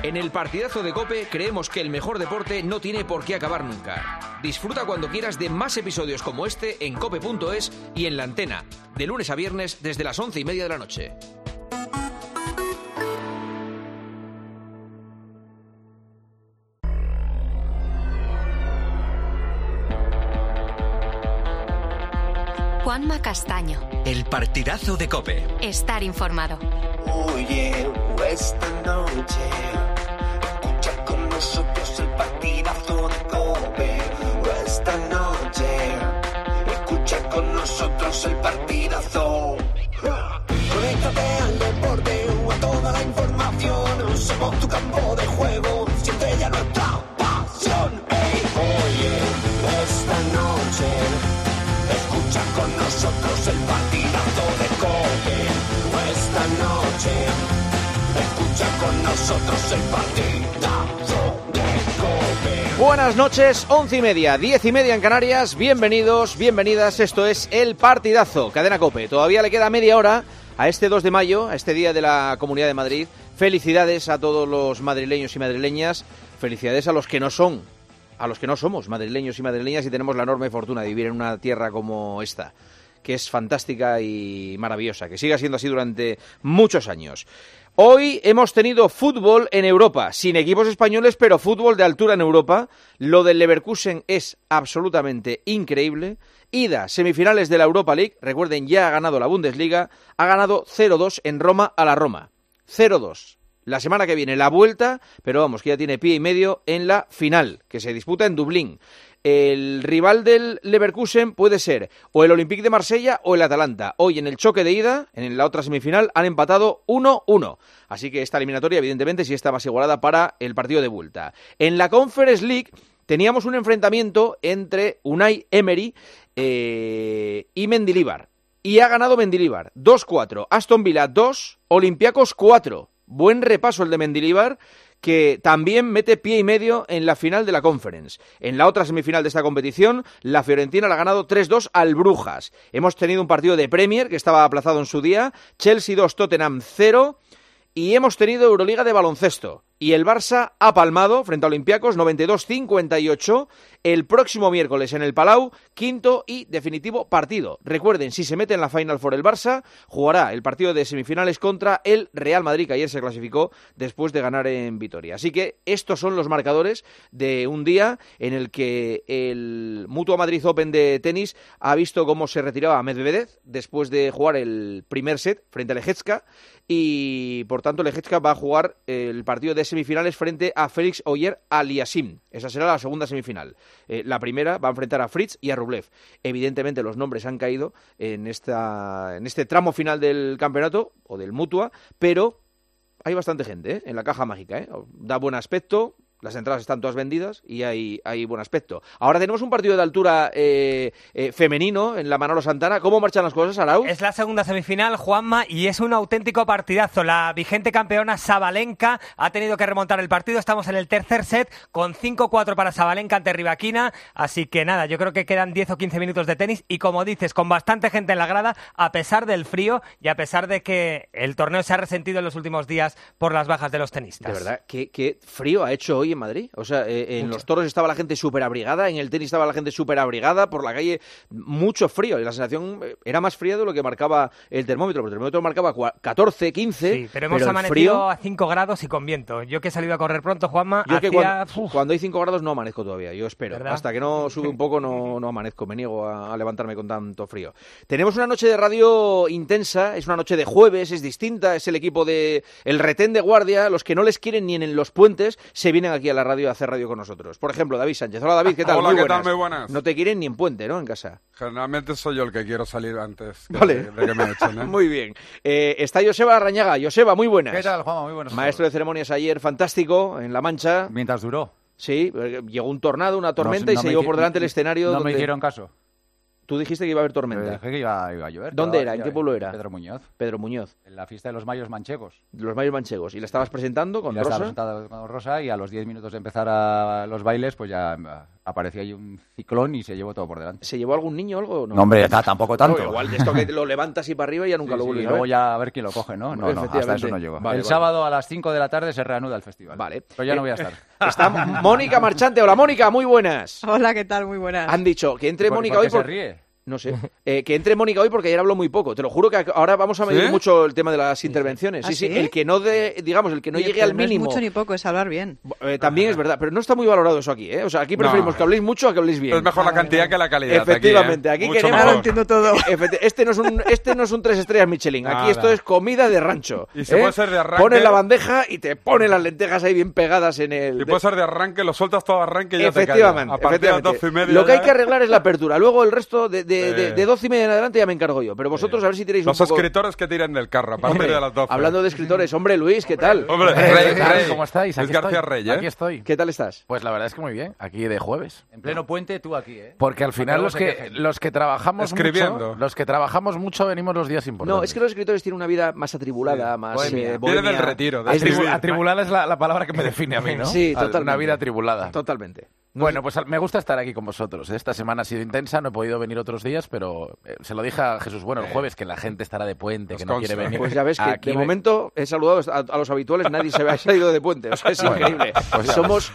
En el partidazo de COPE creemos que el mejor deporte no tiene por qué acabar nunca. Disfruta cuando quieras de más episodios como este en cope.es y en la antena, de lunes a viernes desde las 11:30 de la noche. Juanma Castaño. El partidazo de COPE. Estar informado. Oye, esta noche escucha con nosotros el partidazo de COPE. Esta noche escucha con nosotros el partidazo. Conéctate al deporte o a toda la información. Somos tu campo de juego, siente ya nuestra pasión. Hey, oye, esta noche escucha con nosotros el partidazo de COPE. Esta noche escucha con nosotros el partidazo de COPE. Buenas noches, 11:30, 10:30 en Canarias. Bienvenidos, bienvenidas. Esto es El Partidazo, Cadena COPE. Todavía le queda media hora a este 2 de mayo, a este día de la Comunidad de Madrid. Felicidades a todos los madrileños y madrileñas. Felicidades a los que no son, a los que no somos madrileños y madrileñas y tenemos la enorme fortuna de vivir en una tierra como esta, que es fantástica y maravillosa, que siga siendo así durante muchos años. Hoy hemos tenido fútbol en Europa, sin equipos españoles, pero fútbol de altura en Europa. Lo del Leverkusen es absolutamente increíble. Ida, semifinales de la Europa League. Recuerden, ya ha ganado la Bundesliga. Ha ganado 0-2 en Roma a la Roma. 0-2. La semana que viene la vuelta, pero vamos, que ya tiene pie y medio en la final, que se disputa en Dublín. El rival del Leverkusen puede ser o el Olympique de Marsella o el Atalanta. Hoy en el choque de ida, en la otra semifinal, han empatado 1-1. Así que esta eliminatoria, evidentemente, sí está más igualada para el partido de vuelta. En la Conference League teníamos un enfrentamiento entre Unai Emery y Mendilibar. Y ha ganado Mendilibar 2-4. Aston Villa 2, Olympiacos 4. Buen repaso el de Mendilibar, que también mete pie y medio en la final de la Conference. En la otra semifinal de esta competición, la Fiorentina la ha ganado 3-2 al Brujas. Hemos tenido un partido de Premier que estaba aplazado en su día, Chelsea 2, Tottenham 0, y hemos tenido Euroliga de baloncesto. Y el Barça ha palmado frente a Olympiacos 92-58 el próximo miércoles en el Palau, quinto y definitivo partido. Recuerden, si se mete en la Final Four el Barça, jugará el partido de semifinales contra el Real Madrid, que ayer se clasificó después de ganar en Vitoria. Así que estos son los marcadores de un día en el que el Mutua Madrid Open de tenis ha visto cómo se retiraba Medvedev después de jugar el primer set frente a Leječka, y por tanto Leječka va a jugar el partido de semifinales frente a Félix Auger-Aliassime. Esa será la segunda semifinal. La primera va a enfrentar a Fritz y a Rublev. Evidentemente los nombres han caído en este tramo final del campeonato o del Mutua, pero hay bastante gente en la caja mágica. Da buen aspecto. Las entradas están todas vendidas y hay buen aspecto. Ahora tenemos un partido de altura femenino en la Manolo Santana. ¿Cómo marchan las cosas, Arau? Es la segunda semifinal, Juanma, y es un auténtico partidazo. La vigente campeona Sabalenka ha tenido que remontar el partido. Estamos en el tercer set con 5-4 para Sabalenka ante Rybakina. Así que nada, yo creo que quedan 10 o 15 minutos de tenis y, como dices, con bastante gente en la grada, a pesar del frío y a pesar de que el torneo se ha resentido en los últimos días por las bajas de los tenistas. De verdad, qué frío ha hecho hoy en Madrid. O sea, en los toros estaba la gente súper abrigada, en el tenis estaba la gente súper abrigada, por la calle mucho frío, y la sensación era más fría de lo que marcaba el termómetro. El termómetro marcaba 14, 15, sí, pero hemos amanecido frío... a 5 grados y con viento. Yo que he salido a correr pronto, Juanma, yo que cuando hay 5 grados no amanezco todavía, yo espero. ¿Verdad? Hasta que no sube un poco no amanezco, me niego a levantarme con tanto frío. Tenemos una noche de radio intensa, es una noche de jueves, es distinta, es el equipo de el retén de guardia, los que no les quieren ni en los puentes, se vienen aquí a la radio a hacer radio con nosotros. Por ejemplo, David Sánchez. Hola, David, ¿qué tal? Hola, muy ¿qué buenas. tal? Muy buenas. No te quieren ni en puente, ¿no? En casa. Generalmente soy yo el que quiero salir antes de que me echen, ¿eh? Muy bien. Está Joseba Arrañaga. Joseba, muy buenas. ¿Qué tal, Juanma? Muy buenas. Maestro de ceremonias ayer, fantástico, en La Mancha. Mientras duró. Sí, llegó un tornado, una tormenta y se llevó por delante el escenario. No me hicieron caso. Tú dijiste que iba a haber tormenta. Dije que iba a llover. ¿Dónde era? ¿En qué pueblo era? Pedro Muñoz. Pedro Muñoz. En la fiesta de los Mayos Manchegos. Los Mayos Manchegos. ¿Y la estabas presentando con Rosa? La estaba presentando con Rosa y a los 10 minutos de empezar a los bailes, pues ya apareció ahí un ciclón y se llevó todo por delante. ¿Se llevó algún niño o algo? No, hombre, tampoco tanto. No, igual de esto que lo levantas y para arriba y ya nunca lo vuelves y a ver. luego ya a ver quién lo coge, ¿no? No, hasta eso no llegó. Vale, el sábado a las 5 de la tarde se reanuda el festival. Vale. Pero ya no voy a estar. Está Mónica Marchante. Hola, Mónica, muy buenas. Hola, ¿qué tal? Muy buenas. Han dicho que entre Mónica ¿Por hoy... qué se ríe? No sé. Que entre Mónica hoy porque ayer habló muy poco. Te lo juro que ahora vamos a medir ¿Sí? mucho el tema de las intervenciones. ¿Ah, sí? sí? El que no digamos, el que no Oye, llegue pero al no mínimo. es mucho ni poco, es hablar bien. También es verdad, pero no está muy valorado eso aquí, ¿eh? O sea, aquí preferimos que habléis mucho a que habléis bien. Es mejor la cantidad que la calidad. Efectivamente, aquí Mucho queremos... Ahora mejor. entiendo todo. Este no es un 3 estrellas Michelin. Aquí Nada. esto es comida de rancho. Y si puede ser de arranque- Pones la bandeja y te ponen las lentejas ahí bien pegadas en el... Y puede ser de arranque, lo sueltas todo de arranque y ya te Efectivamente, callas. A partir de las efectivamente. 12:30 Lo que hay ya- que arreglar es la apertura. Luego el resto de 12:30 en adelante ya me encargo yo. Pero vosotros a ver si tenéis Los un poco... escritores que tiran del carro a partir Hombre, de las 12. hablando de escritores, hombre Luis, ¿qué tal? Hombre, ¿Qué Rey, tal? ¿Cómo estáis? Luis Aquí García estoy. Rey, ¿eh? Aquí estoy. ¿Qué tal estás? Pues la verdad es que muy bien, aquí de jueves. En pleno puente, tú aquí, ¿eh? Porque al final luego los se que, quejen. los que trabajamos Escribiendo. mucho, los que trabajamos mucho venimos los días importantes. No, es que los escritores tienen una vida más atribulada, más Bohemia. bohemia. Viene del retiro, de Es escribir. Atribulada es la palabra que me define a mí, ¿no? Sí, totalmente. Una vida atribulada. Totalmente. Bueno, pues me gusta estar aquí con vosotros. Esta semana ha sido intensa, no he podido venir otros días, pero se lo dije a Jesús, bueno, el jueves, que la gente estará de puente, Nos que no quiere consta. venir. Pues ya ves que Aquí de momento he saludado a los habituales, nadie se ha ido de puente. O sea, es increíble. pues ya Somos...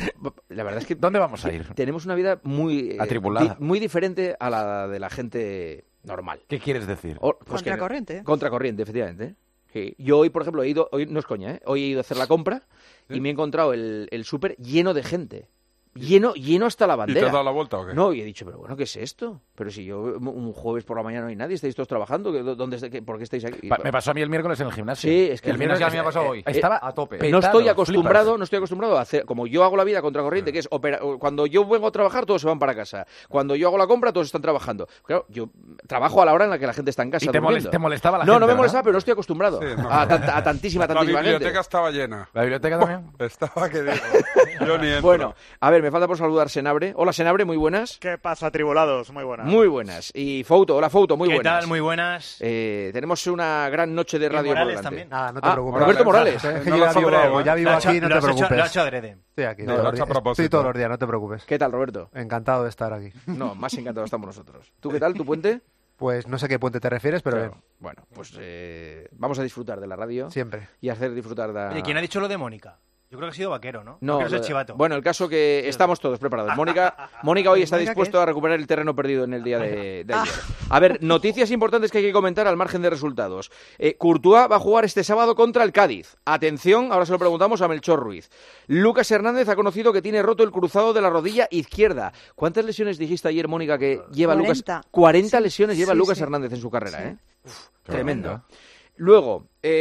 La verdad es que ¿Dónde vamos a ir? tenemos una vida muy... Atribulada. muy diferente a la de la gente normal. ¿Qué quieres decir? Pues que- Contracorriente. Contracorriente, efectivamente. Sí. Yo hoy, por ejemplo, hoy no es coña, ¿eh? Hoy he ido a hacer la compra y me he encontrado el súper lleno de gente. Lleno hasta la ¿Y te bandera. has dado la vuelta o qué? No, y he dicho, pero bueno, ¿qué es esto? Pero si yo un jueves por la mañana no hay nadie, estáis todos trabajando, ¿por qué estáis aquí? Me pasó a mí el miércoles en el gimnasio. Sí, es que El miércoles ya me ha pasado hoy. Estaba a tope. no petado, estoy acostumbrado, flipas. a hacer, como yo hago la vida contracorriente, que es cuando yo vengo a trabajar todos se van para casa, cuando yo hago la compra todos están trabajando. Claro, yo trabajo a la hora en la que la gente está en casa. Y te durmiendo. molestaba la No, gente, no me ¿verdad? molestaba, pero no estoy acostumbrado Sí, no. a tantísima La gente. biblioteca estaba llena. ¿La biblioteca también? Estaba que digo. Yo ni entro. Bueno, a ver, me falta por saludar Senabre. Hola Senabre, muy buenas. ¿Qué pasa, tribulados? Muy buenas. Muy buenas. Y Fouto, hola Fouto, muy ¿Qué buenas. tal? Muy buenas. Tenemos una gran noche de radio por Morales delante. también. Ah, no te preocupes. Roberto Morales. Es que No yo lo ya vivo, sabré, ya vivo Lo ha hecho- aquí, no lo te has hecho- preocupes. Lo ha hecho adrede. Estoy aquí No, todos lo los ha hecho a días. propósito. Estoy todos los días, no te preocupes. ¿Qué tal, Roberto? Encantado de estar aquí. No, más encantados estamos nosotros. ¿Tú qué tal, tu puente? Pues no sé qué puente te refieres, pero Claro. bien, Bueno, pues vamos a disfrutar de la radio siempre. y hacer disfrutar de... Oye, ¿quién ha dicho lo de Mónica? Yo creo que ha sido Vaquero, ¿no? No, Vaquero es el lo de- chivato. Bueno, el caso que estamos todos preparados. Mónica hoy está ¿Mónica dispuesto qué? a recuperar el terreno perdido en el día de ayer. A ver, noticias importantes que hay que comentar al margen de resultados. Courtois va a jugar este sábado contra el Cádiz. Atención, ahora se lo preguntamos a Melchor Ruiz. Lucas Hernández ha conocido que tiene roto el cruzado de la rodilla izquierda. ¿Cuántas lesiones dijiste ayer, Mónica, que lleva 40. Lucas? 40 Sí, lesiones lleva sí, Lucas sí. Hernández en su carrera, Sí. ¿eh? Uf, tremendo. Luego,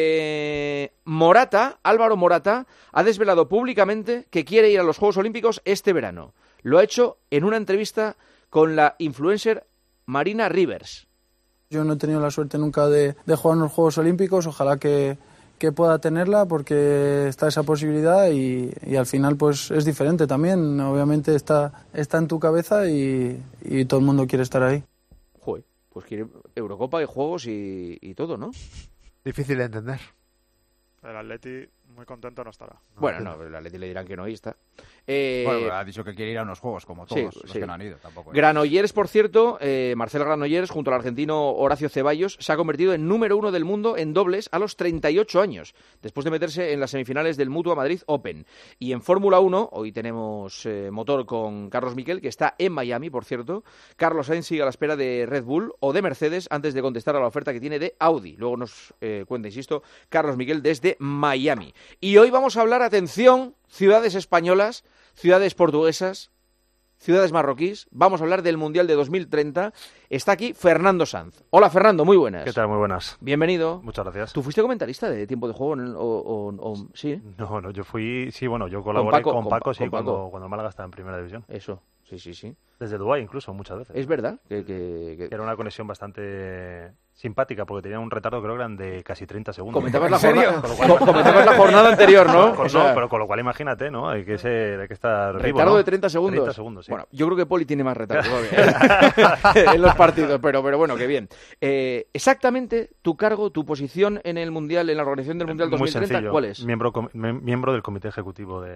Álvaro Morata, ha desvelado públicamente que quiere ir a los Juegos Olímpicos este verano. Lo ha hecho en una entrevista con la influencer Marina Rivers. Yo no he tenido la suerte nunca de jugar en los Juegos Olímpicos, ojalá que pueda tenerla porque está esa posibilidad y al final pues es diferente también, obviamente está en tu cabeza y todo el mundo quiere estar ahí. Joder, pues quiere Eurocopa y Juegos y todo, ¿no? Difícil de entender. El Atleti muy contento no estará. Bueno, no, el Atleti le dirán que no y está. Bueno, ha dicho que quiere ir a unos juegos, como todos sí, los sí. que no han ido. Tampoco. Granollers, por cierto, Marcel Granollers, junto al argentino Horacio Ceballos, se ha convertido en número 1 del mundo en dobles a los 38 años, después de meterse en las semifinales del Mutua Madrid Open. Y en Fórmula 1, hoy tenemos motor con Carlos Miquel, que está en Miami, por cierto. Carlos Sainz sigue a la espera de Red Bull o de Mercedes antes de contestar a la oferta que tiene de Audi. Luego nos cuenta, insisto, Carlos Miquel desde Miami. Y hoy vamos a hablar, atención, ciudades españolas, ciudades portuguesas, ciudades marroquíes. Vamos a hablar del Mundial de 2030. Está aquí Fernando Sanz. Hola, Fernando, muy buenas. ¿Qué tal? Muy buenas. Bienvenido. Muchas gracias. ¿Tú fuiste comentarista de Tiempo de Juego sí? No, yo fui, sí, bueno, yo colaboré con Paco, sí, con Paco. cuando Málaga estaba en Primera División. Eso, sí. Desde Dubái incluso, muchas veces. Es verdad que era una conexión bastante simpática porque tenía un retardo, creo que eran de casi 30 segundos. Comentabas la jornada anterior, ¿no? O sea, pero con lo cual imagínate, ¿no? Hay que estar vivo, retardo ¿no? de 30 segundos. 30 segundos, sí. Bueno, yo creo que Poli tiene más retardo todavía en los partidos, pero bueno, qué bien. Exactamente tu cargo, tu posición en el Mundial, en la organización del Mundial 2030, Muy sencillo. ¿cuál es? Miembro del Comité Ejecutivo de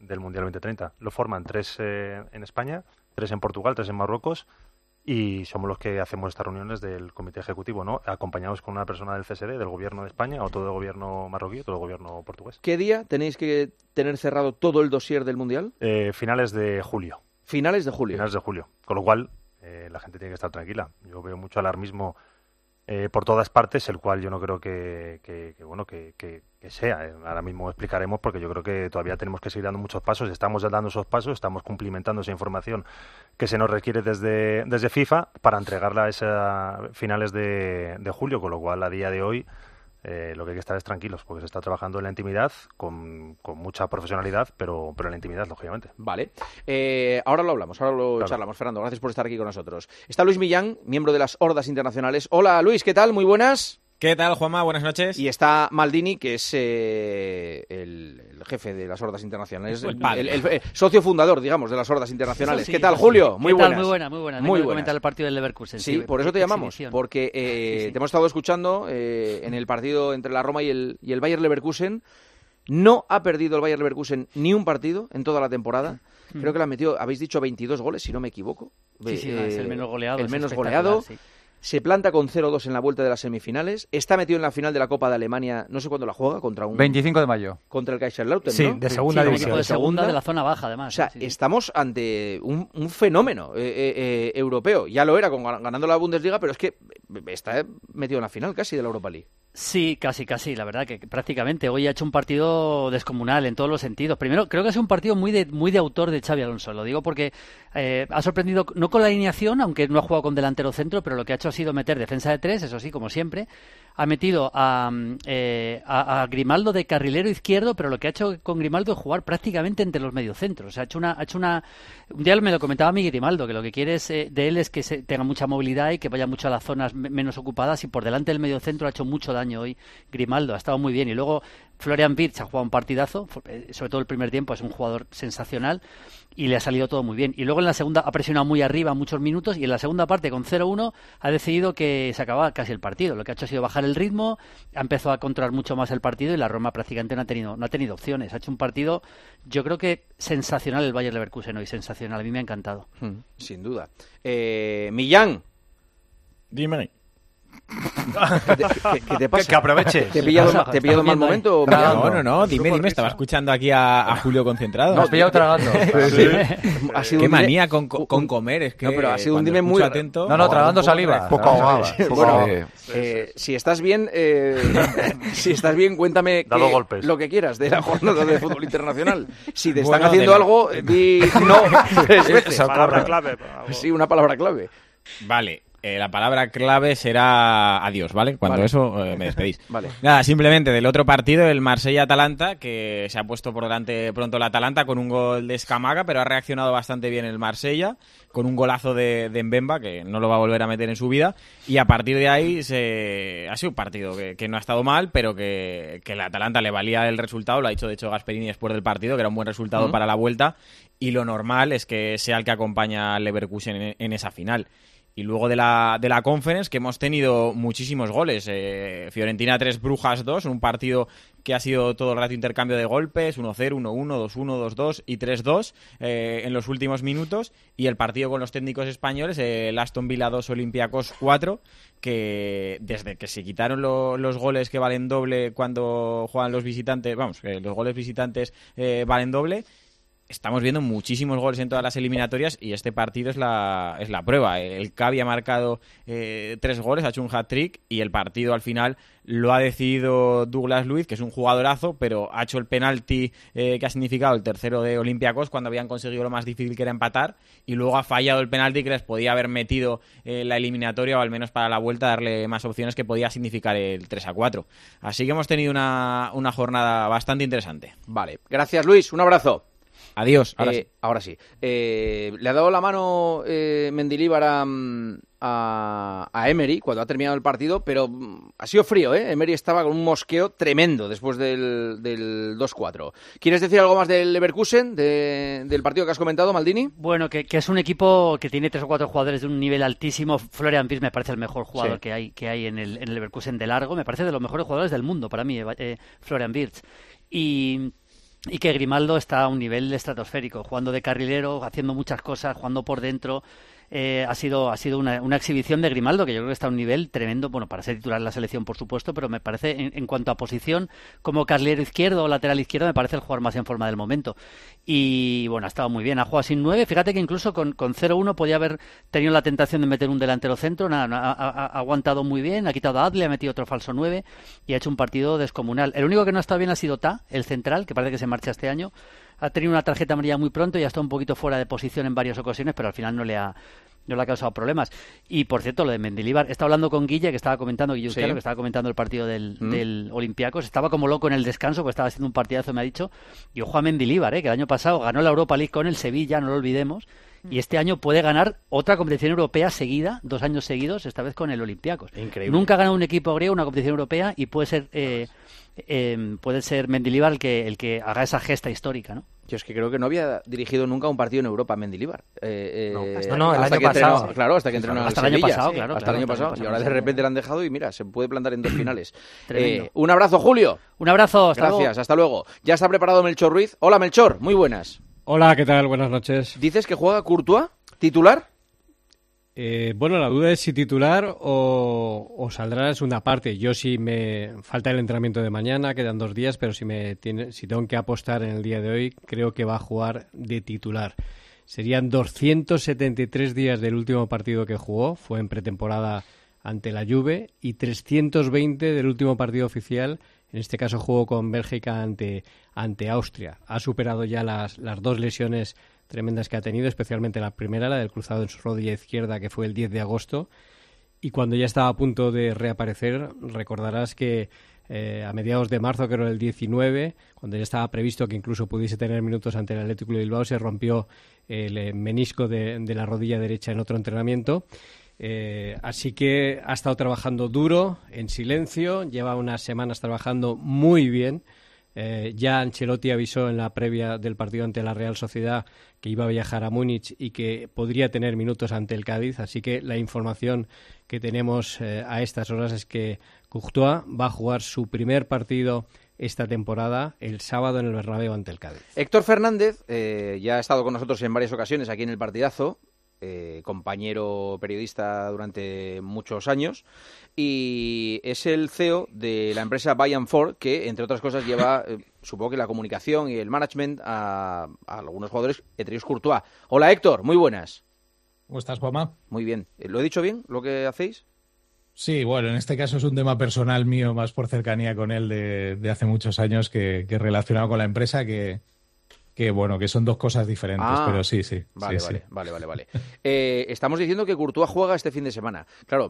del Mundial 2030. Lo forman 3 en España, 3 en Portugal, 3 en Marruecos, y somos los que hacemos estas reuniones del comité ejecutivo, ¿no? Acompañados con una persona del CSD, del gobierno de España, o todo el gobierno marroquí, o todo el gobierno portugués. ¿Qué día tenéis que tener cerrado todo el dossier del Mundial? Finales de julio. Finales de julio. Finales de julio. Con lo cual, la gente tiene que estar tranquila. Yo veo mucho alarmismo por todas partes, el cual yo no creo que sea. Ahora mismo explicaremos, porque yo creo que todavía tenemos que seguir dando muchos pasos. Estamos dando esos pasos, estamos cumplimentando esa información que se nos requiere desde FIFA para entregarla a finales de julio, con lo cual a día de hoy lo que hay que estar es tranquilos, porque se está trabajando en la intimidad con mucha profesionalidad, pero en la intimidad, lógicamente. Vale. Ahora lo hablamos, charlamos. Fernando, gracias por estar aquí con nosotros. Está Luis Millán, miembro de las Hordas Internacionales. Hola, Luis, ¿qué tal? Muy buenas. ¿Qué tal, Juanma? Buenas noches. Y está Maldini, que es el jefe de las Hordas Internacionales, el socio fundador, digamos, de las Hordas Internacionales. Sí, ¿qué tal, Julio? Muy buenas. Muy buena. Muy buena. Comentar el partido del Leverkusen. Sí, por eso te llamamos, porque te hemos estado escuchando en el partido entre la Roma y el Bayer Leverkusen. No ha perdido el Bayer Leverkusen ni un partido en toda la temporada. Creo que le han metido, habéis dicho 22 goles, si no me equivoco. Sí, es el menos goleado. El menos goleado. Sí. Se planta con 0-2 en la vuelta de las semifinales. Está metido en la final de la Copa de Alemania, no sé cuándo la juega, contra un... 25 de mayo. Contra el Kaiserslautern, sí, ¿no? De segunda división. De segunda de la zona baja, además. O sea, estamos ante un fenómeno europeo. Ya lo era ganando la Bundesliga, pero es que está metido en la final casi de la Europa League. Sí, casi, la verdad que prácticamente. Hoy ha hecho un partido descomunal en todos los sentidos. Primero, creo que ha sido un partido muy de autor de Xabi Alonso. Lo digo porque ha sorprendido, no con la alineación, aunque no ha jugado con delantero centro, pero lo que ha hecho ha sido meter defensa de 3, eso sí, como siempre. Ha metido a Grimaldo de carrilero izquierdo, pero lo que ha hecho con Grimaldo es jugar prácticamente entre los mediocentros. O sea, ha hecho una... Un día me lo comentaba Miguel Grimaldo, que lo que quiere de él es que tenga mucha movilidad y que vaya mucho a las zonas menos ocupadas, y por delante del mediocentro ha hecho mucho daño hoy Grimaldo, ha estado muy bien. Y luego Florian Wirtz ha jugado un partidazo, sobre todo el primer tiempo, es un jugador sensacional y le ha salido todo muy bien. Y luego en la segunda ha presionado muy arriba muchos minutos, y en la segunda parte con 0-1 ha decidido que se acababa casi el partido. Lo que ha hecho ha sido bajar el ritmo, ha empezado a controlar mucho más el partido, y la Roma prácticamente no ha tenido opciones. Ha hecho un partido, yo creo que sensacional el Bayer Leverkusen hoy, sensacional. A mí me ha encantado. Sin duda. Millán. Dime. ¿Qué te pasa? Que aproveche. ¿Te he pillado en mal momento? No, dime. Estaba escuchando aquí a Julio concentrado. Me has pillado tragando. Ha sido qué manía con comer. Es que no, pero ha sido un dime muy atento. No, tragando saliva. Poco ahogada. Bueno, si estás bien, cuéntame lo que quieras de la jornada de fútbol internacional. Si te están haciendo algo, di no 3 veces. Palabra clave. Sí, una palabra clave. Vale. La palabra clave será adiós, ¿vale? Cuando eso me despedís. Vale. Nada, simplemente del otro partido, el Marsella-Atalanta, que se ha puesto por delante pronto el Atalanta con un gol de Escamaga, pero ha reaccionado bastante bien el Marsella, con un golazo de Mbemba, que no lo va a volver a meter en su vida, y a partir de ahí ha sido un partido que no ha estado mal, pero que el Atalanta le valía el resultado, lo ha dicho de hecho Gasperini después del partido, que era un buen resultado para la vuelta, y lo normal es que sea el que acompaña al Leverkusen en esa final. Y luego de la Conference, que hemos tenido muchísimos goles. Fiorentina 3, Brujas 2, un partido que ha sido todo el rato intercambio de golpes, 1-0, 1-1, 2-1, 2-2 y 3-2 en los últimos minutos. Y el partido con los técnicos españoles, el Aston Villa 2, Olympiacos 4, que desde que se quitaron los goles que valen doble cuando juegan los visitantes, los goles visitantes valen doble, estamos viendo muchísimos goles en todas las eliminatorias, y este partido es la prueba. El Cavi ha marcado 3 goles, ha hecho un hat-trick, y el partido al final lo ha decidido Douglas Luiz, que es un jugadorazo, pero ha hecho el penalti que ha significado el tercero de Olympiacos cuando habían conseguido lo más difícil, que era empatar, y luego ha fallado el penalti que les podía haber metido la eliminatoria, o al menos para la vuelta darle más opciones, que podía significar el 3-4. Así que hemos tenido una jornada bastante interesante. Vale, gracias Luis, un abrazo. Adiós. Ahora sí. Le ha dado la mano Mendilibar a Emery cuando ha terminado el partido, pero ha sido frío, ¿eh? Emery estaba con un mosqueo tremendo después del 2-4. ¿Quieres decir algo más del Leverkusen, del partido que has comentado, Maldini? Bueno, que es un equipo que tiene 3 o 4 jugadores de un nivel altísimo. Florian Wirtz me parece el mejor jugador que hay en el Leverkusen de largo. Me parece de los mejores jugadores del mundo para mí, Florian Wirtz. Y y que Grimaldo está a un nivel estratosférico, jugando de carrilero, haciendo muchas cosas, jugando por dentro. Ha sido una exhibición de Grimaldo que yo creo que está a un nivel tremendo, bueno, para ser titular en la selección, por supuesto, pero me parece, en cuanto a posición, como carrilero izquierdo o lateral izquierdo, me parece el jugador más en forma del momento. Y bueno, ha estado muy bien, ha jugado sin 9, fíjate que incluso con 0-1 podía haber tenido la tentación de meter un delantero centro, nada, ha aguantado muy bien, ha quitado a Adle, ha metido otro falso 9 y ha hecho un partido descomunal. El único que no ha estado bien ha sido Ta, el central, que parece que se marcha este año. Ha tenido una tarjeta amarilla muy pronto y ha estado un poquito fuera de posición en varias ocasiones, pero al final no le ha causado problemas. Y por cierto, lo de Mendilibar, estaba hablando con Guille, que estaba comentando, Guille Uzcano, que estaba comentando el partido del Olympiacos, estaba como loco en el descanso, pues estaba haciendo un partidazo, me ha dicho, y ojo a Mendilibar, que el año pasado ganó la Europa League con el Sevilla, no lo olvidemos, y este año puede ganar otra competición europea seguida, 2 años seguidos, esta vez con el Olympiacos. Increíble. Nunca ha ganado un equipo griego una competición europea y puede ser Mendilibar el que haga esa gesta histórica, ¿no? Yo es que creo que no había dirigido nunca un partido en Europa Mendilibar. No, el año pasado. Claro, hasta que entrenó en el Sevilla. Año pasado, claro. Hasta el año pasado. Y ahora de repente le han dejado y mira, se puede plantar en 2 finales. Un abrazo, Julio. Un abrazo, Gracias, hasta luego. Ya está preparado Melchor Ruiz. Hola, Melchor, muy buenas. Hola, ¿qué tal? Buenas noches. ¿Dices que juega Courtois, titular? Bueno, la duda es si titular o saldrá en segunda parte. Yo sí me falta el entrenamiento de mañana, quedan 2 días, pero si tengo que apostar en el día de hoy, creo que va a jugar de titular. Serían 273 días del último partido que jugó, fue en pretemporada ante la Juve, y 320 del último partido oficial, en este caso jugó con Bélgica ante Austria. Ha superado ya las 2 lesiones tremendas que ha tenido, especialmente la primera, la del cruzado en su rodilla izquierda, que fue el 10 de agosto, y cuando ya estaba a punto de reaparecer, recordarás que a mediados de marzo, que era el 19, cuando ya estaba previsto que incluso pudiese tener minutos ante el Athletic de Bilbao, se rompió el menisco de la rodilla derecha en otro entrenamiento. Así que ha estado trabajando duro, en silencio, lleva unas semanas trabajando muy bien. Ya Ancelotti avisó en la previa del partido ante la Real Sociedad que iba a viajar a Múnich y que podría tener minutos ante el Cádiz, así que la información que tenemos a estas horas es que Courtois va a jugar su primer partido esta temporada el sábado en el Bernabéu ante el Cádiz. Héctor Fernández ya ha estado con nosotros en varias ocasiones aquí en el Partidazo, compañero periodista durante muchos años, y es el CEO de la empresa Bayern Ford, que entre otras cosas lleva supongo que la comunicación y el management a algunos jugadores, entre ellos Courtois. Hola Héctor, muy buenas. ¿Cómo estás, Juanma? Muy bien. ¿Lo he dicho bien lo que hacéis? Sí, bueno, en este caso es un tema personal mío, más por cercanía con él de hace muchos años, que relacionado con la empresa, que bueno, que son 2 cosas diferentes, pero sí. Vale. Sí. Vale. Estamos diciendo que Courtois juega este fin de semana. Claro,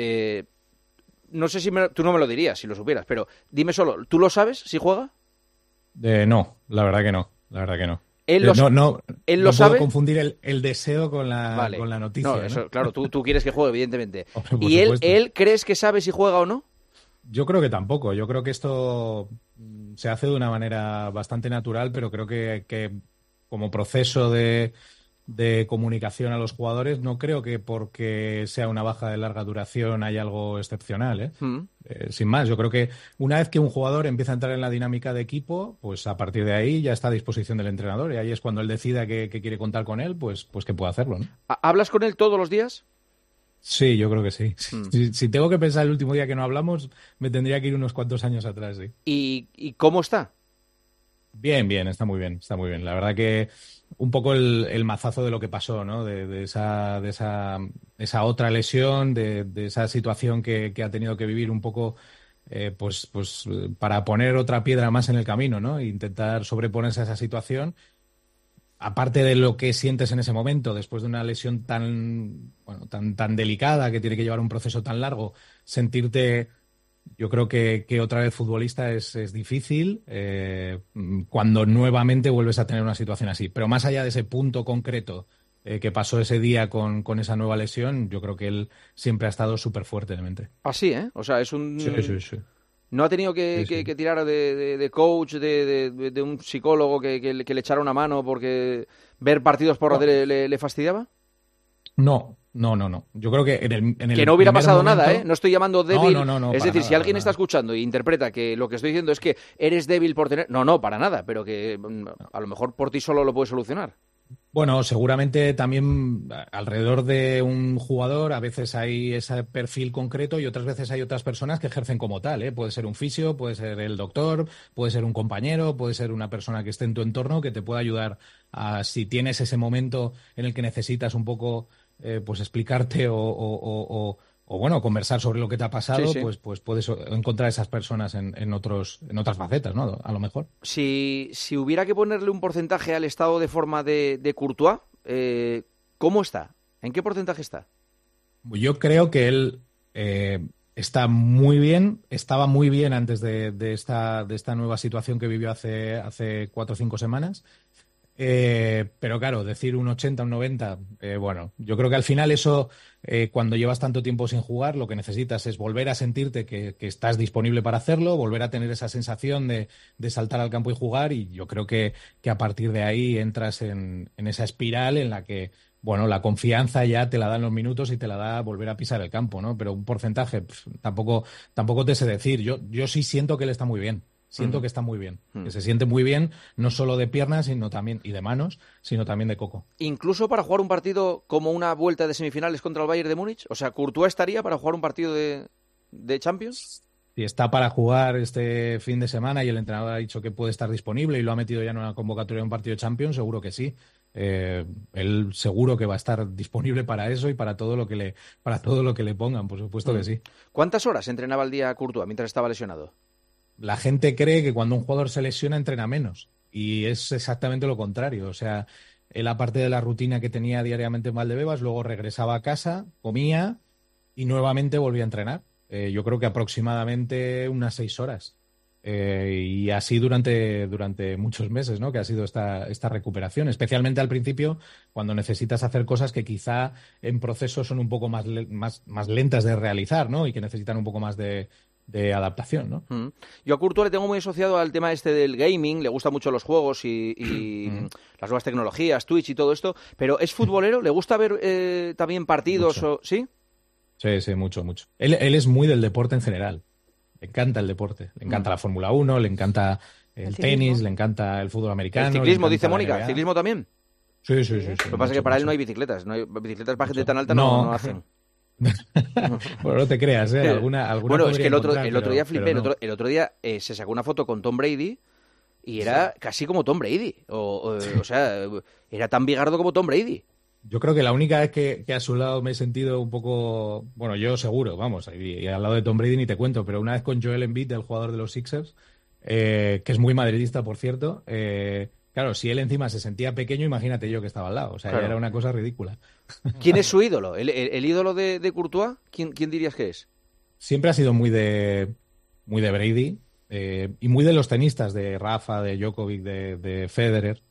no sé si tú no me lo dirías, si lo supieras, pero dime solo, ¿tú lo sabes si juega? No, la verdad que no. ¿Él lo no sabe? Puedo confundir el deseo con la noticia. No, eso, claro, tú quieres que juegue, evidentemente. Hombre, ¿Y él crees que sabe si juega o no? Yo creo que tampoco. Yo creo que esto se hace de una manera bastante natural, pero creo que como proceso de comunicación a los jugadores, no creo que porque sea una baja de larga duración haya algo excepcional, sin más, yo creo que una vez que un jugador empieza a entrar en la dinámica de equipo, pues a partir de ahí ya está a disposición del entrenador, y ahí es cuando él decida que quiere contar con él, pues que pueda hacerlo, ¿no? ¿Hablas con él todos los días? Sí, yo creo que sí. Si tengo que pensar el último día que no hablamos, me tendría que ir unos cuantos años atrás, sí. ¿Y cómo está? Bien, está muy bien. La verdad que un poco el mazazo de lo que pasó, ¿no? De esa otra lesión, de esa situación que ha tenido que vivir un poco, pues para poner otra piedra más en el camino, ¿no? E intentar sobreponerse a esa situación. Aparte de lo que sientes en ese momento, después de una lesión tan delicada, que tiene que llevar un proceso tan largo, sentirte, yo creo que otra vez futbolista es difícil cuando nuevamente vuelves a tener una situación así. Pero más allá de ese punto concreto que pasó ese día con esa nueva lesión, yo creo que él siempre ha estado súper fuertemente. Así, ¿eh? O sea, es un... Sí. ¿No ha tenido que tirar de coach, de un psicólogo que le echara una mano porque ver partidos por radio le fastidiaba? No, No. Yo creo que en el que no hubiera primer pasado momento... nada, ¿eh? No estoy llamando débil. No, es para decir, nada, si alguien para está escuchando e interpreta que lo que estoy diciendo es que eres débil por tener... No, para nada, pero que a lo mejor por ti solo lo puedes solucionar. Bueno, seguramente también alrededor de un jugador a veces hay ese perfil concreto y otras veces hay otras personas que ejercen como tal, ¿eh? Puede ser un fisio, puede ser el doctor, puede ser un compañero, puede ser una persona que esté en tu entorno que te pueda ayudar a, si tienes ese momento en el que necesitas un poco pues explicarte o bueno, conversar sobre lo que te ha pasado, Sí. pues puedes encontrar esas personas en otras facetas, ¿no? A lo mejor. Si hubiera que ponerle un porcentaje al estado de forma de Courtois, ¿cómo está? ¿En qué porcentaje está? Yo creo que él está muy bien, estaba muy bien antes de esta nueva situación que vivió hace 4 o 5 semanas. Pero claro, decir un 80, un 90, bueno, yo creo que al final eso, cuando llevas tanto tiempo sin jugar, lo que necesitas es volver a sentirte que estás disponible para hacerlo, volver a tener esa sensación de saltar al campo y jugar, y yo creo que a partir de ahí entras en esa espiral en la que, bueno, la confianza ya te la dan los minutos y te la da volver a pisar el campo, ¿no? Pero un porcentaje, tampoco te sé decir. Yo sí siento que él está muy bien. Siento que está muy bien, que se siente muy bien, no solo de piernas sino también y de manos, sino también de coco. Incluso para jugar un partido como una vuelta de semifinales contra el Bayern de Múnich, o sea, ¿Courtois estaría para jugar un partido de Champions? Si está para jugar este fin de semana y el entrenador ha dicho que puede estar disponible y lo ha metido ya en una convocatoria de un partido de Champions, seguro que sí. Él seguro que va a estar disponible para eso y para todo lo que le pongan, por supuesto que sí. ¿Cuántas horas entrenaba al día Courtois mientras estaba lesionado? La gente cree que cuando un jugador se lesiona entrena menos y es exactamente lo contrario. O sea, él aparte de la rutina que tenía diariamente en Valdebebas, luego regresaba a casa, comía y nuevamente volvía a entrenar. Yo creo que aproximadamente unas 6 horas. Y así durante muchos meses, ¿no? Que ha sido esta recuperación, especialmente al principio, cuando necesitas hacer cosas que quizá en proceso son un poco más lentas de realizar, ¿no? Y que necesitan un poco más de adaptación, ¿no? Yo a Courtois le tengo muy asociado al tema este del gaming, le gustan mucho los juegos y las nuevas tecnologías, Twitch y todo esto, pero ¿es futbolero? ¿Le gusta ver también partidos? ¿Sí? Sí, mucho. Él es muy del deporte en general. Le encanta el deporte. Le encanta la Fórmula 1, le encanta el tenis, le encanta el fútbol americano. ¿El ciclismo, dice Mónica? ¿Ciclismo también? Sí. Lo que pasa es que para él no hay bicicletas. No hay bicicletas para gente tan alta, no hacen. Bueno, no te creas, ¿eh? Alguna bueno, es que el otro día flipé. No. El otro día se sacó una foto con Tom Brady y era casi como Tom Brady. O sea, era tan bigardo como Tom Brady. Yo creo que la única vez que a su lado me he sentido un poco... Bueno, yo seguro, vamos, y al lado de Tom Brady ni te cuento, pero una vez con Joel Embiid, el jugador de los Sixers, que es muy madridista, por cierto, claro, si él encima se sentía pequeño, imagínate yo que estaba al lado. O sea, claro. Ya era una cosa ridícula. ¿Quién es su ídolo? ¿El ídolo de Courtois? ¿Quién dirías que es? Siempre ha sido muy de Brady y muy de los tenistas, de Rafa, de Djokovic, de Federer.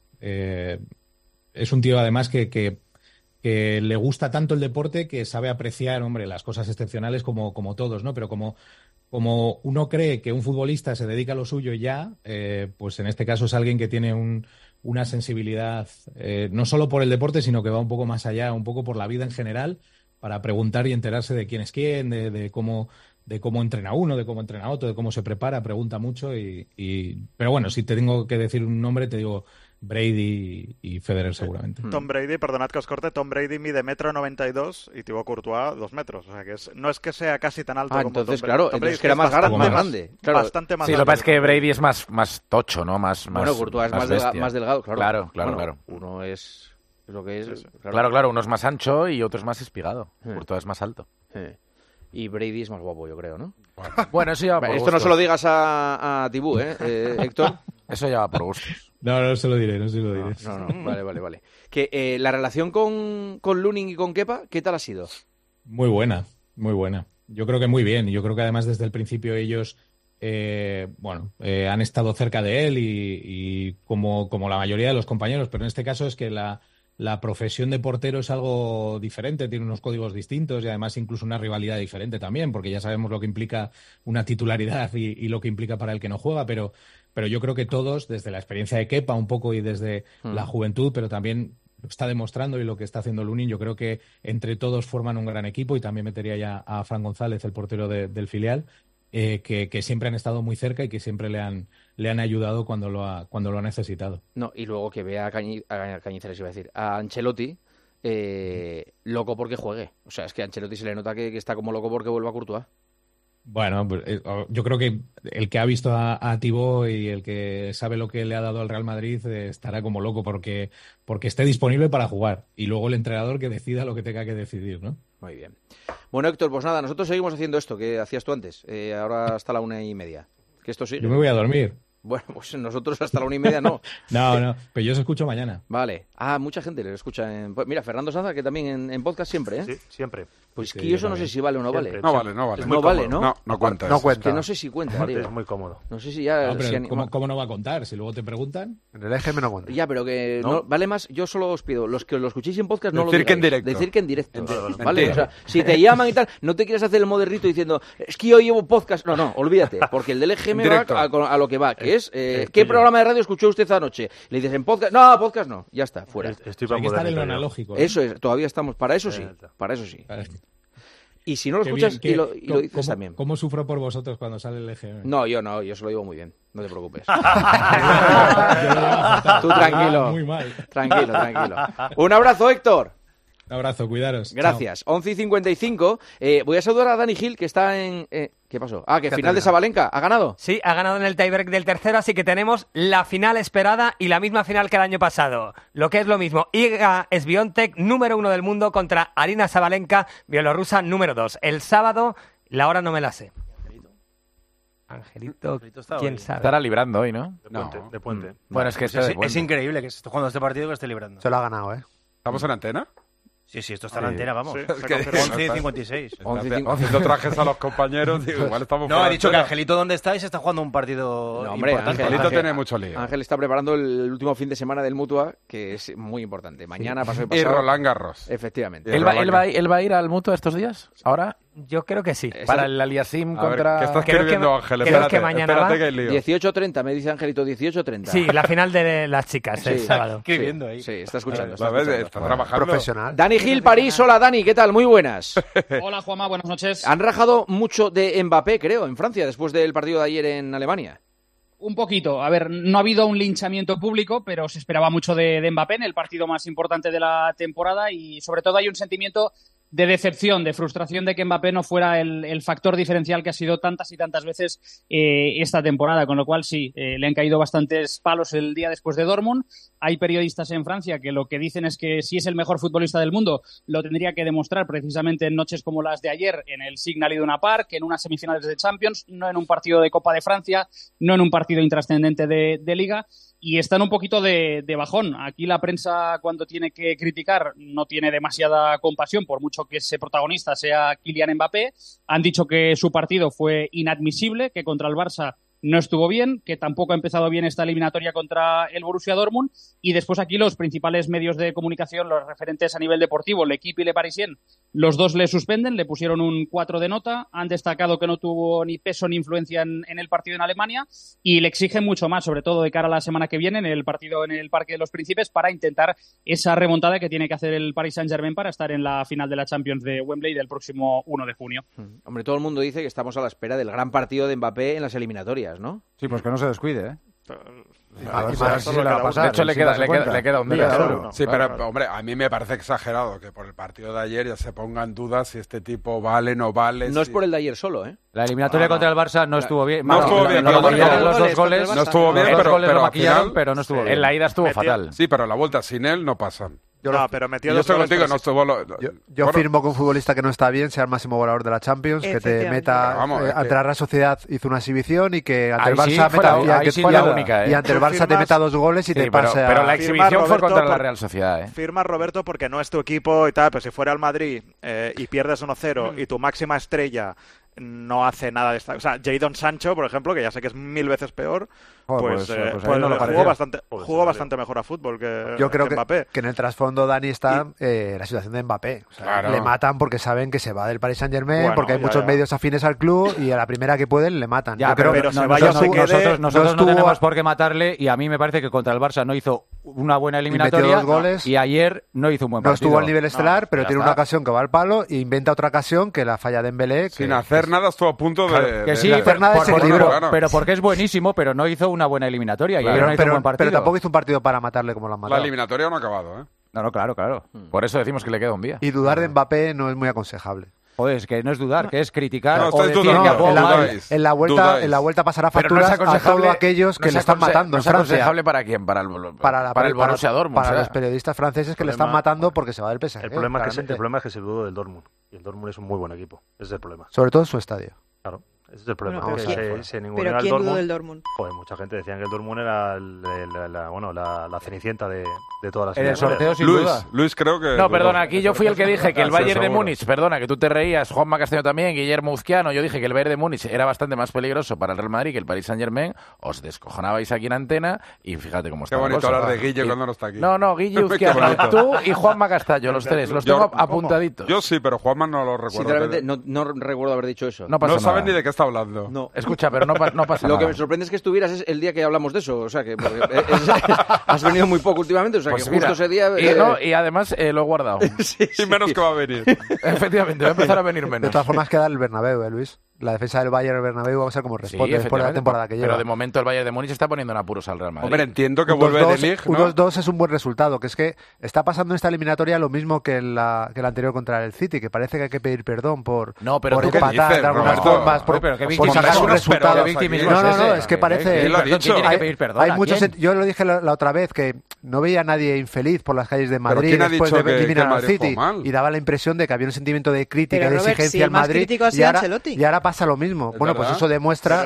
Es un tío, además, que le gusta tanto el deporte que sabe apreciar, hombre, las cosas excepcionales como todos, ¿no? Pero como uno cree que un futbolista se dedica a lo suyo ya, pues en este caso es alguien que tiene una sensibilidad no solo por el deporte, sino que va un poco más allá, un poco por la vida en general, para preguntar y enterarse de quién es quién, de cómo entrena uno, de cómo entrena otro, de cómo se prepara, pregunta mucho pero bueno, si te tengo que decir un nombre, te digo Brady y Federer seguramente. Tom Brady, perdonad que os corte, Tom Brady mide 1,92 m y Thibaut Courtois 2 metros. O sea que no es que sea casi tan alto como entonces, Tom claro, Brady. entonces que era más grande. Claro. Bastante más sí, grande. Lo que pasa es que Brady es más tocho, ¿no? Bueno, Courtois es más delgado, claro. Claro. Uno es lo que es. Sí. Claro, uno es más ancho y otro es más espigado. Courtois es más alto. Y Brady es más guapo, yo creo, ¿no? Bueno, eso ya va por Esto gustos. no se lo digas a Tibú, Héctor. Eso ya va por gustos. No se lo diré. No. Vale. Que la relación con Lunin y con Kepa, ¿qué tal ha sido? Muy buena. Yo creo que muy bien. Yo creo que además desde el principio ellos han estado cerca de él y como la mayoría de los compañeros, pero en este caso es que la profesión de portero es algo diferente, tiene unos códigos distintos y además incluso una rivalidad diferente también, porque ya sabemos lo que implica una titularidad y lo que implica para el que no juega, pero yo creo que todos, desde la experiencia de Kepa un poco y desde la juventud, pero también lo está demostrando y lo que está haciendo Lunin. Yo creo que entre todos forman un gran equipo y también metería ya a Fran González, el portero del filial, que siempre han estado muy cerca y que siempre le han ayudado cuando lo ha necesitado. No, y luego que vea a Cañizares, iba a decir, a Ancelotti loco porque juegue. O sea, es que a Ancelotti se le nota que está como loco porque vuelva a Courtois. Bueno, pues, yo creo que el que ha visto a Thibaut y el que sabe lo que le ha dado al Real Madrid estará como loco porque esté disponible para jugar. Y luego el entrenador que decida lo que tenga que decidir, ¿no? Muy bien. Bueno, Héctor, pues nada, nosotros seguimos haciendo esto que hacías tú antes. Ahora hasta la 1:30. Que esto sigue. Yo me voy a dormir. Bueno, pues nosotros hasta la 1:30 no. No, pero yo os escucho mañana. Vale. Mucha gente le escucha Mira, Fernando Sanza, que también en podcast siempre, ¿eh? Sí, siempre. Pues que yo eso no sé si vale o no vale. No vale. No vale, ¿no? No cuenta. No cuenta. Es que no sé si cuenta. Es muy cómodo. No sé si ya... ¿Cómo no va a contar? Si luego te preguntan... En el EGM no cuenta. Ya, pero que no vale más. Yo solo os pido, los que lo escuchéis en podcast no lo decir digáis. Decir que en directo. Vale. ¿Vale? O sea, si te llaman y tal, no te quieras hacer el modernito diciendo, es que yo llevo podcast. No, olvídate. Porque el del EGM va a lo que va, que es... ¿Qué programa de radio escuchó usted anoche? Le dices en podcast... No, podcast no. Ya está, fuera. Hay que estar en lo analógico. Eso es, todavía estamos... Para eso sí. Y si no lo escuchas y lo dices también. ¿Cómo sufro por vosotros cuando sale el EGM? No, yo se lo digo muy bien, no te preocupes. Tú tranquilo. Muy mal. Tranquilo. Un abrazo, Héctor. Un abrazo, cuidaros. Gracias. 11:55. Voy a saludar a Dani Gil, que está en... ¿Qué pasó? Que final de Sabalenka. ¿Ha ganado? Sí, ha ganado en el tiebreak del tercero, así que tenemos la final esperada y la misma final que el año pasado. Lo que es lo mismo, Iga Swiatek, número 1 del mundo, contra Aryna Sabalenka, bielorrusa, número 2. El sábado, la hora no me la sé. Angelito, ¿quién sabe? Estará librando hoy, ¿no? De puente. Bueno, es que es increíble que esté jugando este partido que esté librando. Se lo ha ganado, ¿eh? ¿Estamos en antena? Sí, esto está en la antena, vamos. Sí, 11:56. Haciendo trajes a los compañeros, digo, igual estamos... No, he dicho que Angelito, ¿dónde está? Y se está jugando un partido importante. Angelito tiene mucho lío. Ángel está preparando el último fin de semana del Mutua, que es muy importante. Mañana, pasado y pasado. Y Roland Garros. Efectivamente. ¿Él va a ir al Mutua estos días? ¿Ahora? Yo creo que sí. Para el Aliasim contra... ¿Qué estás escribiendo, Ángel? Espérate, que mañana espérate que hay lío. 18:30, me dice Angelito, 18:30. Sí, la final de las chicas, el sábado. ¿Qué viendo ahí? Sí, está escuchando. Está trabajando. Profesional. Dani Gil, París. Hola, Dani, ¿qué tal? Muy buenas. Hola, Juanma, buenas noches. Han rajado mucho de Mbappé, creo, en Francia, después del partido de ayer en Alemania. Un poquito. A ver, no ha habido un linchamiento público, pero se esperaba mucho de Mbappé en el partido más importante de la temporada y sobre todo hay un sentimiento de decepción, de frustración de que Mbappé no fuera el factor diferencial que ha sido tantas y tantas veces esta temporada, con lo cual sí, le han caído bastantes palos el día después de Dortmund. Hay periodistas en Francia que lo que dicen es que si es el mejor futbolista del mundo, lo tendría que demostrar precisamente en noches como las de ayer, en el Signal Iduna Park, en unas semifinales de Champions, no en un partido de Copa de Francia, no en un partido intrascendente de Liga. Y están un poquito de bajón. Aquí la prensa, cuando tiene que criticar, no tiene demasiada compasión, por mucho que ese protagonista sea Kylian Mbappé. Han dicho que su partido fue inadmisible, que contra el Barça no estuvo bien, que tampoco ha empezado bien esta eliminatoria contra el Borussia Dortmund. Y después aquí los principales medios de comunicación, los referentes a nivel deportivo, L'Equipe y Le Parisien, los dos le suspenden, le pusieron un 4 de nota, han destacado que no tuvo ni peso ni influencia en el partido en Alemania y le exigen mucho más, sobre todo de cara a la semana que viene en el partido en el Parque de los Príncipes, para intentar esa remontada que tiene que hacer el Paris Saint-Germain para estar en la final de la Champions de Wembley del próximo 1 de junio. Hombre, todo el mundo dice que estamos a la espera del gran partido de Mbappé en las eliminatorias, ¿no? Sí, pues que no se descuide, ¿eh? A ver si le va a pasar. De hecho, le queda un día solo. Sí, pero, hombre, a mí me parece exagerado que por el partido de ayer ya se ponga en duda si este tipo vale, no vale. No es por el de ayer solo, ¿eh? La eliminatoria contra el Barça no estuvo bien. No estuvo bien. Los dos goles no estuvo bien, pero lo maquillaron, pero no estuvo bien. En la ida estuvo fatal. Sí, pero la vuelta sin él no pasan. Pero metió yo estoy contigo, no estuvo... Yo firmo que un futbolista que no está bien sea el máximo goleador de la Champions, que te meta... ante la Real Sociedad hizo una exhibición y que ante el Barça ante el Barça te meta 2 goles y te pase a... Pero la exhibición fue contra la Real Sociedad, ¿eh? Firma Roberto porque no es tu equipo y tal, pero si fuera al Madrid y pierdes 1-0 y tu máxima estrella no hace nada de esta... O sea, Jadon Sancho, por ejemplo, que ya sé que es 1000 veces peor, jugó bastante mejor a fútbol que yo creo Mbappé. Que en el trasfondo, Dani, está la situación de Mbappé. O sea, claro. Le matan porque saben que se va del Paris Saint-Germain, porque hay muchos medios afines al club y a la primera que pueden le matan. Ya, pero nosotros no tenemos por qué matarle y a mí me parece que contra el Barça no hizo una buena eliminatoria 2 goles. Y ayer no hizo un buen partido. No estuvo al nivel estelar, pero tiene una ocasión que va al palo e inventa otra ocasión que la falla de Dembélé. Sin hacer nada estuvo a punto de... Que sí, sin hacer nada se equilibró. Pero porque es buenísimo, pero no hizo una buena eliminatoria. Y ayer no hizo un buen partido. Pero tampoco hizo un partido para matarle como lo han matado. La eliminatoria no ha acabado, ¿eh? No, claro. Por eso decimos que le queda un día. Y dudar de Mbappé no es muy aconsejable. Joder, es que no es dudar, que es criticar o decir que ha jugado mal. En la vuelta pasará facturas a todos aquellos que le están matando en Francia. ¿No es aconsejable para quién? Para el Borussia Dortmund. Para los periodistas franceses que le están matando porque se va del PSG. El problema es que se dudó del Dortmund. Y el Dortmund es un muy buen equipo. Ese es el problema. Sobre todo en su estadio. Claro. Ese es el problema. ¿Pero quién dudó del Dortmund? Joder, mucha gente decía que el Dortmund era la cenicienta de todas las... En el sorteo, sin duda. Luis, creo que... No, perdona, aquí yo fui el que dije que el Bayern de Múnich, perdona, que tú te reías, Juanma Castaño también, Guillermo Uzquiano, yo dije que el Bayern de Múnich era bastante más peligroso para el Real Madrid que el Paris Saint-Germain, os descojonabais aquí en antena y fíjate cómo está la cosa. Qué bonito hablar de Guille cuando no está aquí. No, Guille Uzquiano, tú y Juanma Castaño, los tres, los tengo apuntaditos. Yo sí, pero Juanma no lo recuerdo. Sinceramente, no recuerdo haber dicho eso. No saben ni de qué está hablando. No. Escucha, pero no pasa nada. Lo que me sorprende es que estuvieras el día que hablamos de eso. O sea, que has venido muy poco últimamente. O sea, pues que justo ese día... Y además lo he guardado. Y menos que va a venir. Efectivamente, va a empezar a venir menos. De todas formas, queda el Bernabéu, Luis. La defensa del Bayern del Bernabéu va a ser como responde después de la temporada que lleva. Pero de momento el Bayern de Múnich está poniendo en apuros al Real Madrid. Hombre, entiendo que vuelve de Lig, ¿no? 1-2 es un buen resultado, que es que está pasando en esta eliminatoria lo mismo que la anterior contra el City, que parece que hay que pedir perdón por empatar de algunas formas, por sacar un resultado. No, es que parece... Yo lo dije la otra vez, que no veía a nadie infeliz por las calles de Madrid después de eliminar al City, y daba la impresión de que había un sentimiento de crítica y de exigencia al Madrid, y ahora pasa lo mismo. Bueno, pues eso demuestra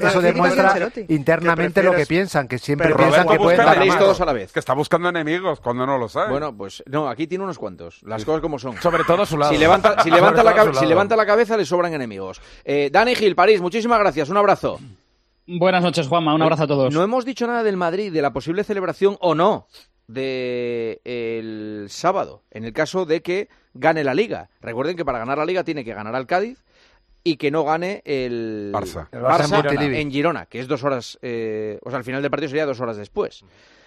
internamente lo que piensan, que siempre piensan que pueden dar todos a la vez. Que está buscando enemigos cuando no lo sabe. Bueno, pues no, aquí tiene unos cuantos. Las cosas como son. Sobre todo a su lado. Si levanta la cabeza le sobran enemigos. Dani Gil, París, muchísimas gracias. Un abrazo. Buenas noches, Juanma. Un abrazo a todos. No hemos dicho nada del Madrid, de la posible celebración o no del sábado, en el caso de que gane la Liga. Recuerden que para ganar la Liga tiene que ganar al Cádiz y que no gane el Barça en Girona, que es 2 horas, al final del partido sería 2 horas después.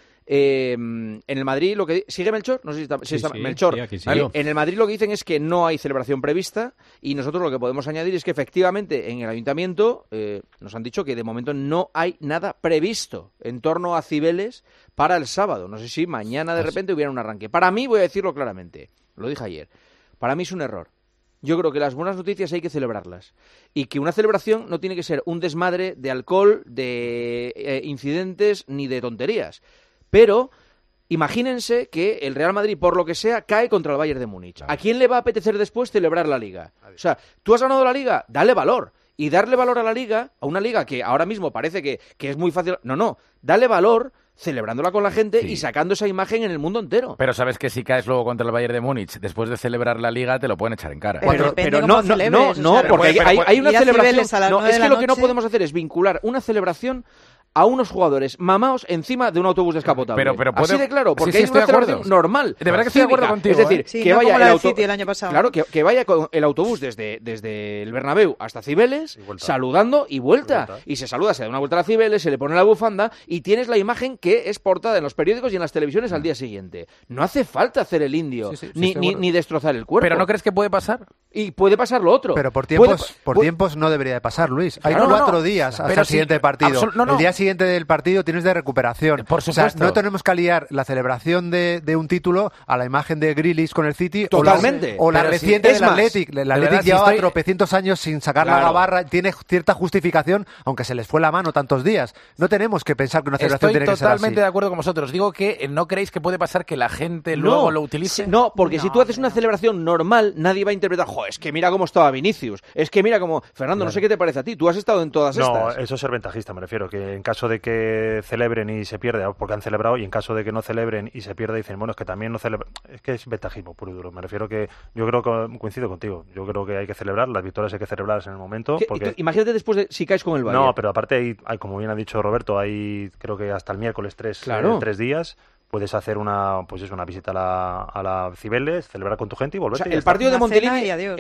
En el Madrid lo que sigue Melchor, no sé si está Melchor. Sí, en el Madrid lo que dicen es que no hay celebración prevista y nosotros lo que podemos añadir es que efectivamente en el ayuntamiento nos han dicho que de momento no hay nada previsto en torno a Cibeles para el sábado. No sé si mañana de repente hubiera un arranque. Para mí, voy a decirlo claramente, lo dije ayer, para mí es un error. Yo creo que las buenas noticias hay que celebrarlas y que una celebración no tiene que ser un desmadre de alcohol, de incidentes ni de tonterías. Pero imagínense que el Real Madrid, por lo que sea, cae contra el Bayern de Múnich. ¿A quién le va a apetecer después celebrar la Liga? O sea, tú has ganado la Liga, dale valor. Y darle valor a la Liga, a una Liga que ahora mismo parece que es muy fácil... No, dale valor celebrándola con la gente y sacando esa imagen en el mundo entero. Pero sabes que si caes luego contra el Bayern de Múnich, después de celebrar la Liga, te lo pueden echar en cara. Pero no, porque hay una celebración... No, es que lo que no podemos hacer es vincular una celebración a unos jugadores mamaos encima de un autobús descapotable. Pero así de claro, porque hay una celebración normal. De verdad que estoy de acuerdo contigo. Es decir, que vaya el autobús el año pasado. Claro, que vaya con el autobús desde el Bernabéu hasta Cibeles, saludando y vuelta. Y se saluda, se da una vuelta a la Cibeles, se le pone la bufanda y tienes la imagen que es portada en los periódicos y en las televisiones al día siguiente. No hace falta hacer el indio, ni destrozar el cuerpo. ¿Pero no crees que puede pasar? Y puede pasar lo otro. Pero por tiempos no debería de pasar, Luis. Hay 4 días hasta el siguiente partido. El día siguiente del partido tienes de recuperación. Por supuesto. O sea, no tenemos que liar la celebración de un título a la imagen de Grealish con el City. Totalmente. O la reciente del Athletic. El Athletic llevaba tropecientos años sin sacar la gabarra. Tiene cierta justificación, aunque se les fue la mano tantos días. No tenemos que pensar que una celebración tiene que ser así. Estoy totalmente de acuerdo con vosotros. Digo que no creéis que puede pasar que la gente luego lo utilice. No, porque si tú haces una celebración normal, nadie va a interpretar, es que mira cómo estaba Vinicius. Es que mira cómo... Fernando, no sé qué te parece a ti. Tú has estado en todas estas. No, eso es ser ventajista, me refiero. Que en caso de que celebren y se pierda, porque han celebrado, y en caso de que no celebren y se pierda, dicen, bueno, es que también no celebran. Es que es ventajismo puro y duro. Me refiero que yo creo que coincido contigo. Yo creo que hay que celebrar, las victorias hay que celebrarlas en el momento. Porque... Imagínate después de si caes con el Bayern. No, pero aparte hay, como bien ha dicho Roberto, hay creo que hasta el miércoles 3 días. puedes hacer una visita a la Cibeles, celebrar con tu gente y volverte. O sea, el partido de Montilivi, acaba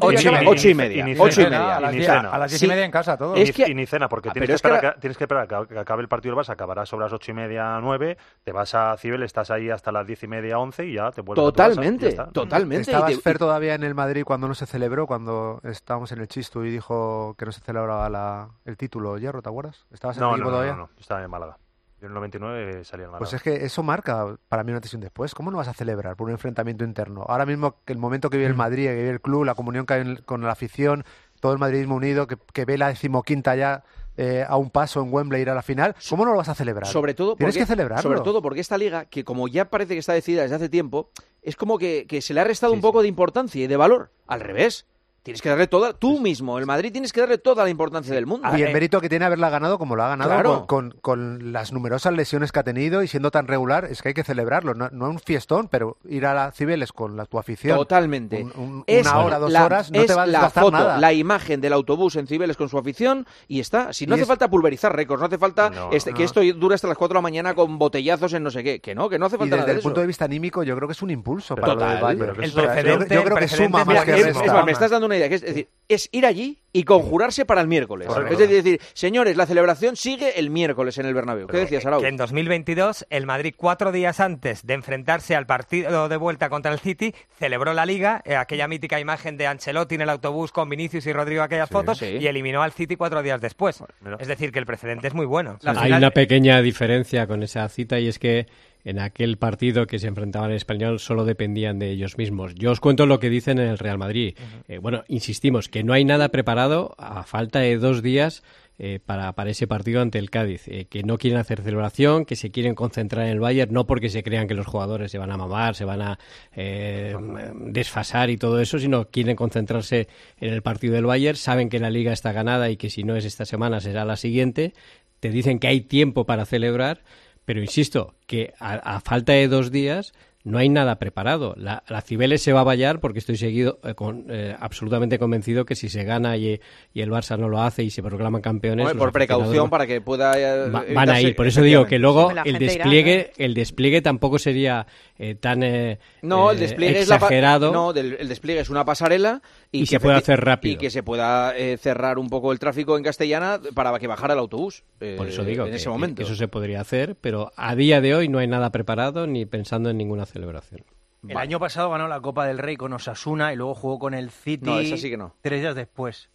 8:30. 8:30. A las 10:30 en casa, todo. Y ni cena, porque tienes que esperar a que acabe el partido del Barça, acabará sobre las 8:30, 9, te vas a Cibeles, estás ahí hasta las 10:30, 11 y ya te vuelves Totalmente, a tu casa. totalmente. ¿Estabas Fer todavía en el Madrid cuando no se celebró, cuando estábamos en el Chistu y dijo que no se celebraba el título Hierro, ¿te acuerdas? ¿Estabas en el equipo todavía? No, estaba en Málaga. Yo en el 99 salí al Málaga. Pues es que eso marca para mí un antes y un después. ¿Cómo no vas a celebrar por un enfrentamiento interno? Ahora mismo, que el momento que vive el Madrid, que vive el club, la comunión que hay con la afición, todo el madridismo unido, que ve la 15ª ya a un paso en Wembley ir a la final, ¿cómo no lo vas a celebrar? Tienes que celebrarlo. Sobre todo porque esta liga, que como ya parece que está decidida desde hace tiempo, es como que se le ha restado un poco de importancia y de valor. Al revés. Tienes que darle tú mismo, el Madrid, tienes que darle toda la importancia del mundo. Y el mérito que tiene haberla ganado como lo ha ganado, claro. con las numerosas lesiones que ha tenido y siendo tan regular, es que hay que celebrarlo. No un fiestón, pero ir a la Cibeles con tu afición. Totalmente. Una hora, 2 horas, no te va a desgastar foto, nada. La imagen del autobús en Cibeles con su afición y está. Si no hace falta pulverizar récords, no hace falta que esto dure hasta las 4 de la mañana con botellazos en no sé qué. Que no hace falta nada de eso. Y desde el punto de vista anímico, yo creo que es un impulso para lo del Bayern. Yo creo que suma más que resta. Me estás dando una idea, que es decir, es ir allí y conjurarse para el miércoles. Correcto. Es decir, señores, la celebración sigue el miércoles en el Bernabéu. ¿Qué decías, Arau? Que en 2022 el Madrid, 4 días antes de enfrentarse al partido de vuelta contra el City, celebró la Liga, aquella mítica imagen de Ancelotti en el autobús con Vinicius y Rodrigo, aquellas fotos, y eliminó al City 4 días después. Es decir, que el precedente es muy bueno. Hay una pequeña diferencia con esa cita y es que en aquel partido que se enfrentaban en Español solo dependían de ellos mismos. Yo os cuento lo que dicen en el Real Madrid. Bueno, insistimos, que no hay nada preparado a falta de 2 días para ese partido ante el Cádiz, que no quieren hacer celebración, que se quieren concentrar en el Bayern, no porque se crean que los jugadores se van a mamar, se van a desfasar y todo eso, sino quieren concentrarse en el partido del Bayern, saben que la Liga está ganada y que si no es esta semana será la siguiente, te dicen que hay tiempo para celebrar, pero insisto, que a falta de 2 días no hay nada preparado. La Cibeles se va a vallar porque estoy absolutamente convencido que si se gana y el Barça no lo hace y se proclaman campeones... por precaución, para que pueda... van a ir. Por eso digo que luego el despliegue tampoco sería tan exagerado. El despliegue es una pasarela y se puede hacer rápido. Y que se pueda cerrar un poco el tráfico en Castellana para que bajara el autobús. Por eso digo en ese momento. Eso se podría hacer, pero a día de hoy no hay nada preparado ni pensando en ninguna celebración. El año pasado ganó la Copa del Rey con Osasuna y luego jugó con el City. No, esa sí que no. 3 días después.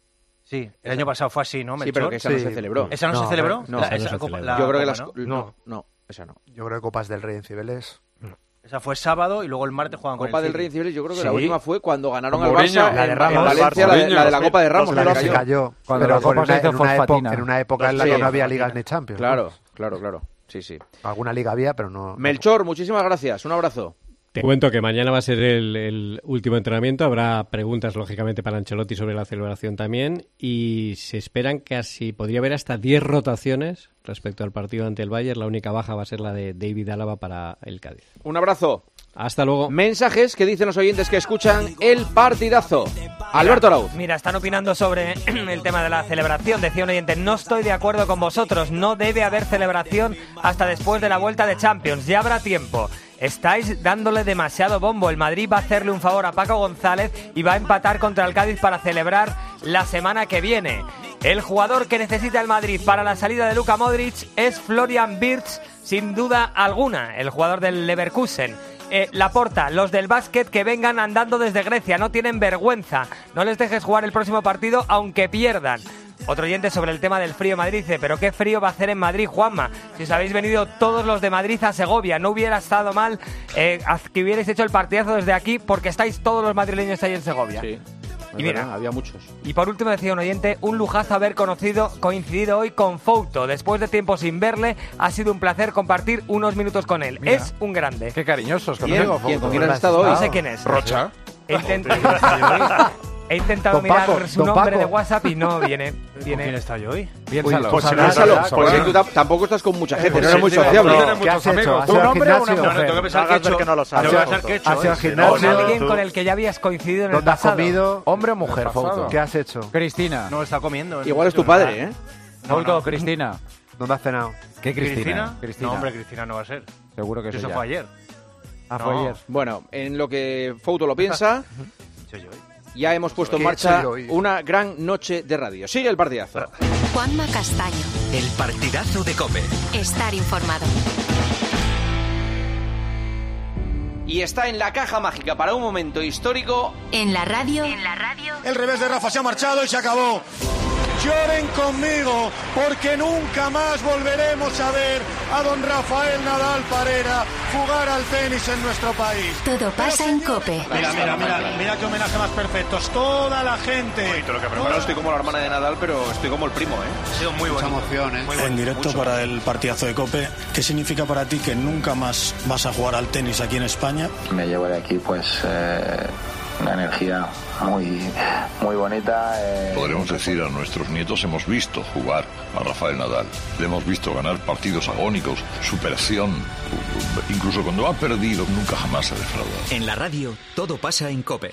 Sí, el año pasado fue así, ¿no, Melchor? Sí, pero que esa no se celebró. ¿Esa no se celebró? No, yo creo que no, esa no. Yo creo que Copas del Rey en Cibeles... Esa fue sábado y luego el martes juegan con el Copa del Rey en Cibeles, yo creo que la última fue cuando ganaron al Barça la de Ramos, en Valencia, la de la Copa de Ramos. La que se cayó. Cuando la Copa se hizo fosfatina. En una época en la que no había ligas ni Champions. Claro. Sí. Alguna liga había, pero no... Melchor, muchísimas gracias. Un abrazo. Te cuento que mañana va a ser el último entrenamiento. Habrá preguntas, lógicamente, para Ancelotti sobre la celebración también. Y se esperan casi, podría haber hasta 10 rotaciones respecto al partido ante el Bayern. La única baja va a ser la de David Álava para el Cádiz. Un abrazo. Hasta luego. Mensajes que dicen los oyentes que escuchan el partidazo. Alberto Arauz. Mira, están opinando sobre el tema de la celebración. Decía un oyente, no estoy de acuerdo con vosotros. No debe haber celebración hasta después de la vuelta de Champions. Ya habrá tiempo. Estáis dándole demasiado bombo. El Madrid va a hacerle un favor a Paco González y va a empatar contra el Cádiz para celebrar la semana que viene. El jugador que necesita el Madrid para la salida de Luka Modric es Florian Wirtz, sin duda alguna, el jugador del Leverkusen. Laporta, los del básquet que vengan andando desde Grecia, no tienen vergüenza. No les dejes jugar el próximo partido aunque pierdan. Otro oyente sobre el tema del frío en Madrid dice, pero qué frío va a hacer en Madrid, Juanma. Si os habéis venido todos los de Madrid a Segovia, no hubiera estado mal que hubierais hecho el partidazo desde aquí porque estáis todos los madrileños ahí en Segovia. Sí. Y mira, había muchos. Y por último decía un oyente, un lujazo haber coincidido hoy con Fouto. Después de tiempo sin verle, ha sido un placer compartir unos minutos con él. Mira, es un grande. Qué cariñosos con Diego. ¿Con quién has estado hoy? No sé quién es. Rocha. He intentado mirar su nombre de WhatsApp y no viene. ¿Con quién está yo hoy? Piénsalo. Piénsalo. Porque tú tampoco estás con mucha gente, no eres muy sociable. ¿Qué has hecho? ¿Tu nombre o una mujer? Tengo que pensar que no lo sabes. ¿Has ido al gimnasio? Con alguien con el que ya habías coincidido en el pasado. ¿Dónde has comido? ¿Hombre o mujer, Fouto? ¿Qué has hecho? Cristina. No, está comiendo. Igual es tu padre, ¿eh? Fouto, Cristina. ¿Dónde has cenado? ¿Qué Cristina? No, hombre, Cristina no va a ser. Seguro que eso fue ayer. Fue ayer. Bueno, en lo que Fouto lo piensa, ya hemos puesto en marcha una gran noche de radio. Sigue el partidazo. Juanma Castaño. El partidazo de COPE. Estar informado. Y está en la caja mágica para un momento histórico. En la radio. El revés de Rafa se ha marchado y se acabó. Lloren conmigo, porque nunca más volveremos a ver a don Rafael Nadal Parera jugar al tenis en nuestro país. Todo pasa en COPE. Mira qué homenaje más perfecto. Toda la gente. No estoy como la hermana de Nadal, pero estoy como el primo, ¿eh? Ha sido muy bonito. Mucha emoción, ¿eh? En directo para el partidazo de COPE. ¿Qué significa para ti que nunca más vas a jugar al tenis aquí en España? Me llevo de aquí, pues, una energía muy bonita. Podremos decir a nuestros nietos, hemos visto jugar a Rafael Nadal, le hemos visto ganar partidos agónicos, superación, incluso cuando ha perdido nunca jamás ha defraudado. En la radio todo pasa en COPE.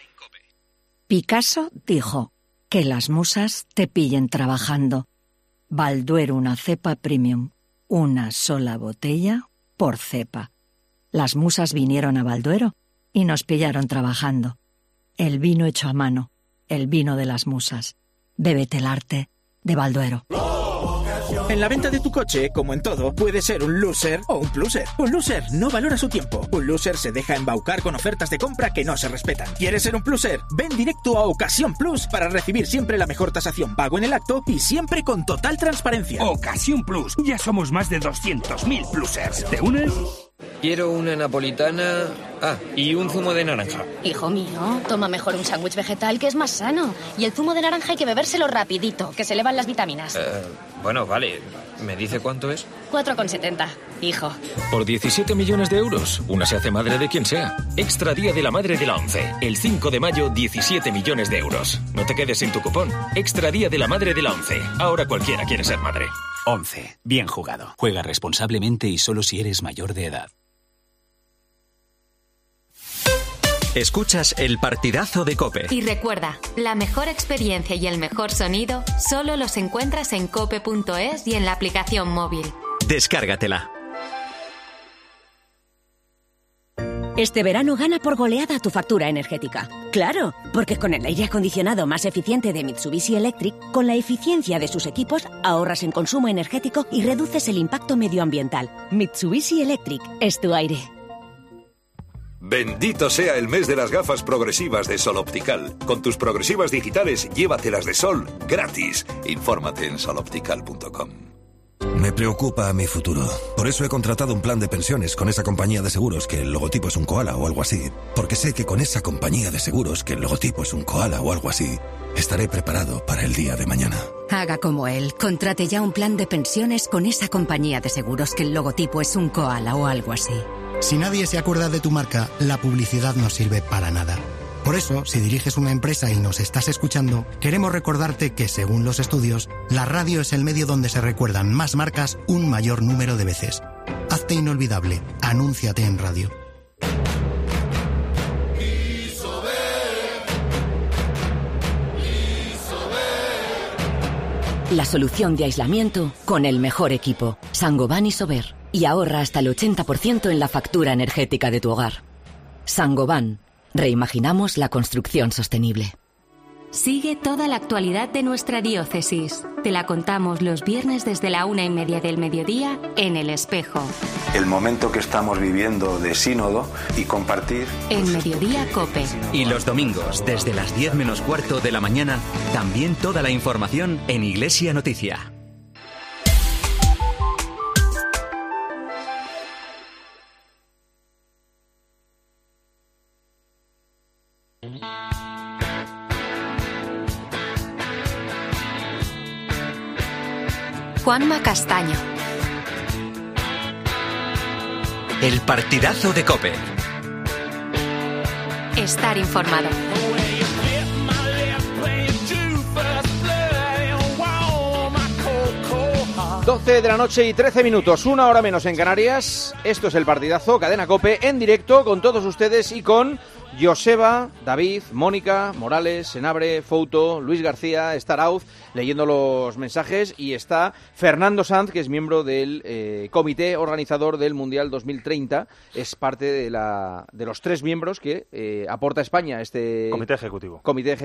Picasso dijo que las musas te pillen trabajando. Balduero, una cepa premium, una sola botella por cepa. Las musas vinieron a Balduero y nos pillaron trabajando. El vino hecho a mano, el vino de las musas. Bébete el arte de Balduero. En la venta de tu coche, como en todo, puede ser un loser o un pluser. Un loser no valora su tiempo. Un loser se deja embaucar con ofertas de compra que no se respetan. ¿Quieres ser un pluser? Ven directo a Ocasión Plus para recibir siempre la mejor tasación pago en el acto y siempre con total transparencia. Ocasión Plus. Ya somos más de 200.000 plusers. ¿Te unes? Quiero una napolitana... y un zumo de naranja. Hijo mío, toma mejor un sándwich vegetal que es más sano. Y el zumo de naranja hay que bebérselo rapidito, que se elevan las vitaminas. Bueno, vale. ¿Me dice cuánto es? 4,70, hijo. Por 17 millones de euros, una se hace madre de quien sea. Extra Día de la Madre de la ONCE. El 5 de mayo, 17 millones de euros. No te quedes sin tu cupón. Extra Día de la Madre de la ONCE. Ahora cualquiera quiere ser madre. ONCE. Bien jugado. Juega responsablemente y solo si eres mayor de edad. Escuchas el partidazo de COPE. Y recuerda, la mejor experiencia y el mejor sonido solo los encuentras en cope.es y en la aplicación móvil. Descárgatela. Este verano gana por goleada tu factura energética. ¡Claro! Porque con el aire acondicionado más eficiente de Mitsubishi Electric, con la eficiencia de sus equipos, ahorras en consumo energético y reduces el impacto medioambiental. Mitsubishi Electric es tu aire. Bendito sea el mes de las gafas progresivas de Sol Optical. Con tus progresivas digitales, llévatelas de sol gratis. Infórmate en soloptical.com. Me preocupa mi futuro. Por eso he contratado un plan de pensiones con esa compañía de seguros que el logotipo es un koala o algo así. Porque sé que con esa compañía de seguros que el logotipo es un koala o algo así, estaré preparado para el día de mañana. Haga como él. Contrate ya un plan de pensiones con esa compañía de seguros que el logotipo es un koala o algo así. Si nadie se acuerda de tu marca, la publicidad no sirve para nada. Por eso, si diriges una empresa y nos estás escuchando, queremos recordarte que, según los estudios, la radio es el medio donde se recuerdan más marcas un mayor número de veces. Hazte inolvidable. Anúnciate en radio. La solución de aislamiento con el mejor equipo. Saint-Gobain Isover. Y ahorra hasta el 80% en la factura energética de tu hogar. Saint-Gobain. Reimaginamos la construcción sostenible. Sigue toda la actualidad de nuestra diócesis. Te la contamos los viernes desde la 1:30 del mediodía en El Espejo. El momento que estamos viviendo de sínodo y compartir... En Mediodía COPE. Y los domingos, desde las 10 menos cuarto de la mañana, también toda la información en Iglesia Noticia. Juanma Castaño. El partidazo de COPE. Estar informado. 12 de la noche y 13 minutos, una hora menos en Canarias. Esto es el partidazo, Cadena COPE, en directo con todos ustedes y con Joseba, David, Mónica, Morales, Senabre, Fouto, Luis García, está Arauz leyendo los mensajes y está Fernando Sanz, que es miembro del comité organizador del Mundial 2030. Es parte de los 3 miembros que aporta España a este comité ejecutivo.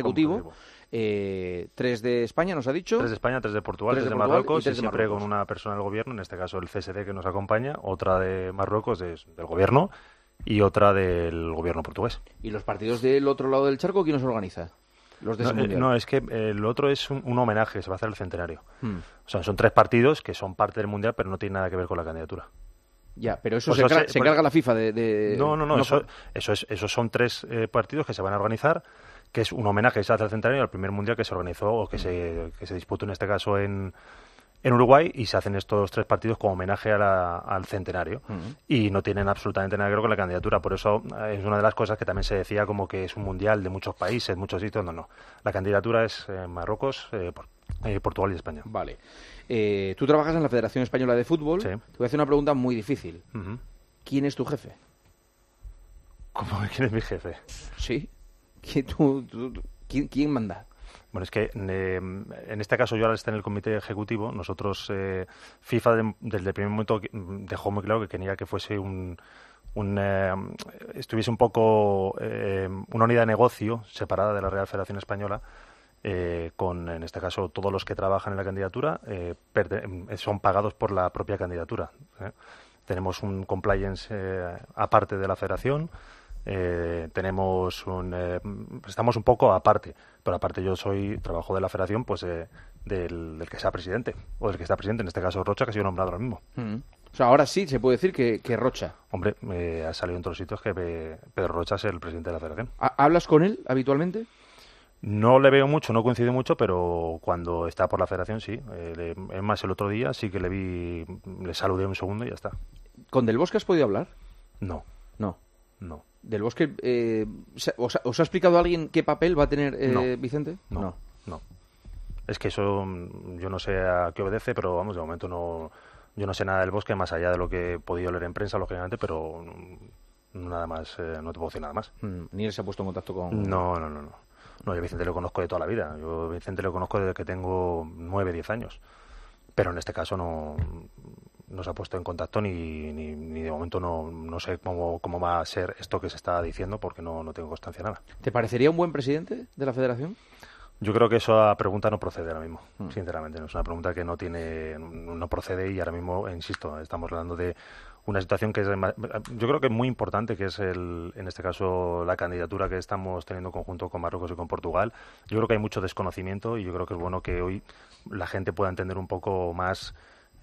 3 de España, nos ha dicho. 3 de España, 3 de Portugal, 3 de Marruecos y siempre con una persona del gobierno, en este caso el CSD que nos acompaña, otra de Marruecos del gobierno y otra del gobierno portugués. ¿Y los partidos del otro lado del charco quién los organiza? Los de ese mundial. No, es que el otro es un homenaje, se va a hacer el centenario. O sea, son 3 partidos que son parte del mundial, pero no tienen nada que ver con la candidatura. Ya, pero eso se encarga la FIFA de... No, esos son 3 partidos que se van a organizar, que es un homenaje que se hace al centenario al primer mundial que se organizó o que se disputó en este caso en Uruguay, y se hacen estos 3 partidos como homenaje al centenario y no tienen absolutamente nada que ver con la candidatura. Por eso es una de las cosas que también se decía como que es un mundial de muchos países, muchos sitios. No. La candidatura es Marruecos, Portugal y España. Vale. Tú trabajas en la Federación Española de Fútbol. Sí. Te voy a hacer una pregunta muy difícil. ¿Quién es tu jefe? ¿Cómo que quién es mi jefe? Sí. ¿Quién manda? Bueno, es que en este caso yo ahora estoy en el comité ejecutivo. Nosotros, FIFA desde el primer momento dejó muy claro que quería que fuese estuviese un poco una unidad de negocio separada de la Real Federación Española, con, en este caso, todos los que trabajan en la candidatura son pagados por la propia candidatura. Tenemos un compliance aparte de la federación. Estamos un poco aparte, pero aparte yo trabajo de la federación, pues del que sea presidente, o del que está presidente, en este caso Rocha, que ha sido nombrado ahora mismo. O sea, ahora sí se puede decir que Rocha. Hombre, ha salido en todos los sitios que Pedro Rocha es el presidente de la federación. ¿Hablas con él habitualmente? No le veo mucho, no coincide mucho, pero cuando está por la federación sí. Es más, el otro día sí que le saludé un segundo y ya está. ¿Con Del Bosque has podido hablar? No. ¿Del Bosque os ha explicado alguien qué papel va a tener Vicente? No. Es que eso yo no sé a qué obedece, pero vamos, de momento yo no sé nada del Bosque, más allá de lo que he podido leer en prensa, lógicamente, pero nada más, no te puedo decir nada más. ¿Ni él se ha puesto en contacto con...? No, yo a Vicente lo conozco de toda la vida. Yo a Vicente lo conozco desde que tengo 9, 10 años. Pero en este caso no se ha puesto en contacto ni de momento no sé cómo va a ser esto que se está diciendo, porque no tengo constancia de nada. ¿Te parecería un buen presidente de la federación? Yo creo que esa pregunta no procede ahora mismo, sinceramente. No es una pregunta que no procede, y ahora mismo, insisto, estamos hablando de una situación que yo creo que es muy importante, que es en este caso la candidatura que estamos teniendo conjunto con Marruecos y con Portugal. Yo creo que hay mucho desconocimiento y yo creo que es bueno que hoy la gente pueda entender un poco más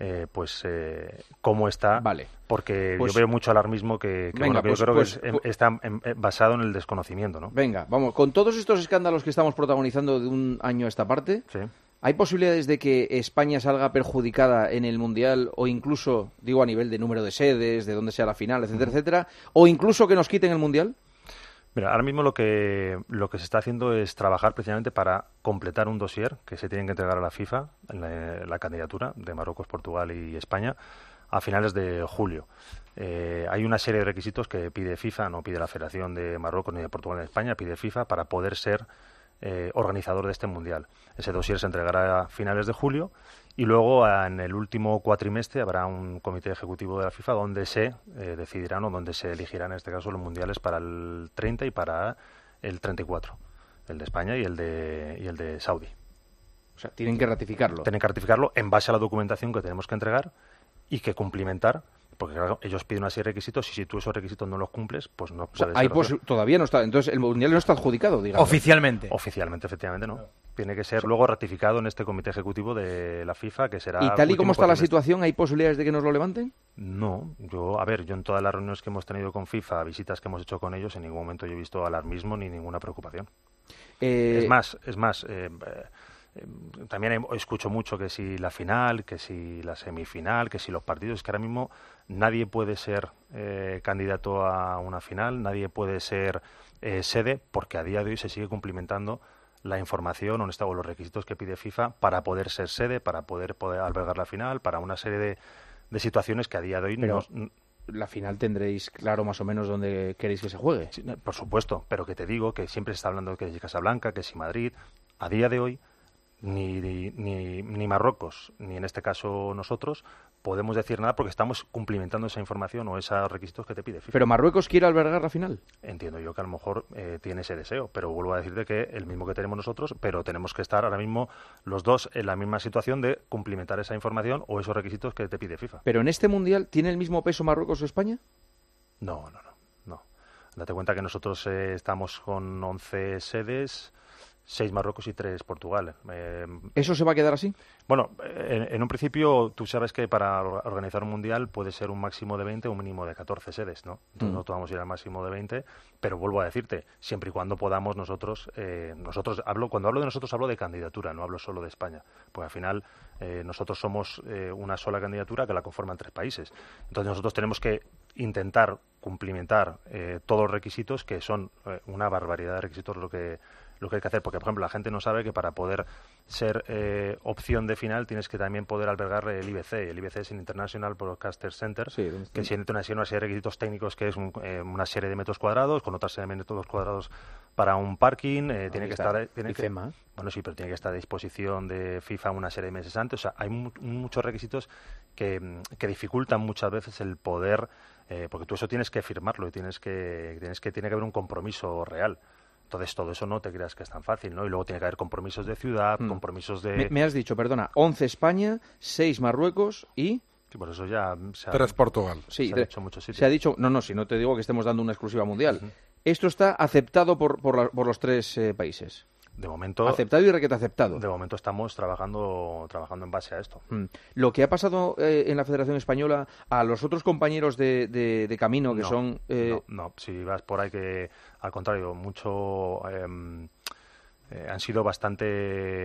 cómo está, porque yo veo mucho alarmismo que está basado en el desconocimiento, ¿no? Venga, vamos, con todos estos escándalos que estamos protagonizando de un año a esta parte, ¿hay posibilidades de que España salga perjudicada en el Mundial, o incluso, digo, a nivel de número de sedes, de dónde sea la final, etcétera, etcétera, o incluso que nos quiten el Mundial? Mira, ahora mismo lo que se está haciendo es trabajar precisamente para completar un dossier que se tienen que entregar a la FIFA, en la candidatura de Marruecos, Portugal y España, a finales de julio. Hay una serie de requisitos que pide FIFA, no pide la Federación de Marruecos ni de Portugal ni de España, pide FIFA para poder ser organizador de este Mundial. Ese dossier se entregará a finales de julio y luego en el último cuatrimestre habrá un comité ejecutivo de la FIFA donde se decidirán o donde se elegirán en este caso los mundiales para el 30 y para el 34, el de España y el de Saudi. O sea, tienen que ratificarlo. Tienen que ratificarlo en base a la documentación que tenemos que entregar y que cumplimentar. Porque claro, ellos piden una serie de requisitos y si tú esos requisitos no los cumples, pues no puedes ser. Todavía no está. Entonces, el Mundial no está adjudicado, digamos. Oficialmente. Oficialmente, efectivamente, no. Tiene que ser luego ratificado en este comité ejecutivo de la FIFA, que será... ¿Y tal y como está la situación, hay posibilidades de que nos lo levanten? No. Yo en todas las reuniones que hemos tenido con FIFA, visitas que hemos hecho con ellos, en ningún momento yo he visto alarmismo ni ninguna preocupación. Es más... También escucho mucho que si la final, que si la semifinal, que si los partidos, que ahora mismo nadie puede ser candidato a una final, nadie puede ser sede, porque a día de hoy se sigue cumplimentando la información o los requisitos que pide FIFA para poder ser sede, para poder albergar la final, para una serie de situaciones que a día de hoy la final tendréis claro más o menos dónde queréis que se juegue. Sí, por supuesto, pero que te digo que siempre se está hablando de que es Casablanca, que si Madrid. A día de hoy, ni Marruecos, ni en este caso nosotros, podemos decir nada porque estamos cumplimentando esa información o esos requisitos que te pide FIFA. ¿Pero Marruecos quiere albergar la final? Entiendo yo que a lo mejor tiene ese deseo, pero vuelvo a decirte que el mismo que tenemos nosotros, pero tenemos que estar ahora mismo los dos en la misma situación de cumplimentar esa información o esos requisitos que te pide FIFA. ¿Pero en este Mundial tiene el mismo peso Marruecos o España? No. Date cuenta que nosotros estamos con 11 sedes, 6 Marruecos y 3 Portugal. ¿Eso se va a quedar así? Bueno, en un principio tú sabes que para organizar un mundial puede ser un máximo de 20 o un mínimo de 14 sedes, ¿no? Entonces nosotros vamos a ir al máximo de 20, pero vuelvo a decirte, siempre y cuando podamos nosotros cuando hablo de nosotros hablo de candidatura, no hablo solo de España, porque al final nosotros somos una sola candidatura que la conforman 3 países. Entonces nosotros tenemos que intentar cumplimentar todos los requisitos, que son una barbaridad de requisitos lo que hay que hacer, porque por ejemplo la gente no sabe que para poder ser opción de final tienes que también poder albergar el IBC. El IBC es el International Broadcaster Center, que tiene una serie de requisitos técnicos, que es una serie de metros cuadrados con otra serie de metros cuadrados para un parking. Tiene que estar bueno, sí, pero tiene que estar a disposición de FIFA una serie de meses antes. O sea, hay muchos requisitos que dificultan muchas veces el poder, porque tú eso tienes que firmarlo y tiene que haber un compromiso real. Entonces, todo eso no te creas que es tan fácil, ¿no? Y luego tiene que haber compromisos de ciudad, compromisos de... Me has dicho, perdona, 11 España, 6 Marruecos y... Sí, por eso ya... 3 Portugal. Sí, se ha dicho muchos sitios. Se ha dicho... No, si no te digo que estemos dando una exclusiva mundial. Esto está aceptado por los 3 países. De momento... Aceptado y requete aceptado. De momento estamos trabajando en base a esto. Lo que ha pasado en la Federación Española a los otros compañeros de camino que son... No, si vas por ahí que, al contrario, mucho... han sido bastante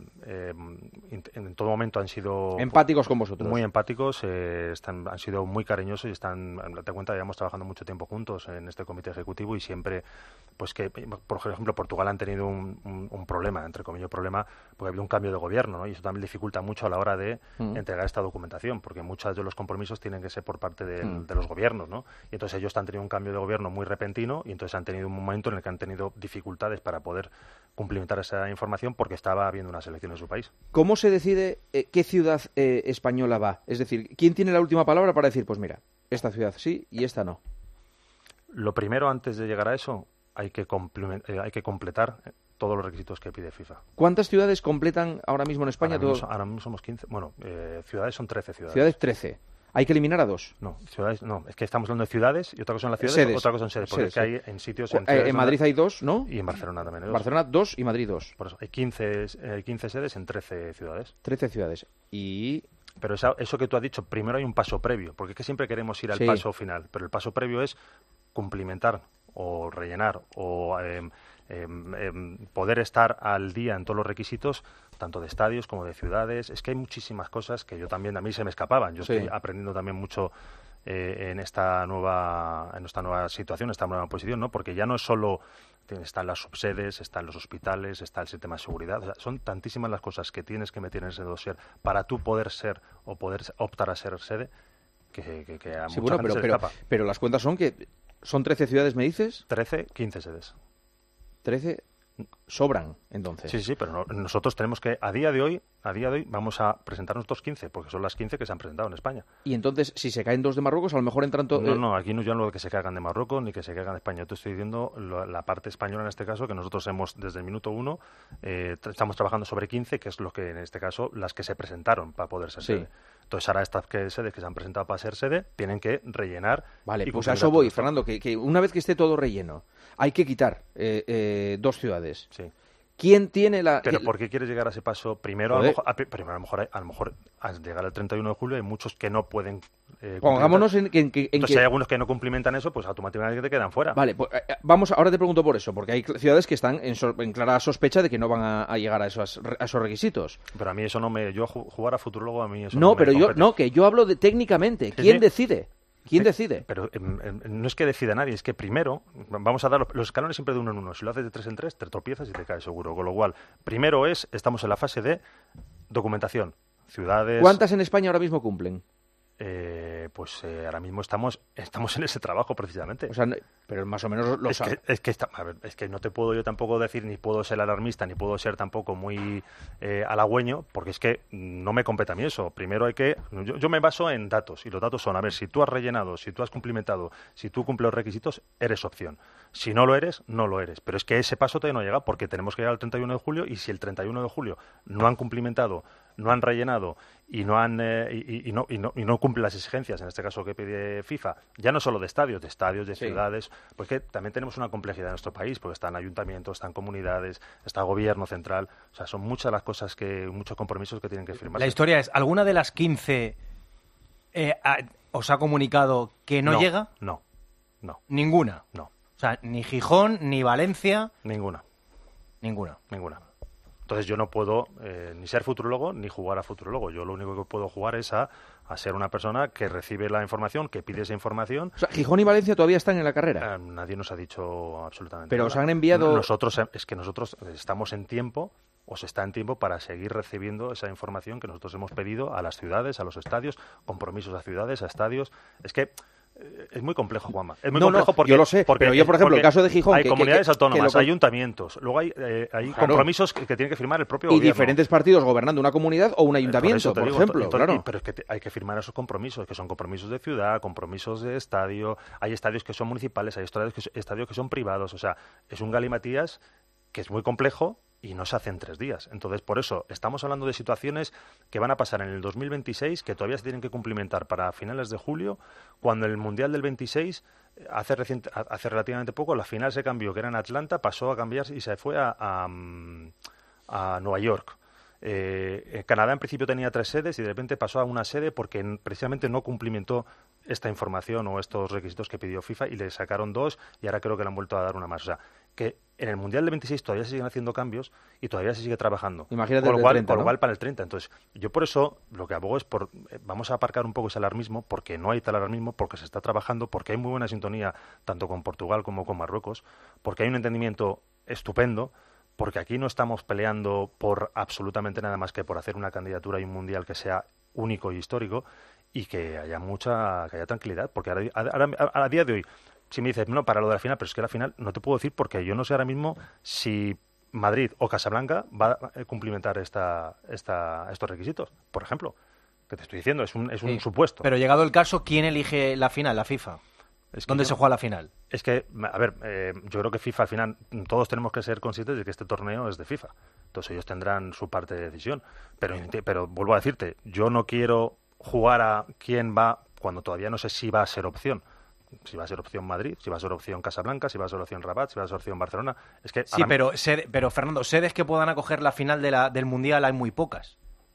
en todo momento han sido empáticos con vosotros, muy empáticos, han sido muy cariñosos y date cuenta, llevamos trabajando mucho tiempo juntos en este comité ejecutivo y siempre, pues que por ejemplo Portugal han tenido un problema, entre comillas problema, porque ha habido un cambio de gobierno, ¿no? Y eso también dificulta mucho a la hora de entregar esta documentación, porque muchos de los compromisos tienen que ser por parte de los gobiernos, ¿no? Y entonces ellos han tenido un cambio de gobierno muy repentino y entonces han tenido un momento en el que han tenido dificultades para poder cumplimentar esa información porque estaba habiendo unas elecciones en su país. ¿Cómo se decide qué ciudad española va? Es decir, ¿quién tiene la última palabra para decir, pues mira, esta ciudad sí y esta no? Lo primero, antes de llegar a eso, hay que completar todos los requisitos que pide FIFA. ¿Cuántas ciudades completan ahora mismo en España? Ahora mismo somos 15. Bueno, ciudades son 13 ciudades. Ciudades 13. ¿Hay que eliminar a 2? No, ciudades no. Es que estamos hablando de ciudades y otra cosa son las ciudades, sedes. Otra cosa son sedes. Porque es que hay en sitios... En Madrid hay 2, ¿no? Y en Barcelona también hay 2. Barcelona 2 y Madrid 2. Por eso, hay 15 sedes en 13 ciudades. 13 ciudades. Pero eso que tú has dicho, primero hay un paso previo, porque es que siempre queremos ir al paso final, pero el paso previo es cumplimentar o rellenar o poder estar al día en todos los requisitos, tanto de estadios como de ciudades. Es que hay muchísimas cosas que a mí se me escapaban. Yo estoy aprendiendo también mucho en esta nueva situación, esta nueva posición, ¿no? Porque ya no es solo están las subsedes, están los hospitales, está el sistema de seguridad. O sea, son tantísimas las cosas que tienes que meter en ese dossier para tú poder ser o poder optar a ser sede que a mucha gente se le escapa. Pero las cuentas son que son 13 ciudades, ¿me dices? 13, 15 sedes. 13 sobran, entonces. Sí, pero nosotros tenemos que, a día de hoy, vamos a presentar nosotros 15, porque son las 15 que se han presentado en España. Y entonces, si se caen 2 de Marruecos, a lo mejor entran todos... No, aquí no yo hablo de que se caigan de Marruecos ni que se caigan de España. Yo te estoy diciendo la parte española en este caso, que nosotros desde el minuto 1, estamos trabajando sobre 15, que es lo que en este caso, las que se presentaron para poder ser sede. Entonces ahora estas sedes que se han presentado para ser sede tienen que rellenar. Vale, pues a eso voy, Fernando, que una vez que esté todo relleno, hay que quitar 2 ciudades. Sí. ¿Quién tiene la...? ¿Pero por qué quieres llegar a ese paso? Primero, a lo mejor al llegar al 31 de julio hay muchos que no pueden... Pongámonos en Entonces, si hay algunos que no cumplimentan eso, pues automáticamente te quedan fuera. Vale, pues ahora te pregunto por eso, porque hay ciudades que están en clara sospecha de que no van a llegar a esos requisitos. Pero a mí eso no me... Yo jugar a futurólogo a mí eso no me compete. Que yo hablo de técnicamente. ¿Quién decide? ¿Quién decide? Pero no es que decida nadie, es que primero vamos a dar los escalones siempre de 1 en 1. Si lo haces de 3 en 3, te tropiezas y te caes seguro. Con lo cual, primero estamos en la fase de documentación. Ciudades... ¿Cuántas en España ahora mismo cumplen? ahora mismo estamos en ese trabajo precisamente. O sea, pero más o menos lo sabe. Es que no te puedo yo tampoco decir, ni puedo ser alarmista, ni puedo ser tampoco muy halagüeño, porque es que no me compete a mí eso. Primero yo me baso en datos, y los datos son, a ver, si tú has rellenado, si tú has cumplimentado, si tú cumples los requisitos, eres opción. Si no lo eres, no lo eres. Pero es que ese paso todavía no llega, porque tenemos que llegar al 31 de julio, y si el 31 de julio no han cumplimentado, no han rellenado y no cumplen las exigencias, en este caso que pide FIFA, ya no solo de estadios, de ciudades, porque también tenemos una complejidad en nuestro país, porque están ayuntamientos, están comunidades, está gobierno central, o sea, son muchas las cosas muchos compromisos que tienen que firmar. La historia es, ¿alguna de las 15 os ha comunicado que no llega? No. ¿Ninguna? No. O sea, ni Gijón, ni Valencia. Ninguna. Ninguna. Entonces yo no puedo ni ser futurólogo ni jugar a futurólogo. Yo lo único que puedo jugar es a ser una persona que recibe la información, que pide esa información. O sea, ¿Gijón y Valencia todavía están en la carrera? Nadie nos ha dicho absolutamente Pero nada. os han enviado... Nosotros estamos en tiempo, o se está en tiempo para seguir recibiendo esa información que nosotros hemos pedido a las ciudades, a los estadios, compromisos a ciudades, a estadios. Es que... es muy complejo, Juanma. Es muy complejo porque yo lo sé, pero yo, por ejemplo, el caso de Gijón... Hay comunidades autónomas, hay ayuntamientos, luego hay compromisos que tiene que firmar el propio gobierno. Y diferentes partidos gobernando una comunidad o un ayuntamiento, por ejemplo. Claro. Pero es que hay que firmar esos compromisos, que son compromisos de ciudad, compromisos de estadio, hay estadios que son municipales, hay estadios que son privados, o sea, es un galimatías que es muy complejo y no se hace en 3 días. Entonces, por eso, estamos hablando de situaciones que van a pasar en el 2026, que todavía se tienen que cumplimentar para finales de julio, cuando el Mundial del 26, hace relativamente poco, la final se cambió, que era en Atlanta, pasó a cambiarse y se fue a Nueva York. Canadá en principio tenía 3 sedes y de repente pasó a una sede porque precisamente no cumplimentó esta información o estos requisitos que pidió FIFA y le sacaron 2 y ahora creo que le han vuelto a dar una más. O sea, que en el Mundial del 26 todavía se siguen haciendo cambios y todavía se sigue trabajando. Imagínate con lo cual para el 30. Entonces, yo por eso lo que abogo es vamos a aparcar un poco ese alarmismo, porque no hay tal alarmismo, porque se está trabajando, porque hay muy buena sintonía tanto con Portugal como con Marruecos, porque hay un entendimiento estupendo, porque aquí no estamos peleando por absolutamente nada más que por hacer una candidatura y un mundial que sea único y histórico y que haya tranquilidad, porque a día de hoy, si me dices, no, para lo de la final, pero es que la final no te puedo decir porque yo no sé ahora mismo si Madrid o Casablanca va a cumplimentar estos requisitos, por ejemplo, que te estoy diciendo, es un supuesto. Pero llegado el caso, ¿quién elige la final, la FIFA? ¿Dónde se juega la final? Es que, a ver, yo creo que FIFA al final, todos tenemos que ser conscientes de que este torneo es de FIFA. Entonces ellos tendrán su parte de decisión. Pero vuelvo a decirte, yo no quiero jugar a quién va cuando todavía no sé si va a ser opción. Si va a ser opción Madrid, si va a ser opción Casablanca, si va a ser opción Rabat, si va a ser opción Barcelona. Es que sí, pero Fernando, sedes que puedan acoger la final del Mundial hay muy pocas.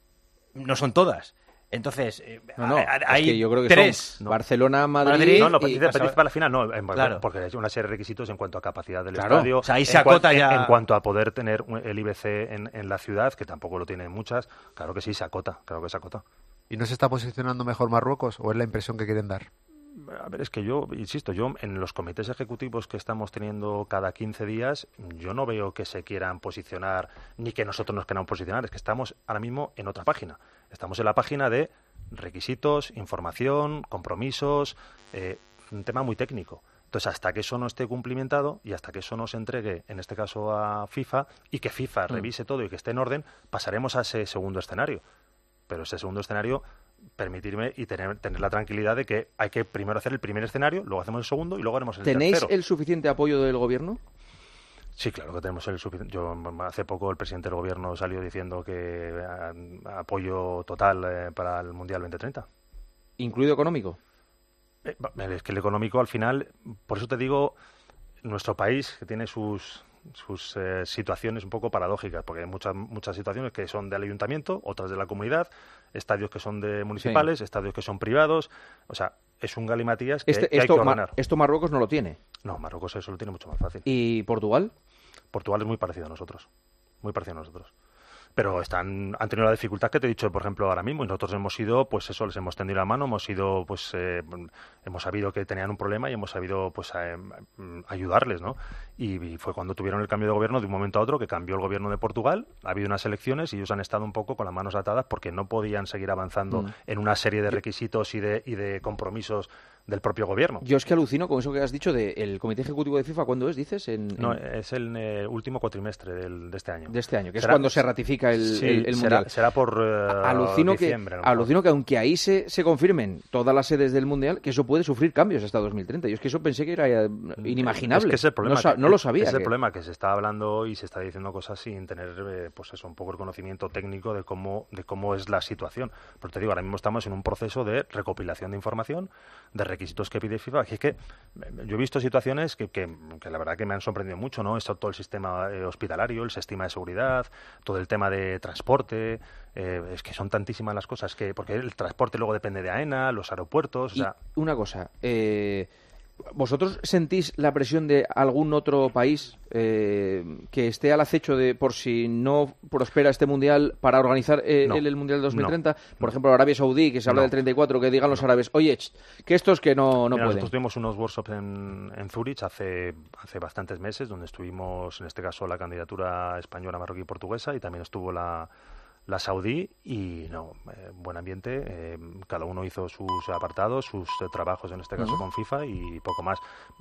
No son todas. Entonces, hay es que yo creo que 3. Son Barcelona, Madrid... No, para la final no, claro. Porque hay una serie de requisitos en cuanto a capacidad del estadio. O sea, ahí se acota ya... En cuanto a poder tener el IBC en la ciudad, que tampoco lo tienen muchas, claro que sí, se acota, claro que se acota. ¿Y no se está posicionando mejor Marruecos o es la impresión que quieren dar? A ver, es que yo en los comités ejecutivos que estamos teniendo cada 15 días, yo no veo que se quieran posicionar, ni que nosotros nos queramos posicionar, es que estamos ahora mismo en otra página. Estamos en la página de requisitos, información, compromisos, un tema muy técnico. Entonces, hasta que eso no esté cumplimentado y hasta que eso no se entregue, en este caso a FIFA, y que FIFA revise todo y que esté en orden, pasaremos a ese segundo escenario. Pero ese segundo escenario, permitirme y tener la tranquilidad de que hay que primero hacer el primer escenario, luego hacemos el segundo y luego haremos el tercero. ¿Tenéis el suficiente apoyo del gobierno? Sí, claro que tenemos el suficiente. Hace poco el presidente del gobierno salió diciendo que apoyo total para el Mundial 2030. ¿Incluido económico? Es que el económico al final, por eso te digo, nuestro país que tiene sus situaciones un poco paradójicas, porque hay muchas situaciones que son del ayuntamiento, otras de la comunidad, estadios que son de municipales, estadios que son privados, o sea, es un galimatías que hay que ordenar. ¿Esto Marruecos no lo tiene? No, Marruecos eso lo tiene mucho más fácil. ¿Y Portugal? Portugal es muy parecido a nosotros, muy parecido a nosotros. pero han tenido la dificultad que te he dicho, por ejemplo, ahora mismo, y nosotros hemos ido, pues eso, les hemos tendido la mano, hemos sabido que tenían un problema y hemos sabido pues ayudarles, ¿no? Y fue cuando tuvieron el cambio de gobierno de un momento a otro, que cambió el gobierno de Portugal, ha habido unas elecciones y ellos han estado un poco con las manos atadas porque no podían seguir avanzando en una serie de requisitos y de compromisos del propio gobierno. Yo es que alucino con eso que has dicho del Comité Ejecutivo de FIFA. ¿Cuándo es, dices? No, es el último cuatrimestre de este año. De este año, que es cuando se ratifica el Mundial. Será por diciembre. Alucino que aunque ahí se confirmen todas las sedes del Mundial, que eso puede sufrir cambios hasta 2030. Yo es que eso pensé que era inimaginable. Es que es el problema. No lo sabía. Es el problema, que se está hablando y se está diciendo cosas sin tener pues eso, un poco el conocimiento técnico de cómo es la situación. Pero te digo, ahora mismo estamos en un proceso de recopilación de información, de requisitos que pide FIFA. Es que yo he visto situaciones que la verdad que me han sorprendido mucho, ¿no? Está todo el sistema hospitalario, el sistema de seguridad, todo el tema de transporte. Es que son tantísimas las cosas porque el transporte luego depende de AENA, los aeropuertos. O sea... Una cosa, ¿vosotros sentís la presión de algún otro país que esté al acecho de por si no prospera este Mundial para organizar el Mundial de 2030? No. Por ejemplo, Arabia Saudí, que se habla del 34, que digan los árabes, oye, que estos que no pueden. Nosotros tuvimos unos workshops en Zúrich hace bastantes meses, donde estuvimos, en este caso, la candidatura española, marroquí y portuguesa, y también estuvo la saudí, y buen ambiente, cada uno hizo sus apartados, sus trabajos, en este caso con FIFA, y poco más.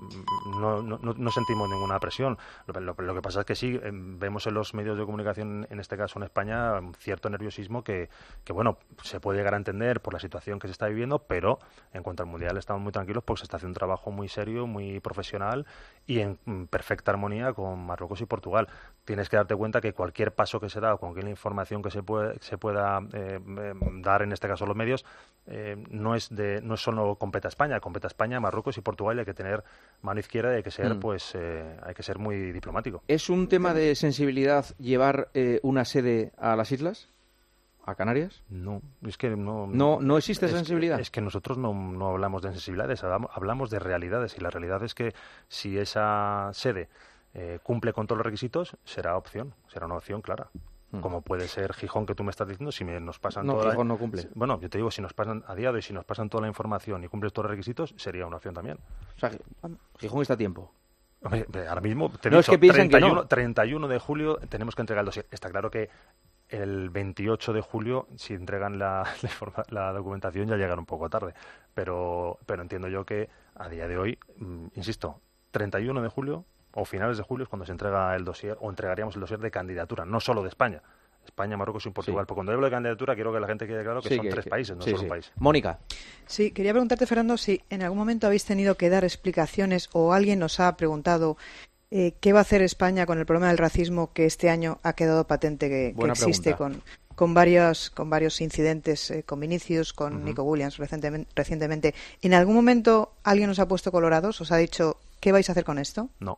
No sentimos ninguna presión. Lo que pasa es que sí, vemos en los medios de comunicación, en este caso en España, un cierto nerviosismo que bueno, se puede llegar a entender por la situación que se está viviendo, pero en cuanto al Mundial estamos muy tranquilos porque se está haciendo un trabajo muy serio, muy profesional y en perfecta armonía con Marruecos y Portugal. Tienes que darte cuenta que cualquier paso que se da o cualquier información que se pueda dar, en este caso los medios, no solo compete a España, compete a España, Marruecos y Portugal, y hay que tener mano izquierda y hay que ser muy diplomático. ¿Es un tema de sensibilidad llevar una sede a las islas? ¿A Canarias? No, es que no... ¿No existe sensibilidad? Es que nosotros no hablamos de sensibilidades, hablamos de realidades, y la realidad es que si esa sede cumple con todos los requisitos, será una opción clara. Como puede ser Gijón, que tú me estás diciendo, si nos pasan Gijón no cumple. Bueno, yo te digo, si nos pasan a día de hoy, si nos pasan toda la información y cumples todos los requisitos, sería una opción también. O sea, Gijón está a tiempo. Hombre, ahora mismo, es que piensan 31 de julio tenemos que entregar el dossier. Está claro que el 28 de julio, si entregan la documentación, ya llegará un poco tarde. Pero entiendo yo que a día de hoy, insisto, 31 de julio o finales de julio es cuando se entrega el dossier, o entregaríamos el dossier de candidatura, no solo de España. España, Marruecos y Portugal. Sí. Porque cuando hablo de candidatura quiero que la gente quede claro que son tres países, no solo un país. Mónica. Sí, quería preguntarte, Fernando, si en algún momento habéis tenido que dar explicaciones o alguien nos ha preguntado qué va a hacer España con el problema del racismo que este año ha quedado patente que existe con varios incidentes, con Vinicius, con Nico Williams recientemente. ¿En algún momento alguien nos ha puesto colorados? ¿Os ha dicho qué vais a hacer con esto? No,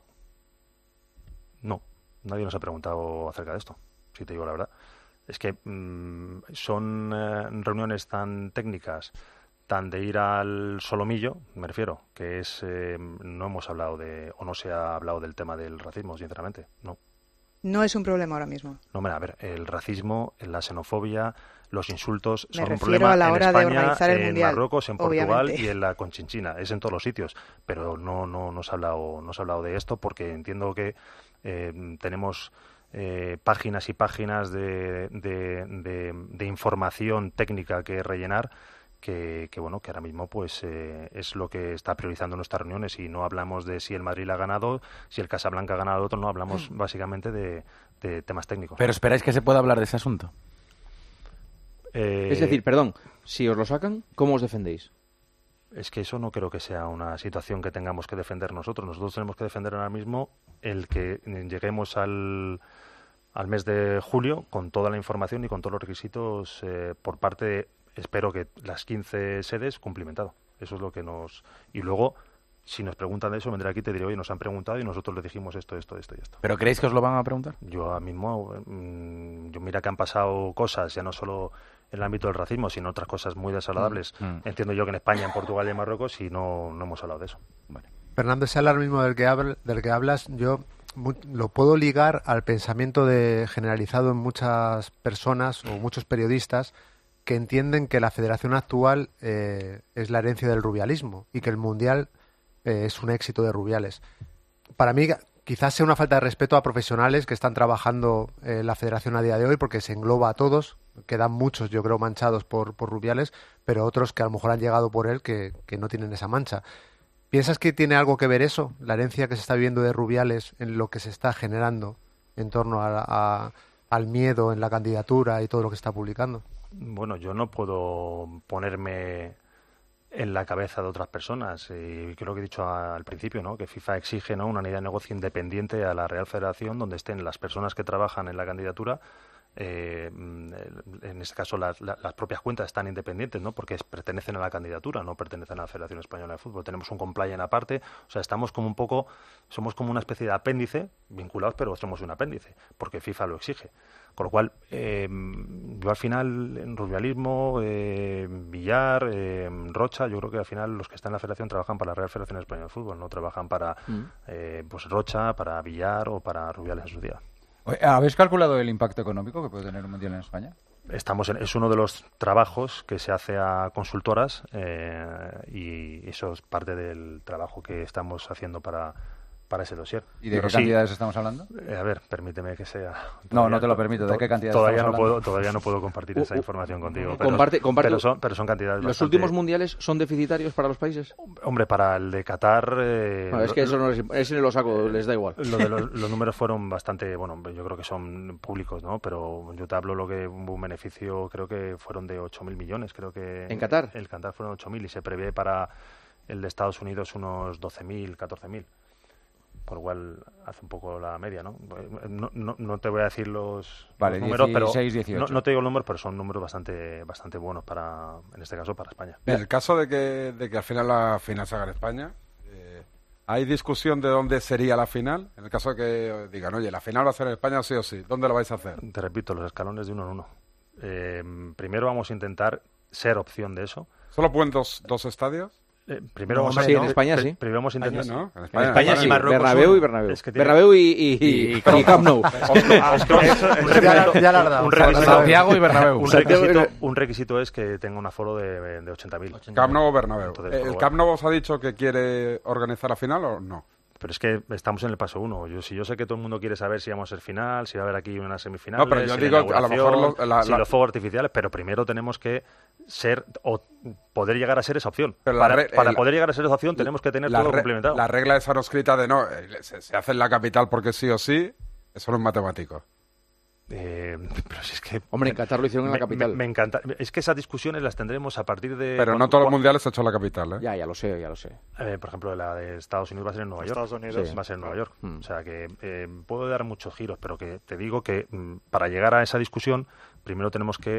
nadie nos ha preguntado acerca de esto, si te digo la verdad. Es que son reuniones tan técnicas, tan de ir al solomillo, me refiero, que es no hemos hablado no se ha hablado del tema del racismo, sinceramente, no. No es un problema ahora mismo. No, mira, a ver, el racismo, la xenofobia, los insultos son un problema a la hora en España, de organizar el Mundial, en Marruecos, en Portugal obviamente. Y en la Conchinchina, es en todos los sitios, pero no se ha hablado de esto porque entiendo que tenemos páginas y páginas de información técnica que rellenar, que ahora mismo pues es lo que está priorizando nuestras reuniones, y no hablamos de si el Madrid ha ganado, si el Casablanca ha ganado otro, no hablamos básicamente de temas técnicos. ¿Pero esperáis que se pueda hablar de ese asunto? Es decir, perdón, si os lo sacan, ¿cómo os defendéis? Es que eso no creo que sea una situación que tengamos que defender nosotros. Nosotros tenemos que defender ahora mismo el que lleguemos al mes de julio con toda la información y con todos los requisitos por parte de, espero que las 15 sedes, cumplimentado. Eso es lo que nos... Y luego, si nos preguntan de eso, vendré aquí y te diré, oye, nos han preguntado y nosotros les dijimos esto y esto. ¿Pero creéis que os lo van a preguntar? Yo ahora mismo, mira que han pasado cosas, ya no solo en el ámbito del racismo, sino otras cosas muy desagradables. Entiendo yo que en España, en Portugal y en Marruecos, y no hemos hablado de eso. Vale. Fernando, ese alarmismo del que hablas, yo lo puedo ligar al pensamiento generalizado en muchas personas o muchos periodistas que entienden que la federación actual es la herencia del rubialismo y que el Mundial es un éxito de Rubiales. Para mí, quizás sea una falta de respeto a profesionales que están trabajando la federación a día de hoy, porque se engloba a todos. Quedan muchos, yo creo, manchados por Rubiales, pero otros que a lo mejor han llegado por él que no tienen esa mancha. ¿Piensas que tiene algo que ver eso, la herencia que se está viviendo de Rubiales, en lo que se está generando en torno al miedo en la candidatura y todo lo que está publicando? Bueno, yo no puedo ponerme en la cabeza de otras personas. Y creo que he dicho al principio, ¿no?, que FIFA exige, ¿no?, una unidad de negocio independiente a la Real Federación, donde estén las personas que trabajan en la candidatura. En este caso las propias cuentas están independientes, ¿no?, porque pertenecen a la candidatura, no pertenecen a la Federación Española de Fútbol. Tenemos un compliance aparte, o sea, somos como una especie de apéndice, vinculados, pero somos un apéndice, porque FIFA lo exige. Con lo cual, yo al final, en rubialismo, Villar, Rocha, yo creo que al final los que están en la Federación trabajan para la Real Federación Española de Fútbol, no trabajan para pues Rocha, para Villar o para Rubiales en su día. ¿Habéis calculado el impacto económico que puede tener un Mundial en España? Es uno de los trabajos que se hace a consultoras y eso es parte del trabajo que estamos haciendo para ese dossier. ¿Y de qué cantidades estamos hablando? A ver, permíteme que sea... No te lo permito. ¿De qué cantidades estamos hablando? Todavía no puedo compartir esa información contigo. Comparte. Pero son cantidades ¿Los últimos mundiales son deficitarios para los países? Hombre, para el de Qatar... es que eso ese lo saco, les da igual. Los números fueron bastante... Bueno, yo creo que son públicos, ¿no? Pero yo te hablo lo que un beneficio, creo que fueron de 8.000 millones, creo que... ¿En Qatar? El Qatar fueron 8.000 y se prevé para el de Estados Unidos unos 12.000, 14.000. Por igual hace un poco la media, ¿no? No te voy a decir los números, 16, pero no te digo el número, pero son números bastante buenos en este caso para España. En el caso de que al final la final se haga en España, ¿hay discusión de dónde sería la final? En el caso de que digan, oye, la final va a ser en España sí o sí, ¿dónde lo vais a hacer? Te repito, los escalones de uno en uno. Primero vamos a intentar ser opción de eso. ¿Solo pueden dos estadios? Primero vamos en España sí. Primero vamos a intentar... ¿no? En España sí. Bernabéu y Bernabéu. Es que Bernabéu y Camp Nou. Santiago y Bernabéu. Un requisito es que tenga un aforo de 80.000. Camp Nou o Bernabéu. ¿El Camp Nou os ha dicho que quiere organizar la final o no? Pero es que estamos en el paso 1. Si yo sé que todo el mundo quiere saber si vamos a ser final, si va a haber aquí una semifinal, no, pero yo digo, a lo mejor si los fuegos artificiales, pero primero tenemos que ser o poder llegar a ser esa opción. Pero para poder llegar a ser esa opción tenemos que tener todo complementado. La regla esa no escrita de se hace en la capital porque sí o sí, eso no es matemático. Pero si es que... Hombre, en Qatar lo hicieron en la capital. Me encanta. Es que esas discusiones las tendremos a partir de... Pero no todos los mundiales se ha hecho en la capital, ¿eh? Ya lo sé. Por ejemplo, la de Estados Unidos va a ser en Nueva York. Estados Unidos va a ser en Nueva York. O sea que puedo dar muchos giros, pero que te digo que para llegar a esa discusión, primero tenemos que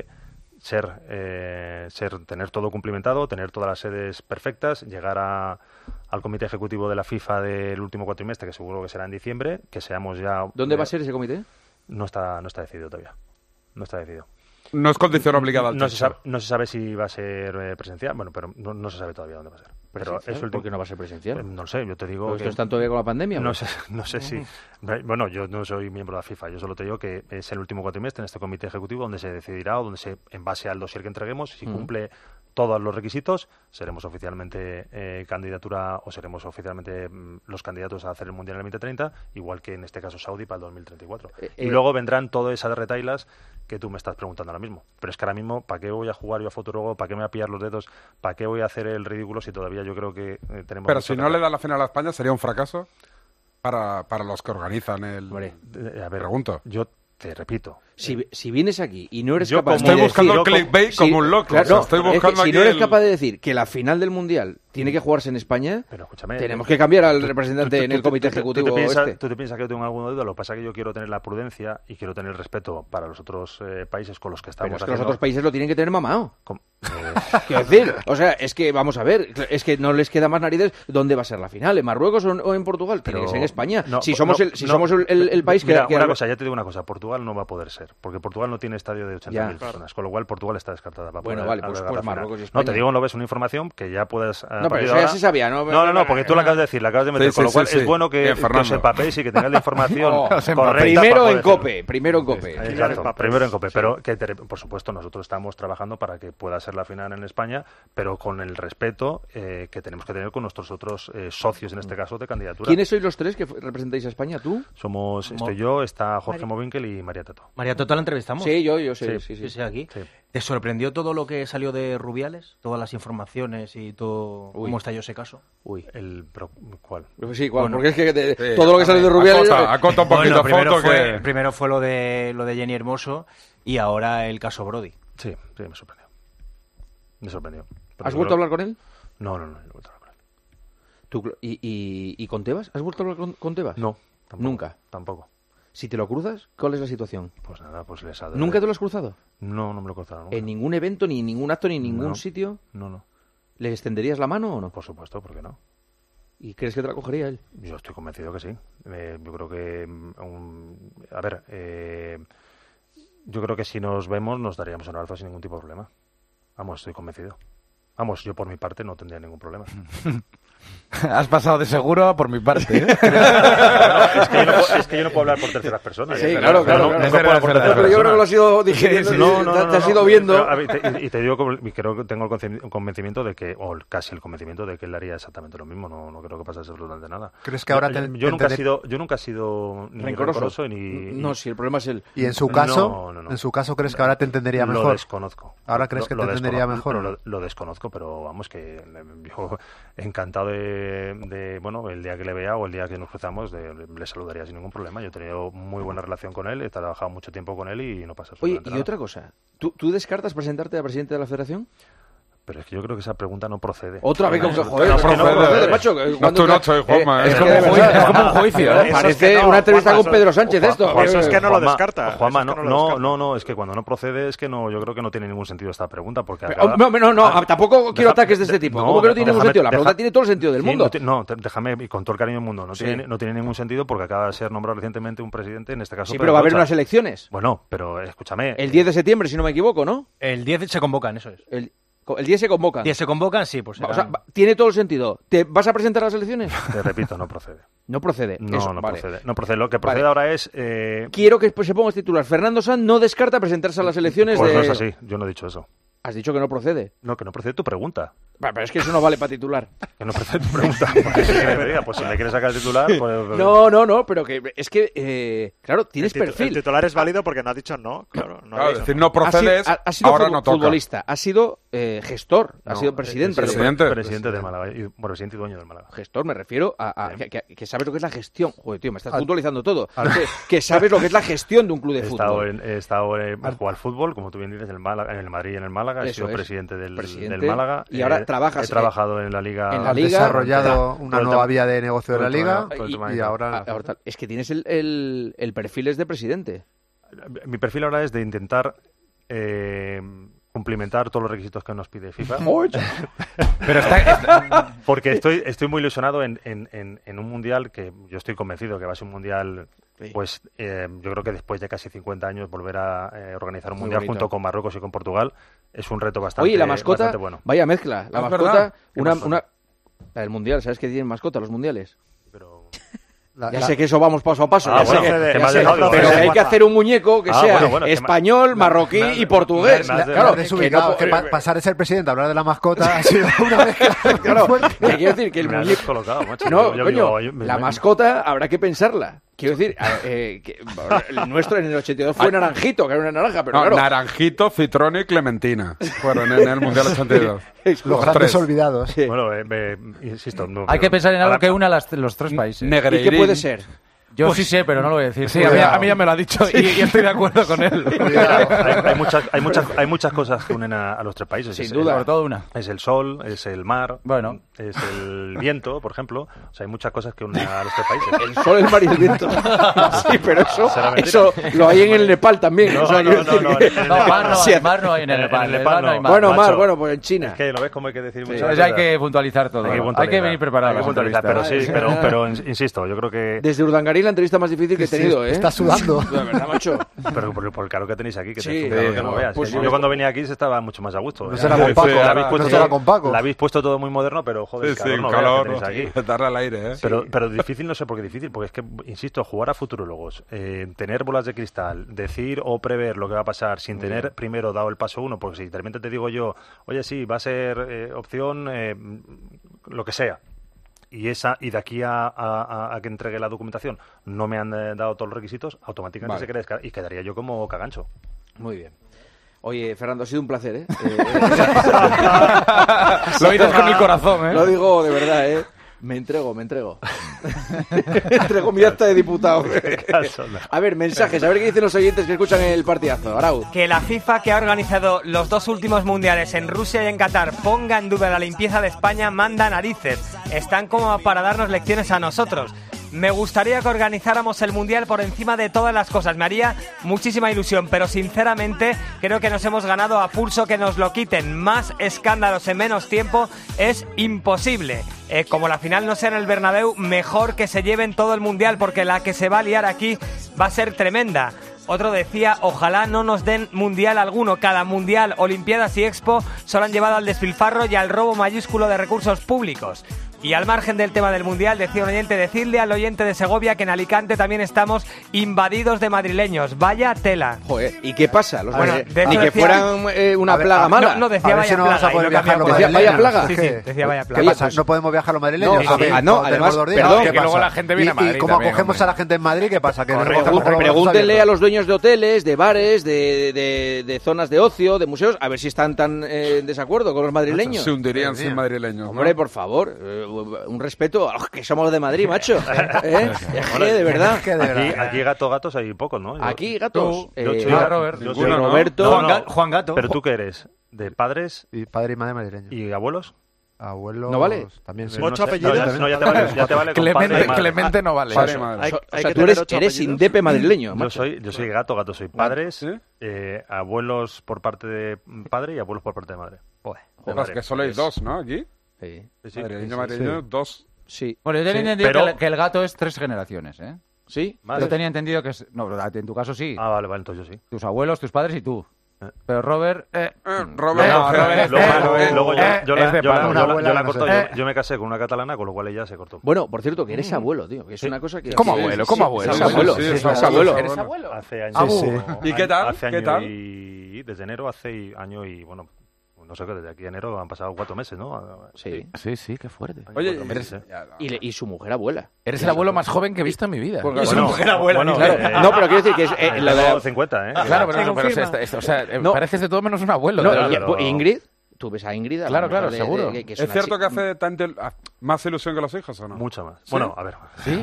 tener todo cumplimentado, tener todas las sedes perfectas, llegar al comité ejecutivo de la FIFA del último cuatrimestre, que seguro que será en diciembre, que seamos ya... ¿Dónde va a ser ese comité? No está decidido todavía. No está decidido. No es condición obligada al no se sabe si va a ser presencial. Bueno, pero no se sabe todavía dónde va a ser. Pero es ¿por qué no va a ser presencial? No sé, yo te digo... ¿Esto está todavía con la pandemia? No sé si... Bueno, yo no soy miembro de la FIFA. Yo solo te digo que es el último cuatrimestre en este comité ejecutivo donde se decidirá o donde en base al dossier que entreguemos, si cumple todos los requisitos, seremos oficialmente candidatura o seremos oficialmente los candidatos a hacer el Mundial en el 2030, igual que en este caso Saudi para el 2034. Y luego vendrán todas esas retailas que tú me estás preguntando ahora mismo. Pero es que ahora mismo, ¿para qué voy a jugar yo a Futurogo? ¿Para qué me voy a pillar los dedos? ¿Para qué voy a hacer el ridículo si todavía yo creo que tenemos... Pero si no le da la final a España, ¿sería un fracaso para los que organizan pregunto. Yo te repito. Si vienes aquí y no eres capaz de decir... Estoy buscando el clickbait como un loco. Claro, estoy buscando si no eres capaz de decir que la final del Mundial tiene que jugarse en España, pero escúchame, tenemos que cambiar al representante en el comité ejecutivo. ¿Tú te piensas que yo tengo alguna duda? Lo que pasa es que yo quiero tener la prudencia y quiero tener respeto para los otros países con los que estamos. Pero es que los otros países lo tienen que tener mamado. Quiero decir, o sea, es que vamos a ver, es que no les queda más narices dónde va a ser la final, en Marruecos o en Portugal. Tiene que ser en España. Si somos el país que... Una cosa, ya te digo una cosa, Portugal no va a poder ser. ser, porque Portugal no tiene estadio de 80.000 personas, con lo cual Portugal está descartada. Bueno, vale, pues Marruecos y España. No, te digo, no ves una información que ya puedes... No, pero eso ya se sabía, ¿no? No, porque tú la acabas de decir, la acabas de meter, con lo cual es bueno que os empapéis y que tengáis la información correcta. Primero en COPE. Exacto, primero en COPE, pero que por supuesto nosotros estamos trabajando para que pueda ser la final en España, pero con el respeto que tenemos que tener con nuestros otros socios, en este caso, de candidatura. ¿Quiénes sois los tres que representáis a España? ¿Tú? Estoy yo, está Jorge Movinkel y María Toto. ¿María Toto la entrevistamos? Sí, yo sí. Aquí. Sí. ¿Te sorprendió todo lo que salió de Rubiales? Todas las informaciones y todo... ¿Cómo estalló ese caso? ¿Cuál? Sí, ¿cuál? Bueno, porque es que todo lo que salió de Rubiales... Acota un poquito primero fue lo de Jenny Hermoso y ahora el caso Brody. Sí, me sorprendió. ¿Has vuelto a hablar con él? No, he vuelto a hablar con él. ¿Y con Tebas? ¿Has vuelto a hablar con Tebas? No. Tampoco, ¿Nunca? Tampoco. Si te lo cruzas, ¿cuál es la situación? Pues nada, les ha... ¿Nunca te lo has cruzado? No me lo he cruzado nunca. ¿En ningún evento, ni en ningún acto, ni en ningún sitio? No. ¿Le extenderías la mano o no? Por supuesto, ¿por qué no? ¿Y crees que te la cogería él? Yo estoy convencido que sí. Yo creo que... yo creo que si nos vemos nos daríamos un abrazo sin ningún tipo de problema. Vamos, estoy convencido. Vamos, yo por mi parte no tendría ningún problema. Has pasado de seguro por mi parte, ¿eh? Es que yo no puedo hablar por terceras personas. Sí, claro. Pero yo creo que lo has ido digiriendo, te has ido viendo. Y te digo, creo que tengo el convencimiento de que, o casi el convencimiento de que él haría exactamente lo mismo. No creo que pasase absolutamente nada. ¿Crees que ahora yo nunca he sido ni rencoroso ni... No, si el problema es él. ¿Y en su caso? No. ¿En su caso crees que ahora te entendería mejor? Lo desconozco. ¿Ahora crees que te entendería mejor? Lo desconozco, pero vamos, que yo encantado de bueno, el día que le vea o el día que nos cruzamos, le saludaría sin ningún problema. Yo he tenido muy buena relación con él, he trabajado mucho tiempo con él y no pasa absolutamente nada. Oye, y otra cosa, ¿tú descartas presentarte a presidente de la Federación? Pero es que yo creo que esa pregunta no procede. Otra vez, joder, no procede, macho. Es como un juicio. Parece una entrevista con Pedro Sánchez esto. Eso es que no lo descarta. Juanma, no, es que cuando no procede es que no, yo creo que no tiene ningún sentido esta pregunta. Porque tampoco quiero ataques de este tipo. ¿Cómo que no tiene ningún sentido? La pregunta tiene todo el sentido del mundo. No, déjame, y con todo el cariño del mundo, no tiene ningún sentido porque acaba de ser nombrado recientemente un presidente, en este caso. Sí, pero va a haber unas elecciones. Bueno, pero escúchame. El 10 de septiembre, si no me equivoco, ¿no? El 10 se convocan, eso es. El 10 se convocan. 10 se convocan, sí, pues serán... O sea, tiene todo el sentido. ¿Te vas a presentar a las elecciones? Te repito, no procede. No procede. Procede. No procede. Lo que procede ahora es... Quiero que se ponga este titular. Fernando Sanz no descarta presentarse a las elecciones pues no es así. Yo no he dicho eso. Has dicho que no procede. No, que no procede tu pregunta. Pero es que eso no vale para titular. Que no procede tu pregunta. Pues si me quieres sacar el titular... Pues... No, pero que es que... claro, tienes perfil. El titular es válido porque no ha dicho no. Claro, es decir, no procedes, ha sido ahora no toca. Futbolista, ha sido gestor, ha sido presidente. Presidente del Málaga, presidente y dueño del Málaga. Gestor, me refiero a que sabes lo que es la gestión. Joder, tío, me estás puntualizando todo. Que sabes lo que es la gestión de un club de fútbol. He estado jugar al fútbol, como tú bien dices, en el Madrid y en el Málaga. He sido presidente del Málaga. Y ahora trabajas... He trabajado en la Liga. Has desarrollado una nueva vía de negocio de la Liga y ahora... Es que tienes el perfil es de presidente. Mi perfil ahora es de intentar cumplimentar todos los requisitos que nos pide FIFA. Pero porque estoy muy ilusionado en un mundial que yo estoy convencido que va a ser un mundial. Pues yo creo que después de casi 50 años volver a organizar un mundial junto con Marruecos y con Portugal es un reto bastante bueno. Oye, la mascota, vaya mezcla. La mascota, la del mundial, ¿sabes que tienen mascota los mundiales? Ya sé que eso vamos paso a paso. Pero hay que hacer un muñeco que sea español, marroquí y portugués. Claro, que pasar de ser presidente a hablar de la mascota ha sido una mezcla. Claro, quiero decir que el muñeco... No, coño, la mascota habrá que pensarla. Quiero decir, que el nuestro en el 82 fue Naranjito, que era una naranja, pero claro. Naranjito, Citrón y Clementina fueron en el Mundial 82. Los grandes olvidados. Sí. Bueno, insisto. Hay que pensar en algo que una los tres países. ¿Y qué puede ser? Yo sí sé, pero no lo voy a decir. Sí, a mí ya me lo ha dicho y estoy de acuerdo con él. Hay muchas cosas que unen a los tres países. Sin duda. Sobre todo una. Es el sol, es el mar, es el viento, por ejemplo. O sea, hay muchas cosas que unen a los tres países. El sol, el mar y el viento. Sí, pero eso lo hay en el Nepal también. No, mar no hay en el Nepal. Bueno, mar, pues en China. Es que lo ves como hay que decir muchas cosas. Hay que puntualizar todo. Hay que venir preparado. Pero insisto, yo creo que... Desde Urdangarín Marín, la entrevista más difícil que he tenido, ¿eh? Está sudando. La verdad, macho. Pero por el claro que tenéis aquí, que Sí, te que no veas. pues yo cuando venía aquí se estaba mucho más a gusto. No será con Paco. La habéis puesto todo muy moderno, pero joder, calor, no aquí. Darle al aire, ¿eh? Pero difícil, no sé por qué difícil, porque es que, insisto, jugar a futurólogos, tener bolas de cristal, decir o prever lo que va a pasar sin tener primero dado el paso uno, porque si de repente te digo yo, oye, sí, va a ser opción lo que sea, y de aquí a que entregue la documentación no me han dado todos los requisitos, automáticamente se queda y quedaría yo como cagancho. Muy bien. Oye, Fernando, ha sido un placer, ¿eh? Lo dices con el corazón, ¿eh? Lo digo de verdad, ¿eh? Me entrego. Entrego mi acta de diputado. A ver, mensajes, a ver qué dicen los oyentes que escuchan el partidazo. Arau. Que la FIFA, que ha organizado los 2 últimos mundiales en Rusia y en Qatar, ponga en duda la limpieza de España, manda narices. Están como para darnos lecciones a nosotros. Me gustaría que organizáramos el Mundial por encima de todas las cosas. Me haría muchísima ilusión, pero sinceramente creo que nos hemos ganado a pulso que nos lo quiten. Más escándalos en menos tiempo es imposible. Como la final no sea en el Bernabéu, mejor que se lleven todo el Mundial, porque la que se va a liar aquí va a ser tremenda. Otro decía, ojalá no nos den mundial alguno. Cada mundial, olimpiadas y expo solo han llevado al despilfarro y al robo mayúsculo de recursos públicos. Y al margen del tema del mundial, decía un oyente, decirle al oyente de Segovia que en Alicante también estamos invadidos de madrileños. Vaya tela. Joder, ¿y qué pasa? Ni que fueran una plaga mala. No, decía vaya plaga. No vamos a poder viajar los madrileños. ¿Vaya plaga? Sí, decía vaya plaga. ¿Qué pasa? ¿No podemos viajar los madrileños? No, además, perdón, que luego la gente viene a Madrid. ¿Y cómo acogemos a la gente en Madrid? ¿Qué pasa? Pregúntenle a los dueños de hoteles, de bares, de zonas de ocio, de museos, a ver si están tan en desacuerdo con los madrileños. Se hundirían sin madrileños. Hombre, por favor, un respeto a los que somos de Madrid, macho. De verdad. Aquí gatos hay pocos, ¿no? Aquí gatos. Robert. Yo soy Roberto. Juan Gato. ¿Pero tú qué eres? ¿De padres? Y padre y madre madrileños. ¿Y abuelos? Abuelos... ¿No vale? También sí. 8 apellidos. No, ya te vale. Clemente no vale. O sea, tú eres indepe madrileño. Yo soy gato. Soy padres, abuelos por parte de padre y abuelos por parte de madre. Joder, que solo hay 2, ¿no? Aquí. Sí. Madrileño, 2. Sí. Bueno, yo tenía entendido que el gato es 3 generaciones, ¿eh? ¿Sí? Yo tenía entendido que es... No, en tu caso sí. Ah, vale, entonces yo sí. Tus abuelos, tus padres y tú. Pero Robert... Luego yo la corto. Yo me casé con una catalana, con lo cual ella se cortó. Bueno, por cierto, que eres abuelo, tío. Que es una cosa que... ¿Cómo abuelo? ¿Eres abuelo? ¿Eres abuelo? Hace años. ¿Y qué tal? Hace año y... Desde enero hace año y... Bueno, no sé qué, desde aquí a enero han pasado 4 meses, ¿no? Sí, qué fuerte. Oye, y su mujer abuela. Eres el abuelo más joven que he visto en mi vida. Y su mujer abuela. No, pero quiero decir que es... la de 50, ¿eh? Claro, pero o sea, pareces de todo menos un abuelo. Ingrid... Tú ves a Ingrid. Claro, seguro. ¿Es cierto que hace más ilusión que los hijos o no? Mucho más. ¿Sí? Bueno, a ver. ¿Sí?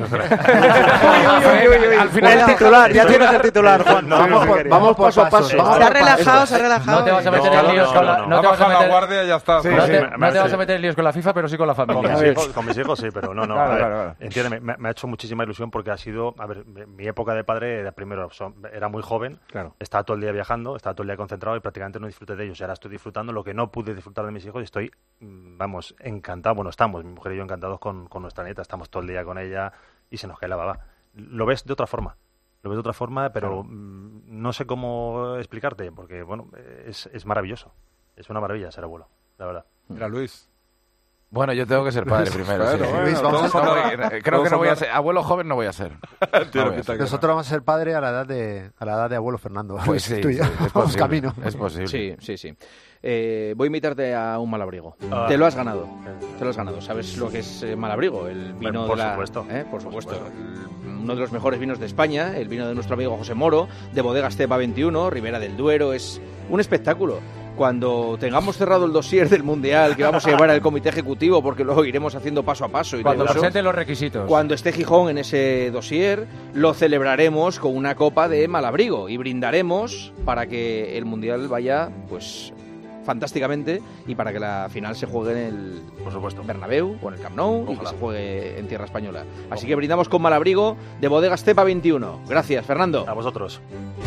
Al final el titular, ya tienes el titular, Juan. Vamos paso a paso. Se ha relajado. No te vas a meter en líos con la... No te vas a meter la guardia y ya está. No te vas a meter en líos con la FIFA, pero sí con la familia. Con mis hijos sí, pero no. Entiéndeme, me ha hecho muchísima ilusión porque ha sido... A ver, mi época de padre era primero, era muy joven. Estaba todo el día viajando, estaba todo el día concentrado y prácticamente no disfruté de ellos. Y ahora estoy disfrutando lo que no pude disfrutar de mis hijos y estoy, encantado. Bueno, estamos, mi mujer y yo encantados con nuestra nieta. Estamos todo el día con ella y se nos cae la baba. Lo ves de otra forma. Pero no sé cómo explicarte, porque, bueno, es maravilloso. Es una maravilla ser abuelo, la verdad. Mira, Luis. Bueno, yo tengo que ser padre primero. Luis, creo que no voy a ser. Abuelo joven no voy a ser. Nosotros vamos a ser padre a la edad de abuelo Fernando. Pues sí, tú y yo. Vamos camino. Es posible. Sí. Voy a invitarte a un Malabrigo. Te lo has ganado. ¿Sabes lo que es Malabrigo? El vino por supuesto. Por supuesto. Uno de los mejores vinos de España, el vino de nuestro amigo José Moro, de Bodega Estepa 21, Ribera del Duero. Es un espectáculo. Cuando tengamos cerrado el dossier del Mundial que vamos a llevar al comité ejecutivo, porque lo iremos haciendo paso a paso. Cuando presente los requisitos. Cuando esté Gijón en ese dossier, lo celebraremos con una copa de Malabrigo y brindaremos para que el Mundial vaya, pues, fantásticamente y para que la final se juegue en el Bernabéu o en el Camp Nou y que se juegue en tierra española. Así que brindamos con Malabrigo de Bodega Estepa 21. Gracias, Fernando. A vosotros.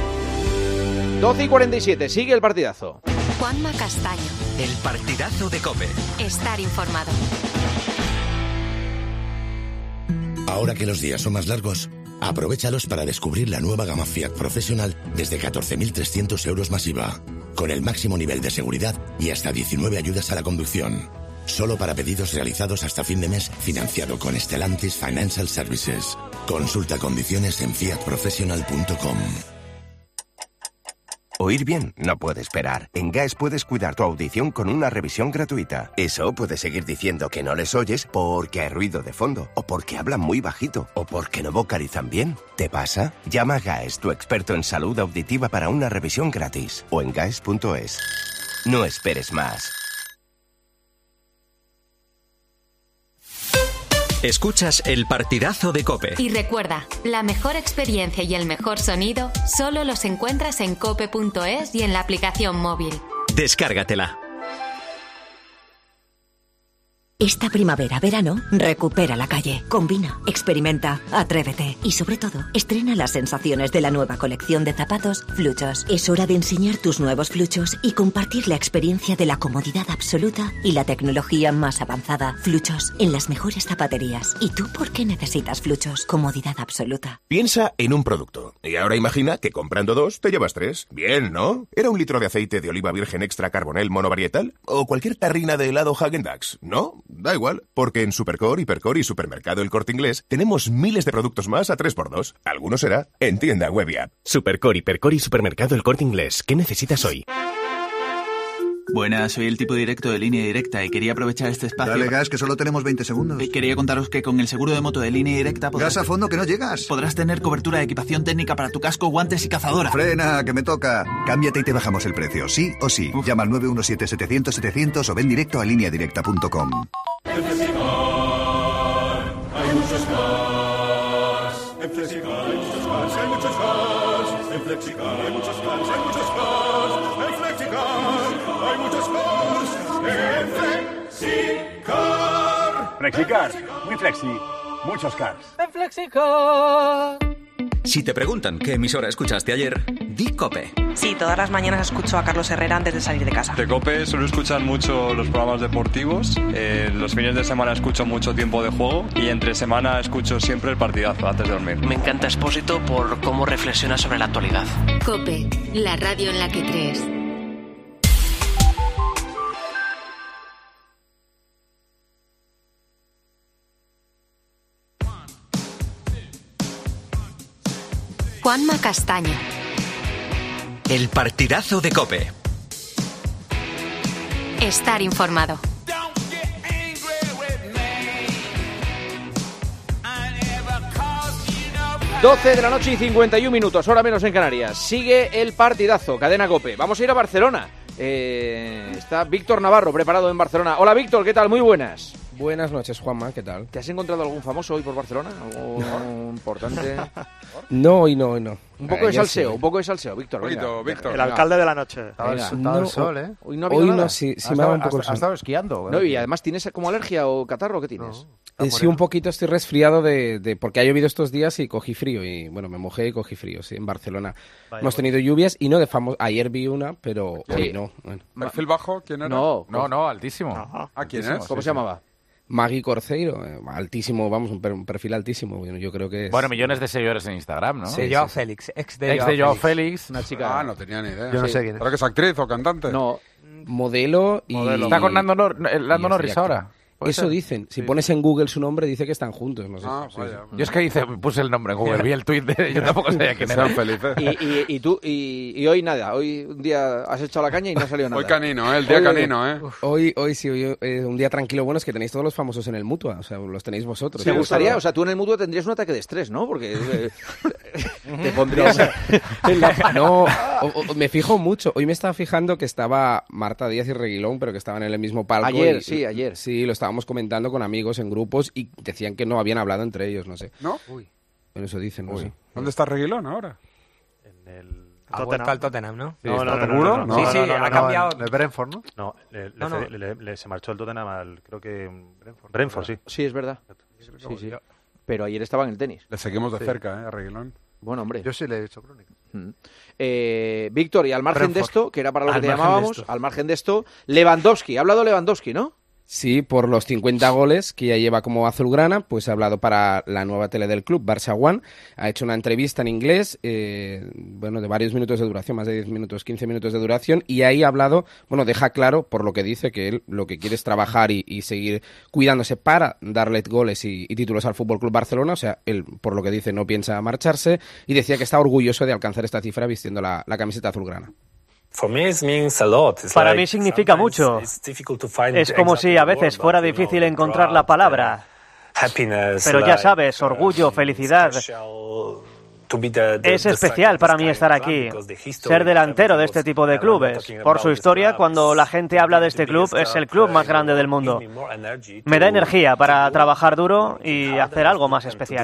12:47, sigue el partidazo. Juanma Castaño. El partidazo de COPE. Estar informado. Ahora que los días son más largos, Aprovéchalos para descubrir la nueva gama Fiat Professional desde 14.300 euros más IVA, con el máximo nivel de seguridad y hasta 19 ayudas a la conducción. Solo para pedidos realizados hasta fin de mes, financiado con Stellantis Financial Services. Consulta condiciones en fiatprofessional.com. Oír bien no puede esperar. En GAES puedes cuidar tu audición con una revisión gratuita. Eso puedes seguir diciendo que no les oyes porque hay ruido de fondo, o porque hablan muy bajito, o porque no vocalizan bien. ¿Te pasa? Llama a GAES, tu experto en salud auditiva, para una revisión gratis. O en gaes.es. No esperes más. Escuchas el partidazo de COPE. Y recuerda, la mejor experiencia y el mejor sonido solo los encuentras en cope.es y en la aplicación móvil. Descárgatela. Esta primavera-verano, recupera la calle. Combina, experimenta, atrévete. Y sobre todo, estrena las sensaciones de la nueva colección de zapatos Fluchos. Es hora de enseñar tus nuevos Fluchos y compartir la experiencia de la comodidad absoluta y la tecnología más avanzada. Fluchos, en las mejores zapaterías. ¿Y tú por qué necesitas Fluchos? Comodidad absoluta. Piensa en un producto. Y ahora imagina que comprando 2 te llevas 3. Bien, ¿no? ¿Era 1 litro de aceite de oliva virgen extra carbonel monovarietal? ¿O cualquier tarrina de helado Häagen-Dazs? ¿No? Da igual, porque en Supercore, Hipercore y Supermercado El Corte Inglés tenemos miles de productos más a 3x2. Alguno será en tienda web y app. Supercore, Hipercore y Supermercado El Corte Inglés. ¿Qué necesitas hoy? Buenas, soy el tipo directo de Línea Directa y quería aprovechar este espacio... Dale gas, que solo tenemos 20 segundos. Quería contaros que con el seguro de moto de Línea Directa... Gas a fondo, que no llegas. Podrás tener cobertura de equipación técnica para tu casco, guantes y cazadora. Frena, que me toca. Cámbiate y te bajamos el precio, sí o sí. Llama al 917-700-700 o ven directo a lineadirecta.com. En Flexicar hay muchos cars. En Flexicar hay muchos cars, hay muchos cars. En Flexicar hay muchos cars, hay muchos cars. En Flexicar hay muchos cars. En Flexicar. Flexicar, muy flexi, muchos cars. En Flexicar. Si te preguntan qué emisora escuchaste ayer, di COPE. Sí, todas las mañanas escucho a Carlos Herrera antes de salir de casa. De COPE suelo escuchar mucho los programas deportivos, los fines de semana escucho mucho Tiempo de Juego y entre semana escucho siempre el partidazo antes de dormir. Me encanta Expósito por cómo reflexiona sobre la actualidad. COPE, la radio en la que crees. Juanma Castaño. El partidazo de COPE. Estar informado. ...12 de la noche y 51 minutos, hora menos en Canarias. Sigue el partidazo, Cadena COPE. Vamos a ir a Barcelona. Está Víctor Navarro preparado en Barcelona. Hola Víctor, ¿qué tal? Muy buenas. Buenas noches, Juanma, ¿qué tal? ¿Te has encontrado algún famoso hoy por Barcelona? ¿Algo importante? No, hoy no. Un poco de salseo, Víctor. Víctor. El alcalde de la noche. Estaba el sol, ¿eh? Hoy no ha habido nada. Sí me va un poco el sol. ¿Has estado esquiando? No, y además tienes como alergia o catarro, ¿qué tienes? Sí, un poquito estoy resfriado porque ha llovido estos días y cogí frío. Y bueno, me mojé y cogí frío, sí, en Barcelona. Hemos tenido lluvias y no de famoso. Ayer vi una, pero hoy no. Bueno. ¿Perfil bajo? ¿Quién era? No, altísimo. ¿A quién es? ¿Cómo se llamaba? Maggie Corceiro, altísimo, vamos, un perfil altísimo. Bueno, yo creo que es... Bueno, millones de seguidores en Instagram, ¿no? Sí, Joao Félix, ex de Joao Félix. Una chica... no tenía ni idea. Yo no sé quién es. ¿Pero que es actriz o cantante? No. Modelo y... Está con Lando Norris ahora. Eso dicen. Si pones en Google su nombre, dice que están juntos. No sé. Yo es que puse el nombre en Google, vi el tuit de... Yo tampoco sabía quién era. Y tú, y hoy nada. Hoy un día has echado la caña y no ha salido nada. Hoy canino, el día canino, Hoy sí, un día tranquilo. Bueno, es que tenéis todos los famosos en el Mutua. O sea, los tenéis vosotros. ¿Te gustaría? O sea, tú en el Mutua tendrías un ataque de estrés, ¿no? Porque te pondrías... No, me fijo mucho. Hoy me estaba fijando que estaba Marta Díaz y Reguilón, pero que estaban en el mismo palco. Ayer. Sí, lo estábamos comentando con amigos en grupos y decían que no habían hablado entre ellos, no sé. ¿No? Bueno, eso dicen, no sé. ¿Dónde está Reguilón ahora? En el... Ha vuelto al Tottenham, ¿no? ¿Seguro? Sí, ha cambiado. ¿El Brentford, no? No, se marchó el Tottenham al, creo que Brentford, sí. Sí, es verdad. Sí. Pero ayer estaba en el tenis. Le seguimos de cerca, a Reguilón. Bueno, hombre. Yo sí le he hecho crónica. Víctor, y al margen de esto, que era para lo que te llamábamos, al margen de esto, Lewandowski. Ha hablado Lewandowski, ¿no? Sí, por los 50 goles que ya lleva como azulgrana, pues ha hablado para la nueva tele del club, Barça One, ha hecho una entrevista en inglés, de varios minutos de duración, más de 10 minutos, 15 minutos de duración, y ahí ha hablado, deja claro, por lo que dice, que él lo que quiere es trabajar y seguir cuidándose para darle goles y títulos al Fútbol Club Barcelona, o sea, él, por lo que dice, no piensa marcharse, y decía que está orgulloso de alcanzar esta cifra vistiendo la camiseta azulgrana. Para mí significa mucho. Es como si a veces fuera difícil encontrar la palabra. Pero ya sabes, orgullo, felicidad. Es especial para mí estar aquí, ser delantero de este tipo de clubes. Por su historia, cuando la gente habla de este club, es el club más grande del mundo. Me da energía para trabajar duro y hacer algo más especial.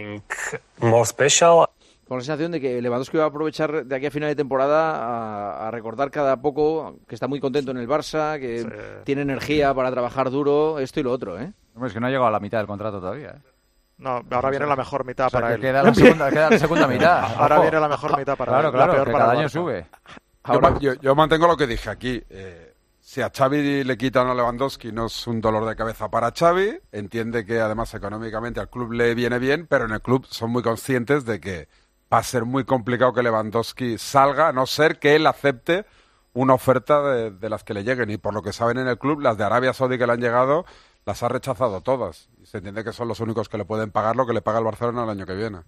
Con la sensación de que Lewandowski va a aprovechar de aquí a final de temporada a recordar cada poco que está muy contento en el Barça, que tiene energía para trabajar duro, esto y lo otro, ¿eh? Hombre, es que no ha llegado a la mitad del contrato todavía, ¿eh? No, ahora viene la mejor mitad para él. Queda la segunda mitad. Ahora viene la mejor mitad para él. Claro, que cada año sube. Yo mantengo lo que dije aquí. Si a Xavi le quitan a Lewandowski no es un dolor de cabeza para Xavi. Entiende que además económicamente al club le viene bien, pero en el club son muy conscientes de que va a ser muy complicado que Lewandowski salga, a no ser que él acepte una oferta de las que le lleguen. Y por lo que saben en el club, las de Arabia Saudí que le han llegado, las ha rechazado todas. Y se entiende que son los únicos que le pueden pagar lo que le paga el Barcelona el año que viene.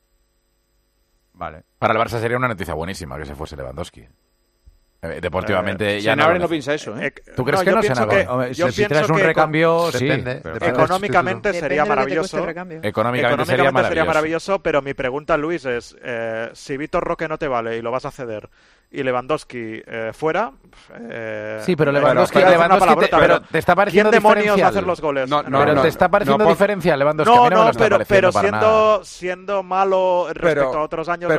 Vale. Para el Barça sería una noticia buenísima que se fuese Lewandowski. Deportivamente ya Senabria no piensa eso, ¿eh? ¿Tú crees que no, Senabria? Si traes un recambio, sí. Económicamente sería maravilloso. Económicamente sería maravilloso, pero mi pregunta, Luis, es si Vitor Roque no te vale y lo vas a ceder y Lewandowski fuera... sí, pero Lewandowski pero te está pareciendo ¿quién demonios diferencial? va a hacer los goles? Pero te está pareciendo diferencial Lewandowski. Pero siendo malo respecto a otros años,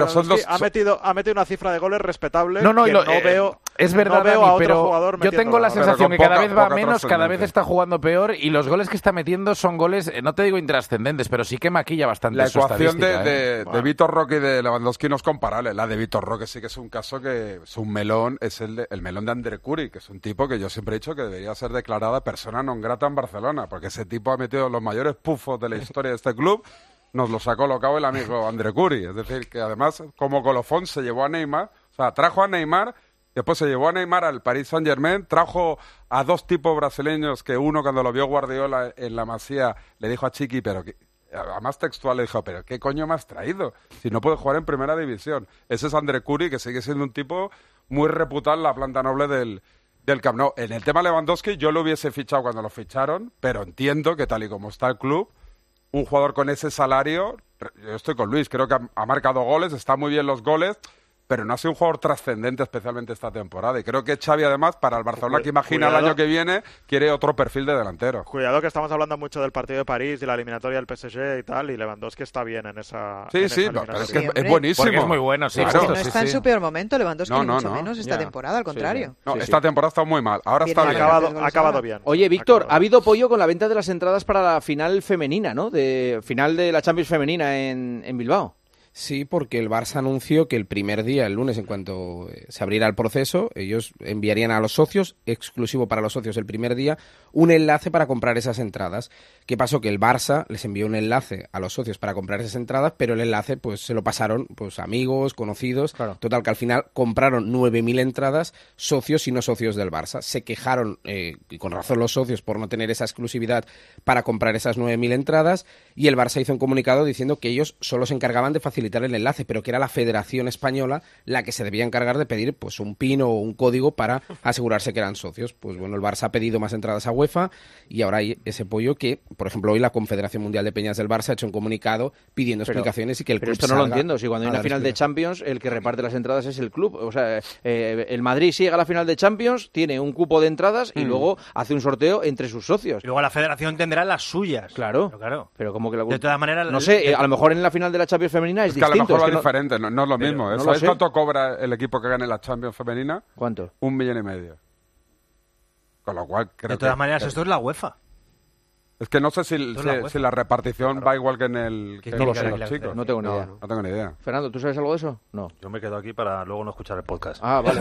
ha metido una cifra de goles respetable que no veo. Es verdad, Dani, pero yo tengo la sensación que cada vez va menos, cada vez está jugando peor y los goles que está metiendo son goles, no te digo intrascendentes, pero sí que maquilla bastante la su ecuación estadística. De Vitor Roque y de Lewandowski no es comparable. La de Vitor Roque sí que es un caso que es un melón, es el melón de André Curi, que es un tipo que yo siempre he dicho que debería ser declarada persona non grata en Barcelona, porque ese tipo ha metido los mayores pufos de la historia de este club. Nos los ha colocado el amigo André Curi. Es decir, que además, como colofón, se llevó a Neymar, o sea, trajo a Neymar, después se llevó a Neymar al Paris Saint-Germain, trajo a dos tipos brasileños que uno, cuando lo vio Guardiola en la Masía, le dijo a Chiqui, además textual, le dijo, pero ¿qué coño me has traído? Si no puede jugar en primera división. Ese es André Curi, que sigue siendo un tipo muy reputado en la planta noble del Camp Nou. En el tema Lewandowski, yo lo hubiese fichado cuando lo ficharon, pero entiendo que tal y como está el club, un jugador con ese salario, yo estoy con Luis, creo que ha marcado goles, está muy bien los goles, pero no ha sido un jugador trascendente especialmente esta temporada. Y creo que Xavi, además, para el Barcelona que imagina el año que viene, quiere otro perfil de delantero. Cuidado que estamos hablando mucho del partido de París y la eliminatoria del PSG y tal, y Lewandowski está bien en esa pero es que es buenísimo. Porque es muy bueno, sí. Claro. Es que no está en su peor momento Lewandowski, mucho menos esta temporada, al contrario. Esta temporada está muy mal, ahora está bien. Ha acabado bien. Oye, Víctor, ha habido pollo con la venta de las entradas para la final femenina, ¿no? Final de la Champions femenina en Bilbao. Sí, porque el Barça anunció que el primer día, el lunes, en cuanto se abriera el proceso, ellos enviarían a los socios, exclusivo para los socios el primer día, un enlace para comprar esas entradas. ¿Qué pasó? Que el Barça les envió un enlace a los socios para comprar esas entradas, pero el enlace pues se lo pasaron pues amigos, conocidos. Claro. Total, que al final compraron 9.000 entradas socios y no socios del Barça. Se quejaron, y con razón los socios, por no tener esa exclusividad para comprar esas 9.000 entradas, y el Barça hizo un comunicado diciendo que ellos solo se encargaban de facilitar el enlace, pero que era la Federación Española la que se debía encargar de pedir pues un PIN o un código para asegurarse que eran socios. Pues bueno, el Barça ha pedido más entradas a UEFA y ahora hay ese pollo que, por ejemplo, hoy la Confederación Mundial de Peñas del Barça ha hecho un comunicado pidiendo explicaciones y que el club esto no lo entiendo, si cuando hay una final de Champions el que reparte las entradas es el club, o sea, el Madrid si llega a la final de Champions tiene un cupo de entradas y luego hace un sorteo entre sus socios. Y luego la Federación tendrá las suyas. Claro. Pero como que de todas maneras, no sé, a lo mejor en la final de la Champions femenina es que distinto. A lo mejor va diferente, no es lo mismo. ¿Sabes cuánto cobra el equipo que gane la Champions femenina? ¿Cuánto? 1,5 millones. Con lo cual creo de todas maneras, esto es la UEFA. Es que no sé si la repartición va igual que en el... No lo sé, los chicos. No tengo ni idea. No tengo ni idea. Fernando, ¿tú sabes algo de eso? No. Yo me quedo aquí para luego no escuchar el podcast. Ah, vale.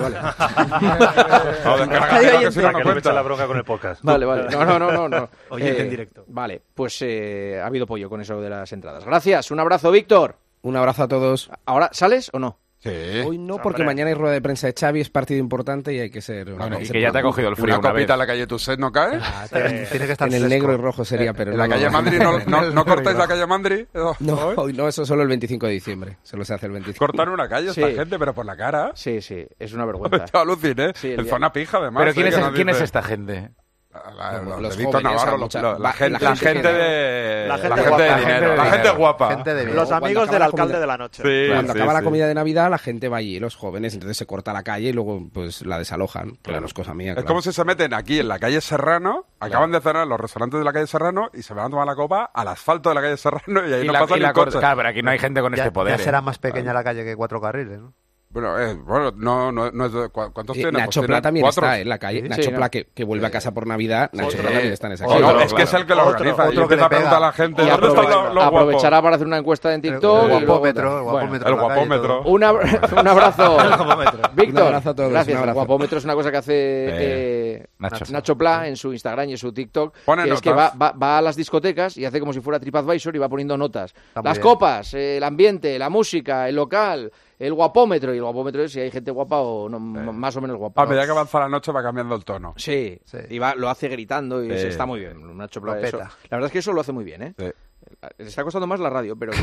No, descarga la bronca con el podcast. Vale. No. Oye, en directo. Vale, pues ha habido pollo con eso de las entradas. Gracias, un abrazo, Víctor. Un abrazo a todos. ¿Ahora sales o no? Sí. Hoy no, porque mañana hay rueda de prensa de Xavi, es partido importante y hay que ser... y que ya te ha cogido el frío una copita en la calle Tuset no cae. Tiene que estar en el negro y rojo sería, pero en la calle Mandri no cortáis la calle Mandri. No, hoy no, eso solo el 25 de diciembre. Solo se hace el 25. Cortar una calle esta gente, pero por la cara. Sí, es una vergüenza. Te aluciné. En zona pija, además. Pero ¿quién es esta gente? Los Víctor Navarro, la gente de dinero, la gente guapa. Los amigos del alcalde de la noche. Cuando acaba la comida de Navidad, la gente va allí, los jóvenes, entonces se corta la calle y luego pues la desalojan. Claro, es cosa mía. Es como si se meten aquí en la calle Serrano, acaban de cenar los restaurantes de la calle Serrano y se van a tomar la copa al asfalto de la calle Serrano y ahí no pasa ni coche. Claro, pero aquí no hay gente con este poder. Ya será más pequeña la calle que 4 carriles, ¿no? Bueno, no es ¿cuántos tiene? Nacho Pla también 4. Está en la calle. Nacho Pla que vuelve a casa por Navidad. Nacho Pla también está en esa calle. No, es que es el que lo organiza. Y empieza a preguntar a la gente. Y aprovechará para hacer una encuesta en TikTok. El guapómetro. Un abrazo. Víctor. Un abrazo a todos. Gracias. El guapómetro es una cosa que hace Nacho Pla en su Instagram y en su TikTok. Que es que va a las discotecas y hace como si fuera TripAdvisor y va poniendo notas. Las copas, el ambiente, la música, el local... El guapómetro, y el guapómetro es si hay gente guapa o no, más o menos guapa. A medida que avanza la noche va cambiando el tono. Sí. Y lo hace gritando y está muy bien. Nacho Pla, eso. La verdad es que eso lo hace muy bien, ¿eh? Sí. Le está costando más la radio, pero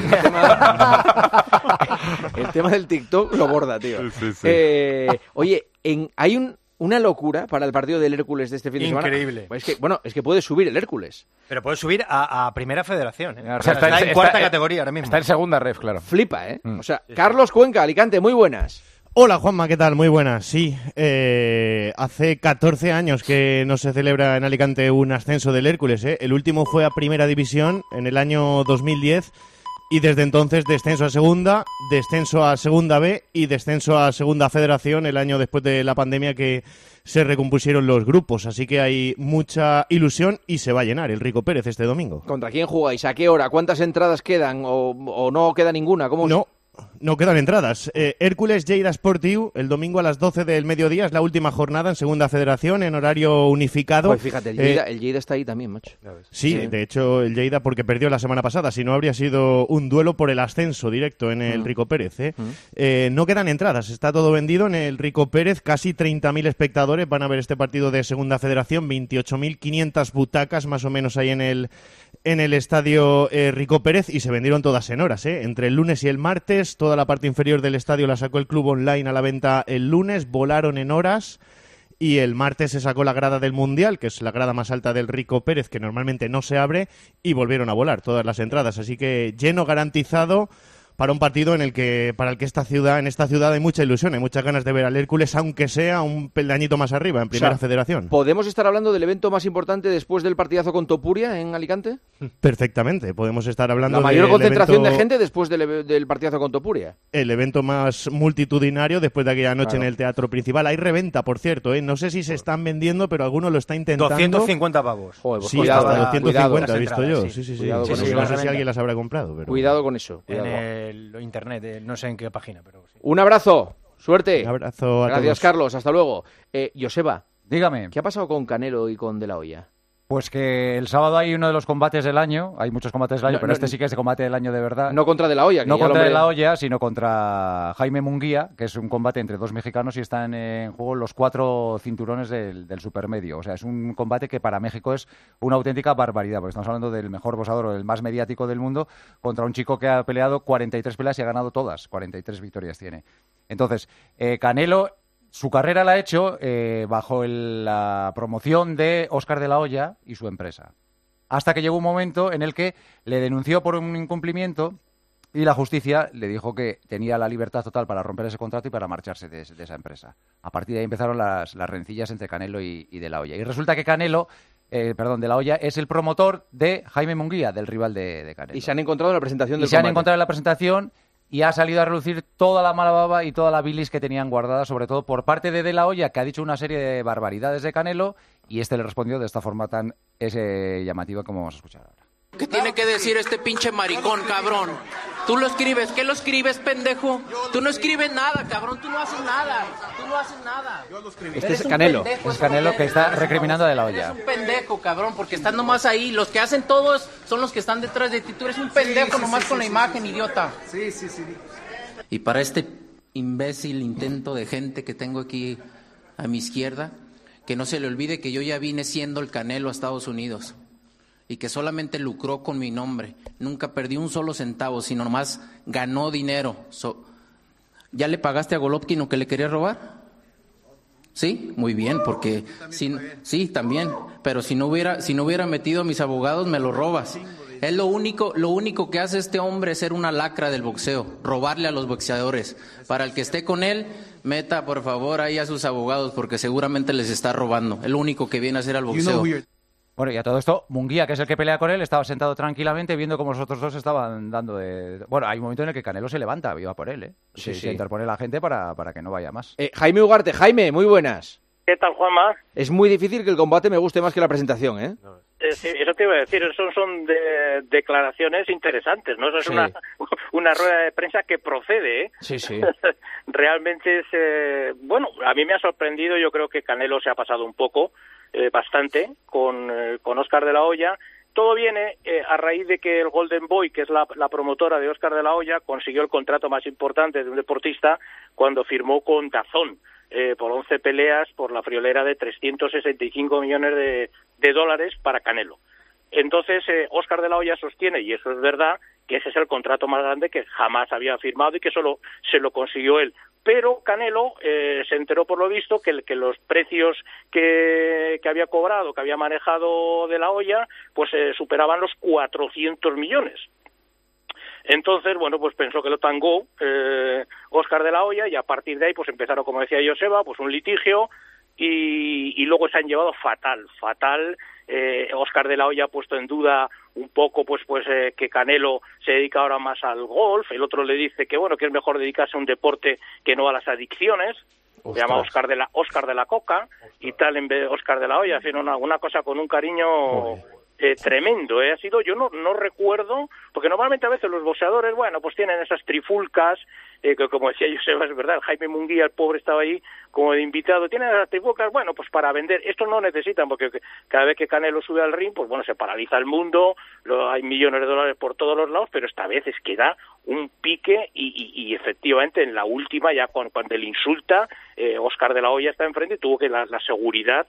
el tema del TikTok lo borda, tío. Sí. Oye, hay una locura para el partido del Hércules de este fin de semana. Increíble. Es que puede subir el Hércules. Pero puede subir a Primera Federación. O sea, está en cuarta categoría ahora mismo. Está en segunda ref, claro. Flipa, ¿eh? O sea, Carlos Cuenca, Alicante, muy buenas. Hola Juanma, ¿qué tal? Muy buenas. Sí, hace 14 años que no se celebra en Alicante un ascenso del Hércules, ¿eh? El último fue a Primera División en el año 2010 y desde entonces descenso a Segunda, descenso a Segunda B y descenso a Segunda Federación el año después de la pandemia que se recompusieron los grupos. Así que hay mucha ilusión y se va a llenar el Rico Pérez este domingo. ¿Contra quién jugáis? ¿A qué hora? ¿Cuántas entradas quedan? ¿O no queda ninguna? No quedan entradas. Hércules Lleida Sportiu, el domingo a las 12 del mediodía, es la última jornada en Segunda Federación, en horario unificado. Pues fíjate, el Lleida está ahí también, macho. Sí, de hecho, el Lleida porque perdió la semana pasada, si no habría sido un duelo por el ascenso directo en el Rico Pérez. No quedan entradas, está todo vendido en el Rico Pérez, casi 30.000 espectadores van a ver este partido de Segunda Federación, 28.500 butacas más o menos ahí en el estadio Rico Pérez y se vendieron todas en horas, entre el lunes y el martes. Toda la parte inferior del estadio la sacó el club online a la venta el lunes, volaron en horas y el martes se sacó la grada del Mundial, que es la grada más alta del Rico Pérez, que normalmente no se abre, y volvieron a volar todas las entradas. Así que lleno garantizado para un partido en el que en esta ciudad hay mucha ilusión, hay muchas ganas de ver al Hércules, aunque sea un peldañito más arriba en Primera Federación. ¿Podemos estar hablando del evento más importante después del partidazo con Topuria en Alicante? Perfectamente, podemos estar hablando la mayor concentración de gente después del partidazo con Topuria. El evento más multitudinario después de aquella noche en el Teatro Principal. Hay reventa, por cierto, no sé si se están vendiendo, pero alguno lo está intentando. 250 pavos. Joder, pues sí, hasta 250 he visto yo. Sí. No sé si alguien las habrá comprado. Pero... Cuidado con eso. Internet, no sé en qué página, pero sí. Un abrazo, suerte. Un abrazo a Gracias, todos. Carlos, hasta luego. Joseba, dígame. ¿Qué ha pasado con Canelo y con De La Hoya? Pues que el sábado hay uno de los combates del año, hay muchos combates del año, pero este sí que es de combate del año de verdad. No contra De La Hoya. No contra De La Hoya, sino contra Jaime Munguía, que es un combate entre dos mexicanos y están en juego los 4 cinturones del supermedio. O sea, es un combate que para México es una auténtica barbaridad, porque estamos hablando del mejor boxeador o el más mediático del mundo contra un chico que ha peleado 43 peleas y ha ganado todas, 43 victorias tiene. Entonces, Canelo... Su carrera la ha hecho bajo la promoción de Óscar de la Hoya y su empresa. Hasta que llegó un momento en el que le denunció por un incumplimiento y la justicia le dijo que tenía la libertad total para romper ese contrato y para marcharse de esa empresa. A partir de ahí empezaron las rencillas entre Canelo y de la Hoya. Y resulta que De la Hoya es el promotor de Jaime Munguía, del rival de Canelo. Y se han encontrado en la presentación del combate. Se han encontrado en la presentación y ha salido a relucir toda la mala baba y toda la bilis que tenían guardada, sobre todo por parte de La Hoya, que ha dicho una serie de barbaridades de Canelo, Y este le respondió de esta forma tan llamativa como vamos a escuchar ahora. ¿Qué tiene que decir este pinche maricón, cabrón? Tú lo escribes, ¿qué lo escribes, pendejo? Tú no escribes nada, cabrón, tú no haces nada. Tú no haces nada. Yo lo escribí. Este es Canelo. Es Canelo que está recriminando a De La Hoya. Eres un pendejo, cabrón, porque estás nomás ahí. Los que hacen todos son los que están detrás de ti. Tú eres un pendejo nomás con la imagen, idiota. Sí. Y para este imbécil intento de gente que tengo aquí a mi izquierda, que no se le olvide que yo ya vine siendo el Canelo a Estados Unidos. Y que solamente lucró con mi nombre. Nunca perdí un solo centavo, sino nomás ganó dinero. ¿Ya le pagaste a Golovkin lo que le quería robar? Sí, muy bien, porque sí, también. Pero si no hubiera metido a mis abogados, me lo robas. Es lo único que hace este hombre es ser una lacra del boxeo, robarle a los boxeadores. Para el que esté con él, meta por favor ahí a sus abogados, porque seguramente les está robando. Es lo único que viene a hacer al boxeo. Bueno, y a todo esto, Munguía, que es el que pelea con él, estaba sentado tranquilamente viendo cómo los otros dos estaban dando de... Bueno, hay un momento en el que Canelo se levanta y va por él, ¿eh? Sí. Se interpone la gente para que no vaya más. Jaime Ugarte. Jaime, muy buenas. ¿Qué tal, Juanma? Es muy difícil que el combate me guste más que la presentación, ¿eh? Sí, eso te iba a decir, son declaraciones interesantes, ¿no? Eso es una rueda de prensa que procede, ¿eh? Sí. Realmente es... bueno, a mí me ha sorprendido, yo creo que Canelo se ha pasado un poco, bastante, con Óscar de la Hoya. Todo viene a raíz de que el Golden Boy, que es la promotora de Óscar de la Hoya, consiguió el contrato más importante de un deportista cuando firmó con DAZN por 11 peleas por la friolera de 365 millones de dólares para Canelo. Entonces, Óscar de la Hoya sostiene, y eso es verdad, que ese es el contrato más grande que jamás había firmado y que solo se lo consiguió él. Pero Canelo se enteró, por lo visto, que los precios que había cobrado, que había manejado de la Hoya, pues superaban los 400 millones. Entonces, bueno, pues pensó que lo tangó Óscar de la Hoya, y a partir de ahí pues empezaron, como decía Joseba, pues un litigio, y luego se han llevado fatal. Óscar de la Hoya ha puesto en duda un poco pues que Canelo se dedica ahora más al golf. El otro le dice que bueno, que es mejor dedicarse a un deporte que no a las adicciones. Se llama Óscar de la Coca. Y tal, en vez de Óscar de la Hoya, haciendo una cosa con un cariño tremendo. Ha sido, yo no recuerdo, porque normalmente a veces los boxeadores, bueno, pues tienen esas trifulcas, que como decía Joseba, es verdad, Jaime Munguía, el pobre, estaba ahí como de invitado, tienen esas trifulcas, bueno, pues para vender. Estos no necesitan, porque cada vez que Canelo sube al ring, pues bueno, se paraliza el mundo, hay millones de dólares por todos los lados, pero esta vez es que da un pique, y efectivamente en la última, ya cuando le insulta, Óscar de la Hoya está enfrente y tuvo que la seguridad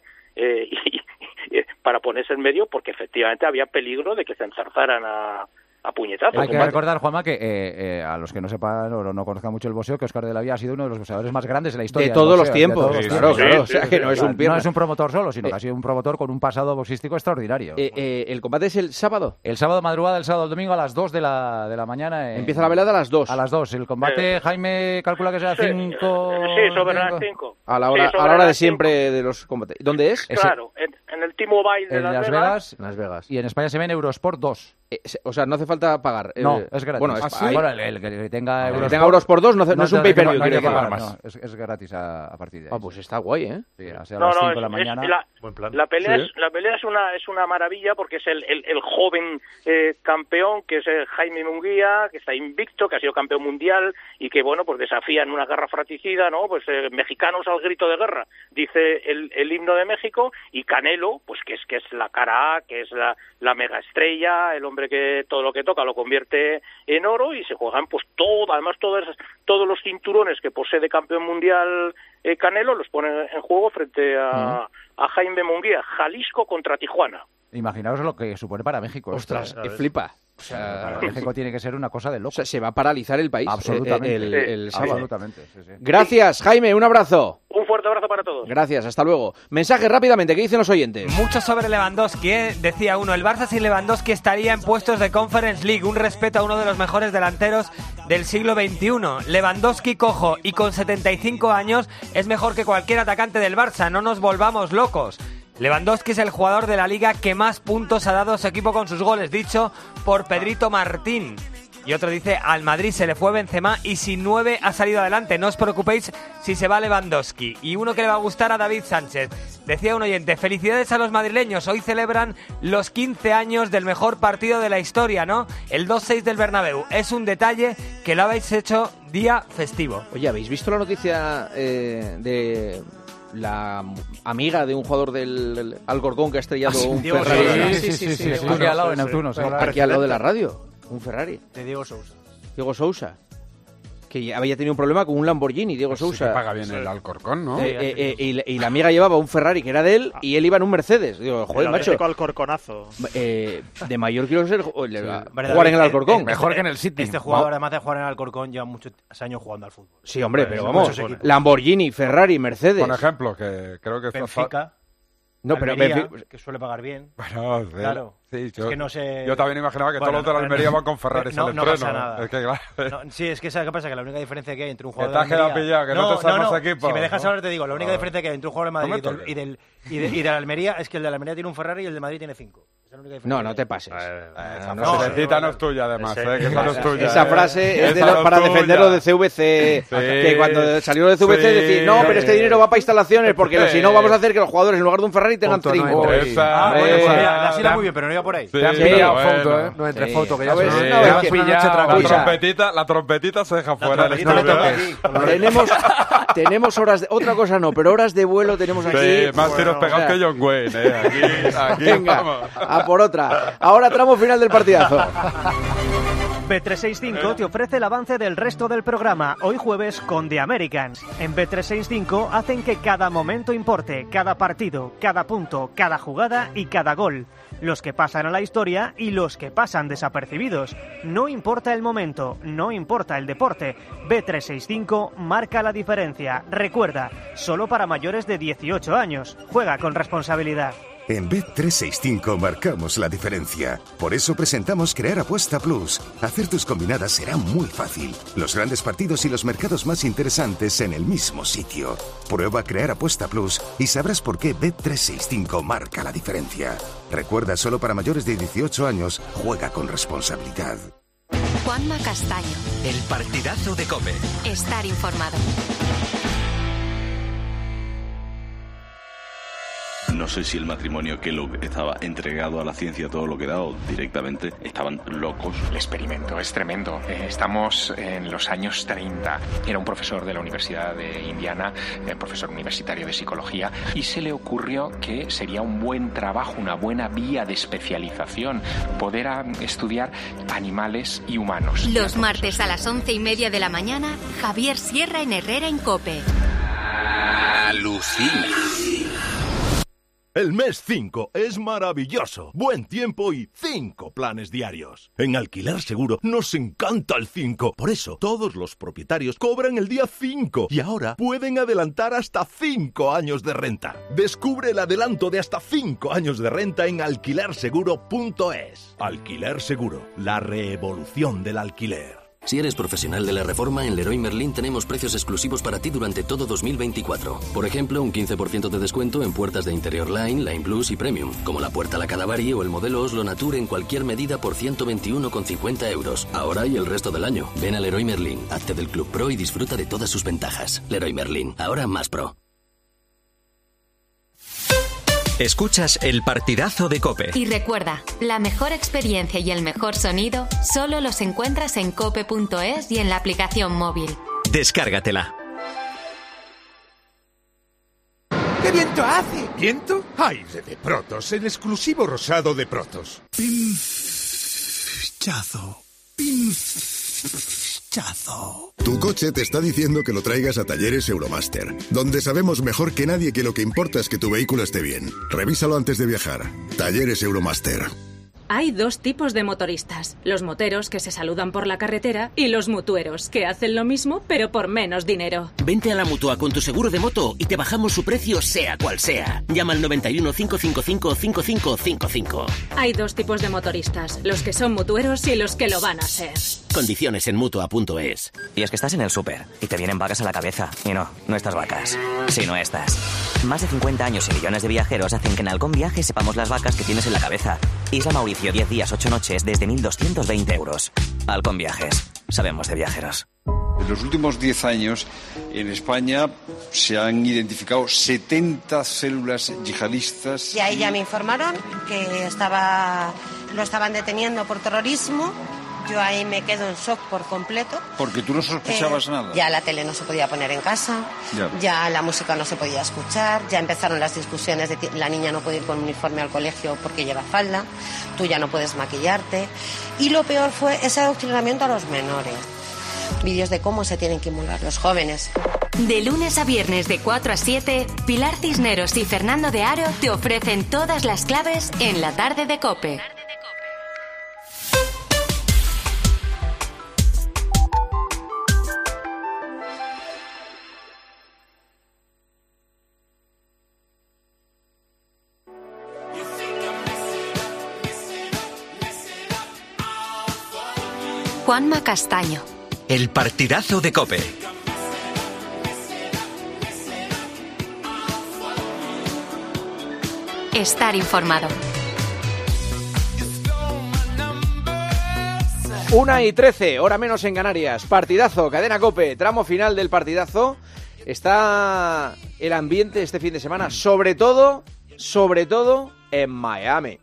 para ponerse en medio, porque efectivamente había peligro de que se enzarzaran a puñetazos. Hay que recordar, Juanma, que a los que no sepan o no conozcan mucho el boxeo, que Óscar de la Hoya ha sido uno de los boxeadores más grandes de la historia. De todos los tiempos. Claro. O sea, que no es un pierna. No es un promotor solo, sino que ha sido un promotor con un pasado boxístico extraordinario. ¿El combate es el sábado? El sábado madrugada, el sábado al domingo a las 2 de la mañana. Empieza la velada a las 2. A las 2. El combate, Jaime, calcula que será 5... Sí, sobre las 5. A la hora de siempre de los combates. ¿Dónde es? Claro, en el T-Mobile de Las Vegas. En Las Vegas. Y en España se ve en Eurosport 2. O sea, no hace falta pagar. No, es gratis. Bueno, el que tenga Eurosport 2 no es un pay-per-view. No hay que pagar más. Es gratis a partir de ahí. Pues está guay, ¿eh? Sí, a las 5 de la mañana. La pelea es una maravilla, porque es el joven campeón, que es Jaime Munguía, que está invicto, que ha sido campeón mundial, y que, bueno, pues desafía en una guerra fratricida, ¿no? Pues mexicanos al grito de guerra, dice el himno de México, y Canelo, pues que es la cara A, que es la mega estrella, el hombre que todo lo que toca lo convierte en oro, y se juegan pues todos los cinturones que posee de campeón mundial Canelo, los pone en juego frente a Jaime Munguía. Jalisco contra Tijuana. Imaginaos lo que supone para México. Ostras, flipa. O sea, México tiene que ser una cosa de loco. O sea, se va a paralizar el país. Absolutamente. El sábado. Absolutamente. Sí. Gracias, Jaime. Un abrazo. Un fuerte abrazo para todos. Gracias, hasta luego. Mensaje rápidamente, ¿qué dicen los oyentes? Mucho sobre Lewandowski, decía uno. El Barça sin Lewandowski estaría en puestos de Conference League. Un respeto a uno de los mejores delanteros del siglo XXI. Lewandowski cojo y con 75 años es mejor que cualquier atacante del Barça. No nos volvamos locos. Lewandowski es el jugador de la Liga que más puntos ha dado a su equipo con sus goles, dicho por Pedrito Martín. Y otro dice, al Madrid se le fue Benzema y sin 9 ha salido adelante. No os preocupéis si se va Lewandowski. Y uno que le va a gustar a David Sánchez. Decía un oyente, felicidades a los madrileños. Hoy celebran los 15 años del mejor partido de la historia, ¿no? El 2-6 del Bernabéu. Es un detalle que lo habéis hecho día festivo. Oye, ¿habéis visto la noticia de la amiga de un jugador del Alcorcón que ha estrellado un Ferrari? Sí. Aquí al lado, en Neptuno. Aquí al lado de la radio. Un Ferrari. De Diego Sousa. Diego Sousa. Que había tenido un problema con un Lamborghini, Diego Sousa. Sí, que paga bien el Alcorcón, ¿no? Y la amiga llevaba un Ferrari que era de él y él iba en un Mercedes. Digo, joder, macho. Alcorconazo. De mayor quiero ser jugar en el Alcorcón. Mejor que en el City. Este jugador, además de jugar en el Alcorcón, lleva muchos años jugando al fútbol. Sí, hombre, pero vamos. Lamborghini, Ferrari, Mercedes. Por ejemplo, que creo que Benfica. No, pero que suele pagar bien. Bueno, claro. Sí, es que no sé... Yo también imaginaba que todos los de la Almería van con Ferraris al entreno. No pasa nada. Es que, claro. Sí, es que ¿sabes qué pasa? Que la única diferencia que hay entre un jugador de Almería... Que te has quedado pillado, que no te sabes más equipos. Si me dejas hablar te digo, la única diferencia que hay entre un jugador de Madrid y de la Almería es que el de la Almería tiene un Ferrari y el de Madrid tiene 5. No te pases. Esa cita no es tuya, además. Que esa no es tuya. Esa frase es para defenderlo de CVC. Que cuando salió de CVC decir, no, pero este dinero va para instalaciones porque si no vamos a hacer que los jugadores en lugar de un Ferrari tengan 5. La sila muy bien, pero no iba por ahí. Te han pillado foto, ¿eh? No entre foto, que ya la trompetita se deja fuera del estudio. Tenemos horas, otra cosa no, pero horas de vuelo tenemos aquí. Sí, más tiros pegados que John Wayne, Aquí venga, vamos. A por otra. Ahora tramo final del partidazo. Bet365 te ofrece el avance del resto del programa, hoy jueves con The Americans. En Bet365 hacen que cada momento importe, cada partido, cada punto, cada jugada y cada gol. Los que pasan a la historia y los que pasan desapercibidos. No importa el momento, no importa el deporte. Bet365 marca la diferencia. Recuerda, solo para mayores de 18 años. Juega con responsabilidad. En Bet365 marcamos la diferencia. Por eso presentamos Crear Apuesta Plus. Hacer tus combinadas será muy fácil. Los grandes partidos y los mercados más interesantes en el mismo sitio. Prueba Crear Apuesta Plus y sabrás por qué Bet365 marca la diferencia. Recuerda, solo para mayores de 18 años, juega con responsabilidad. Juanma Castaño. El partidazo de COPE. Estar informado. No sé si el matrimonio Kellogg estaba entregado a la ciencia todo lo que da o directamente estaban locos. El experimento es tremendo. Estamos en los años 30. Era un profesor de la Universidad de Indiana, profesor universitario de psicología, y se le ocurrió que sería un buen trabajo, una buena vía de especialización, poder estudiar animales y humanos. Los martes a las 11:30 de la mañana, Javier Sierra en Herrera en COPE. Alucina. El mes 5 es maravilloso, buen tiempo y 5 planes diarios. En Alquiler Seguro nos encanta el 5, por eso todos los propietarios cobran el día 5 y ahora pueden adelantar hasta 5 años de renta. Descubre el adelanto de hasta 5 años de renta en alquilerseguro.es. Alquiler Seguro, la revolución del alquiler. Si eres profesional de la reforma, en Leroy Merlin tenemos precios exclusivos para ti durante todo 2024. Por ejemplo, un 15% de descuento en puertas de interior Line, Line Plus y Premium, como la puerta La Cadavari o el modelo Oslo Nature en cualquier medida por 121,50 euros. Ahora y el resto del año. Ven a Leroy Merlin, hazte del Club Pro y disfruta de todas sus ventajas. Leroy Merlin, ahora más pro. Escuchas el partidazo de COPE. Y recuerda, la mejor experiencia y el mejor sonido solo los encuentras en cope.es y en la aplicación móvil. Descárgatela. ¡Qué viento hace! ¿Viento? Aire de Protos, el exclusivo rosado de Protos. Pinchazo. Tu coche te está diciendo que lo traigas a Talleres Euromaster, donde sabemos mejor que nadie que lo que importa es que tu vehículo esté bien. Revísalo antes de viajar. Talleres Euromaster. Hay dos tipos de motoristas, los moteros que se saludan por la carretera y los mutueros que hacen lo mismo pero por menos dinero. Vente a la Mutua con tu seguro de moto y te bajamos su precio sea cual sea. Llama al 91 555 5555. Hay dos tipos de motoristas, los que son mutueros y los que lo van a ser. Condiciones en Mutua.es. Y es que estás en el súper y te vienen vacas a la cabeza. Y no estas vacas, sino estas. Más de 50 años y millones de viajeros hacen que en Halcón Viajes sepamos las vacas que tienes en la cabeza. Isla Mauricio, 10 días, 8 noches, desde 1.220 euros. Halcón Viajes. Sabemos de viajeros. En los últimos 10 años, en España se han identificado 70 células yihadistas. Y ahí ya me informaron que lo estaban deteniendo por terrorismo. Yo ahí me quedo en shock por completo. Porque tú no sospechabas nada. Ya la tele no se podía poner en casa, ya la música no se podía escuchar, ya empezaron las discusiones de la niña no puede ir con uniforme al colegio porque lleva falda, tú ya no puedes maquillarte. Y lo peor fue ese adoctrinamiento a los menores. Vídeos de cómo se tienen que inmolar los jóvenes. De lunes a viernes de 4 a 7, Pilar Cisneros y Fernando de Aro te ofrecen todas las claves en la tarde de COPE. Juanma Castaño. El partidazo de COPE. Estar informado. 1:13, hora menos en Canarias. Partidazo, cadena COPE, tramo final del partidazo. Está el ambiente este fin de semana, sobre todo en Miami.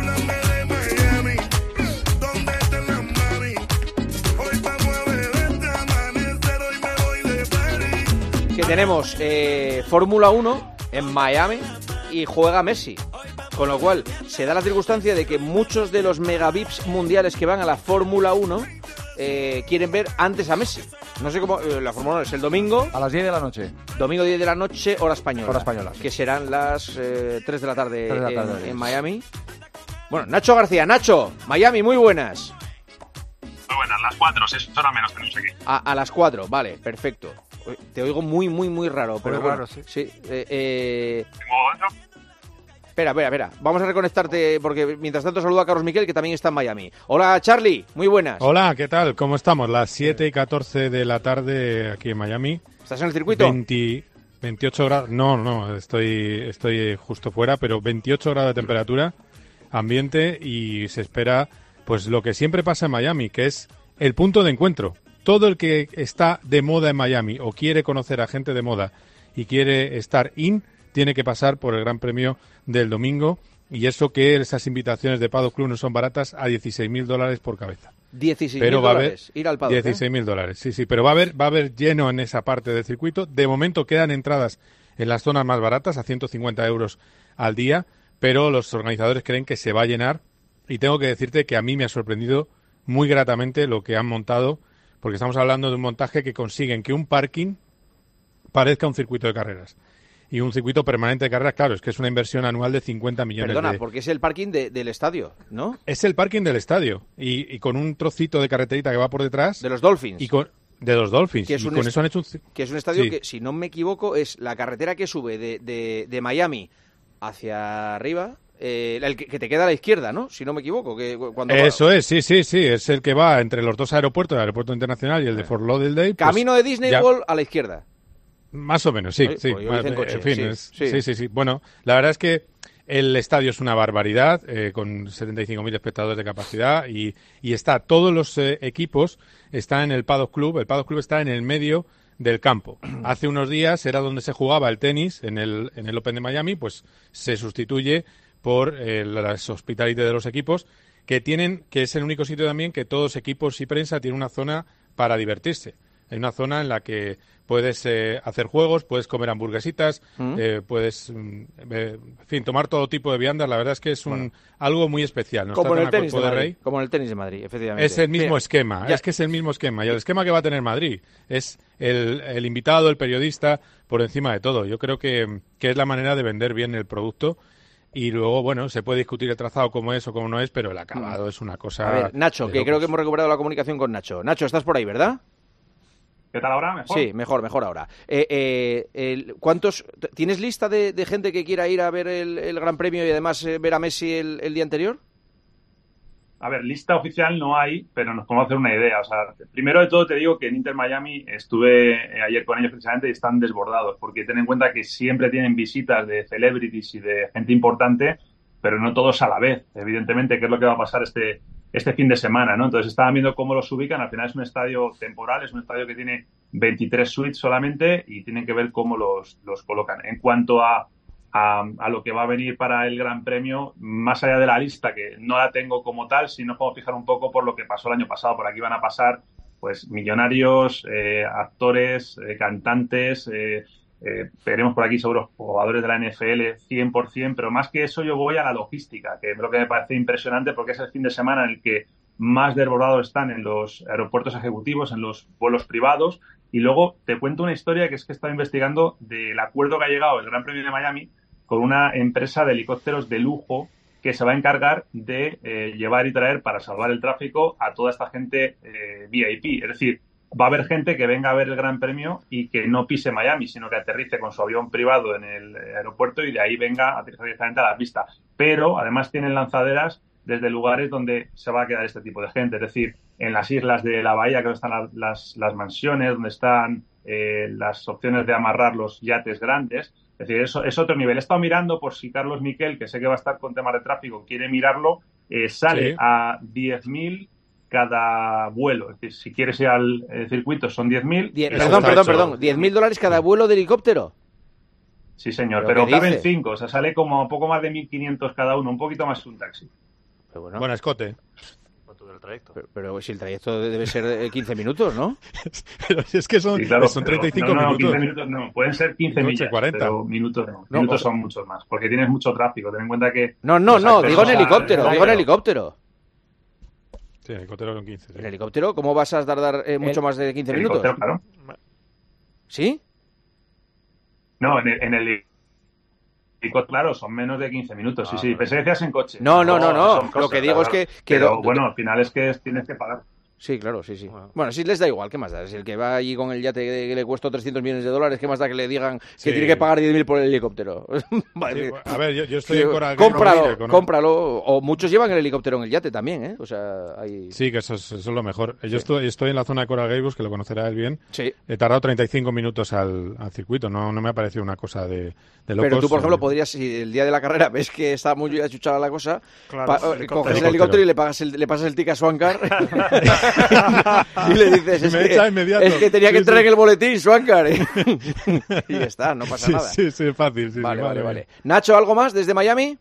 Que tenemos Fórmula 1 en Miami y juega Messi. Con lo cual, se da la circunstancia de que muchos de los megavips mundiales que van a la Fórmula 1 quieren ver antes a Messi. No sé cómo... la Fórmula 1 es el domingo... A las 10 de la noche. Domingo 10 de la noche, hora española. Hora española, sí. Que serán las 3 de la tarde, en Miami. Bueno, Nacho García. Nacho, Miami, muy buenas. Muy buenas, las 4, 6 horas menos tenemos aquí. A las 4, vale, perfecto. Te oigo muy raro, pero muy raro, sí. Espera. Vamos a reconectarte porque mientras tanto saludo a Carlos Miquel, que también está en Miami. Hola, Charlie. Muy buenas. Hola, ¿qué tal? ¿Cómo estamos? Las 7:14 de la tarde aquí en Miami. ¿Estás en el circuito? 28 grados. No, estoy justo fuera, pero 28 grados de temperatura, ambiente, y se espera pues lo que siempre pasa en Miami, que es el punto de encuentro. Todo el que está de moda en Miami o quiere conocer a gente de moda y quiere estar tiene que pasar por el Gran Premio del domingo, y eso que esas invitaciones de Paddock Club no son baratas, a $16,000 por cabeza. $16,000 ir al Paddock. $16,000, sí, pero va a haber lleno en esa parte del circuito. De momento quedan entradas en las zonas más baratas a 150 euros al día, pero los organizadores creen que se va a llenar, y tengo que decirte que a mí me ha sorprendido muy gratamente lo que han montado, porque estamos hablando de un montaje que consiguen que un parking parezca un circuito de carreras. Y un circuito permanente de carreras, claro, es que es una inversión anual de 50 millones. Perdona, porque es el parking del estadio, ¿no? Es el parking del estadio, y con un trocito de carreterita que va por detrás. De los Dolphins. De los Dolphins. Que es con eso han hecho que es un estadio que, si no me equivoco, es la carretera que sube de Miami hacia arriba, el que te queda a la izquierda, ¿no? Si no me equivoco. Eso es, sí. Es el que va entre los dos aeropuertos, el aeropuerto internacional y el de Fort Lauderdale. Camino de Disney World a la izquierda. Más o menos, sí. Pues en coche, en fin, sí. Bueno, la verdad es que el estadio es una barbaridad, con 75.000 espectadores de capacidad, y todos los equipos están en el Paddock Club. El Paddock Club está en el medio del campo. Hace unos días era donde se jugaba el tenis en el Open de Miami, pues se sustituye por las hospitality de los equipos, que es el único sitio también que todos equipos y prensa tienen una zona para divertirse. Hay una zona en la que puedes hacer juegos, puedes comer hamburguesitas, puedes, tomar todo tipo de viandas. La verdad es que es algo muy especial. ¿No? Como en el tenis de Madrid. Como en el tenis de Madrid, efectivamente. Es el mismo esquema. Es que es el mismo esquema. Y el esquema que va a tener Madrid es el invitado, el periodista, por encima de todo. Yo creo que es la manera de vender bien el producto. Y luego, bueno, se puede discutir el trazado como es o como no es, pero el acabado es una cosa... A ver, Nacho, que creo que hemos recuperado la comunicación con Nacho. Nacho, estás por ahí, ¿verdad? ¿Qué tal ahora? ¿Mejor? Sí, mejor ahora. ¿Tienes lista de gente que quiera ir a ver el Gran Premio y además ver a Messi el día anterior? A ver, lista oficial no hay, pero nos podemos hacer una idea. O sea, primero de todo te digo que en Inter Miami estuve ayer con ellos precisamente y están desbordados, porque ten en cuenta que siempre tienen visitas de celebrities y de gente importante, pero no todos a la vez, evidentemente, que es lo que va a pasar este fin de semana, ¿no? Entonces estaban viendo cómo los ubican. Al final es un estadio temporal, es un estadio que tiene 23 suites solamente y tienen que ver cómo los colocan. En cuanto a lo que va a venir para el Gran Premio, más allá de la lista, que no la tengo como tal, si nos podemos fijar un poco por lo que pasó el año pasado. Por aquí van a pasar pues millonarios, actores, cantantes, veremos por aquí seguro jugadores de la NFL 100%, pero más que eso yo voy a la logística, que es lo que me parece impresionante porque es el fin de semana en el que más desbordados están en los aeropuertos ejecutivos, en los vuelos privados. Y luego te cuento una historia que es que he estado investigando del acuerdo que ha llegado el Gran Premio de Miami con una empresa de helicópteros de lujo que se va a encargar de llevar y traer para salvar el tráfico a toda esta gente VIP. Es decir, va a haber gente que venga a ver el Gran Premio y que no pise Miami, sino que aterrice con su avión privado en el aeropuerto y de ahí venga a aterrizar directamente a la pista. Pero además tienen lanzaderas desde lugares donde se va a quedar este tipo de gente. Es decir, en las islas de la bahía, que están las mansiones, donde están las opciones de amarrar los yates grandes. Es decir, eso es otro nivel. He estado mirando por si Carlos Miquel, que sé que va a estar con temas de tráfico, quiere mirarlo, sale a 10.000 cada vuelo. Es decir, si quieres ir al circuito son 10.000. Perdón. $10.000 cada vuelo de helicóptero. Sí, señor, pero caben 5, o sea, sale como un poco más de 1.500 cada uno, un poquito más que un taxi. Pero bueno, escote. Pero si el trayecto debe ser 15 minutos, ¿no? Pero si es que son 35 minutos. 15 minutos no, pueden ser 15 millas, 40. Pero minutos no. Minutos son muchos más, porque tienes mucho tráfico. Ten en cuenta que... No, digo en helicóptero. Sí, en helicóptero son 15. Sí. ¿En helicóptero? ¿Cómo vas a tardar mucho más de 15 minutos? Claro. ¿Sí? No, en el helicóptero, claro, son menos de 15 minutos. Sí. Pensé que decías en coche. No. Lo que digo es que... Pero bueno, al final es que tienes que pagar. Sí, claro, sí. Bueno, sí les da igual, ¿qué más da? Si el que va allí con el yate que le cuesta $300 millones, ¿qué más da que le digan que tiene que pagar 10.000 por el helicóptero? Vale. Sí, a ver, yo estoy en Coral cómpralo. O muchos llevan el helicóptero en el yate también, ¿eh? O sea, hay... Sí, que eso es lo mejor. Yo estoy en la zona de Coral Gables, que lo conocerá él bien. Sí. He tardado 35 minutos al circuito, no me ha parecido una cosa de locos. Pero tú, por ejemplo, podrías, si el día de la carrera ves que está muy achuchada la cosa, coges el helicóptero y le pasas el ticket a Swankar y le dices, es que tenía que entrar en el boletín, Swankar. Y ya está, no pasa nada. Sí, fácil. Vale. Nacho, ¿algo más desde Miami?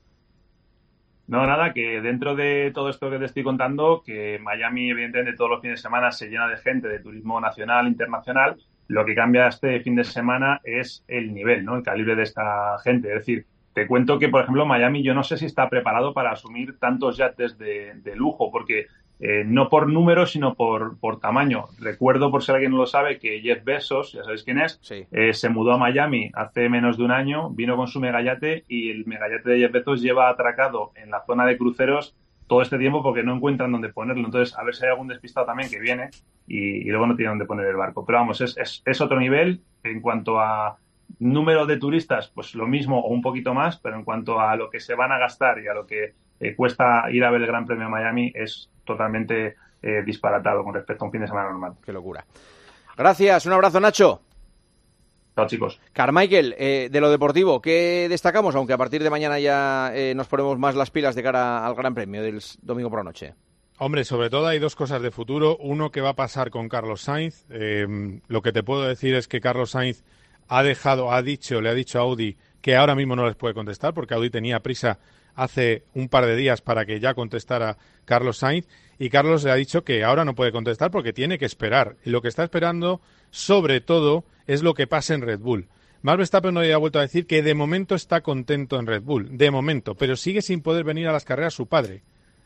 No, nada, que dentro de todo esto que te estoy contando, que Miami, evidentemente, todos los fines de semana se llena de gente, de turismo nacional, internacional. Lo que cambia este fin de semana es el nivel, ¿no? El calibre de esta gente. Es decir, te cuento que, por ejemplo, Miami yo no sé si está preparado para asumir tantos yates de lujo, porque no por número, sino por tamaño. Recuerdo, por si alguien no lo sabe, que Jeff Bezos, ya sabéis quién es, se mudó a Miami hace menos de un año, vino con su megayate y el megayate de Jeff Bezos lleva atracado en la zona de cruceros todo este tiempo porque no encuentran dónde ponerlo. Entonces, a ver si hay algún despistado también que viene y luego no tiene dónde poner el barco. Pero vamos, es otro nivel. En cuanto a número de turistas, pues lo mismo o un poquito más, pero en cuanto a lo que se van a gastar y a lo que cuesta ir a ver el Gran Premio de Miami, es totalmente disparatado con respecto a un fin de semana normal. Qué locura. Gracias, un abrazo, Nacho. Chao, chicos. Carmichael, de lo deportivo, ¿qué destacamos? Aunque a partir de mañana ya nos ponemos más las pilas de cara al Gran Premio del domingo por la noche. Hombre, sobre todo hay dos cosas de futuro. Uno, que va a pasar con Carlos Sainz. Lo que te puedo decir es que Carlos Sainz le ha dicho a Audi que ahora mismo no les puede contestar, porque Audi tenía prisa hace un par de días para que ya contestara Carlos Sainz, y Carlos le ha dicho que ahora no puede contestar porque tiene que esperar. Y lo que está esperando, sobre todo, es lo que pase en Red Bull. Max Verstappen hoy ha vuelto a decir que de momento está contento en Red Bull, de momento, pero sigue sin poder venir a las carreras su padre,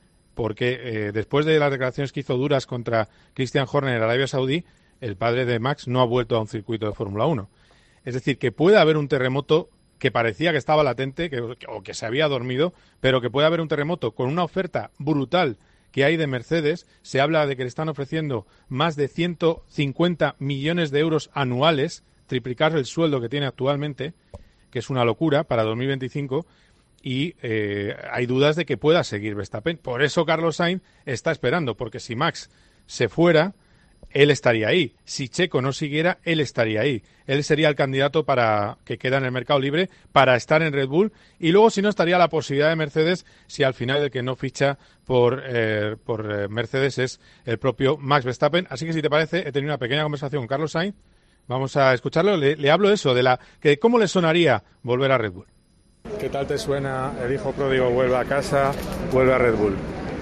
porque después de las declaraciones que hizo duras contra Christian Horner en Arabia Saudí, el padre de Max no ha vuelto a un circuito de Fórmula 1. Es decir, que puede haber un terremoto que parecía que estaba latente o que se había dormido, pero que puede haber un terremoto con una oferta brutal que hay de Mercedes. Se habla de que le están ofreciendo más de 150 millones de euros anuales, triplicar el sueldo que tiene actualmente, que es una locura para 2025, y hay dudas de que pueda seguir Verstappen. Por eso Carlos Sainz está esperando, porque si Max se fuera, él estaría ahí. Si Checo no siguiera, él estaría ahí. Él sería el candidato para que queda en el mercado libre para estar en Red Bull. Y luego, si no, estaría la posibilidad de Mercedes, si al final el que no ficha por Mercedes es el propio Max Verstappen. Así que, si te parece, he tenido una pequeña conversación con Carlos Sainz. Vamos a escucharlo. Le hablo de eso, que cómo le sonaría volver a Red Bull. ¿Qué tal te suena el hijo pródigo vuelve a casa, vuelve a Red Bull?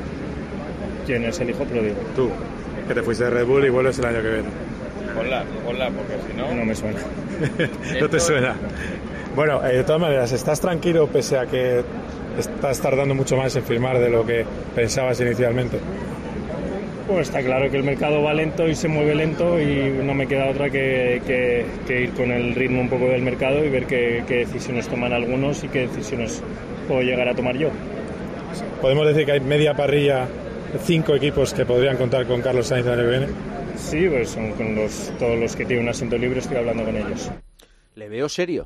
¿Quién es el hijo pródigo? Tú, que te fuiste de Red Bull y vuelves el año que viene. Ponla, porque si no... No me suena. No te suena. Bueno, de todas maneras, ¿estás tranquilo pese a que estás tardando mucho más en firmar de lo que pensabas inicialmente? Pues está claro que el mercado va lento y se mueve lento y no me queda otra que ir con el ritmo un poco del mercado y ver qué decisiones toman algunos y qué decisiones puedo llegar a tomar yo. ¿Podemos decir que hay media parrilla, 5 equipos que podrían contar con Carlos Sainz el año que viene? Sí, pues son con todos los que tienen un asiento libre, estoy hablando con ellos. Le veo serio,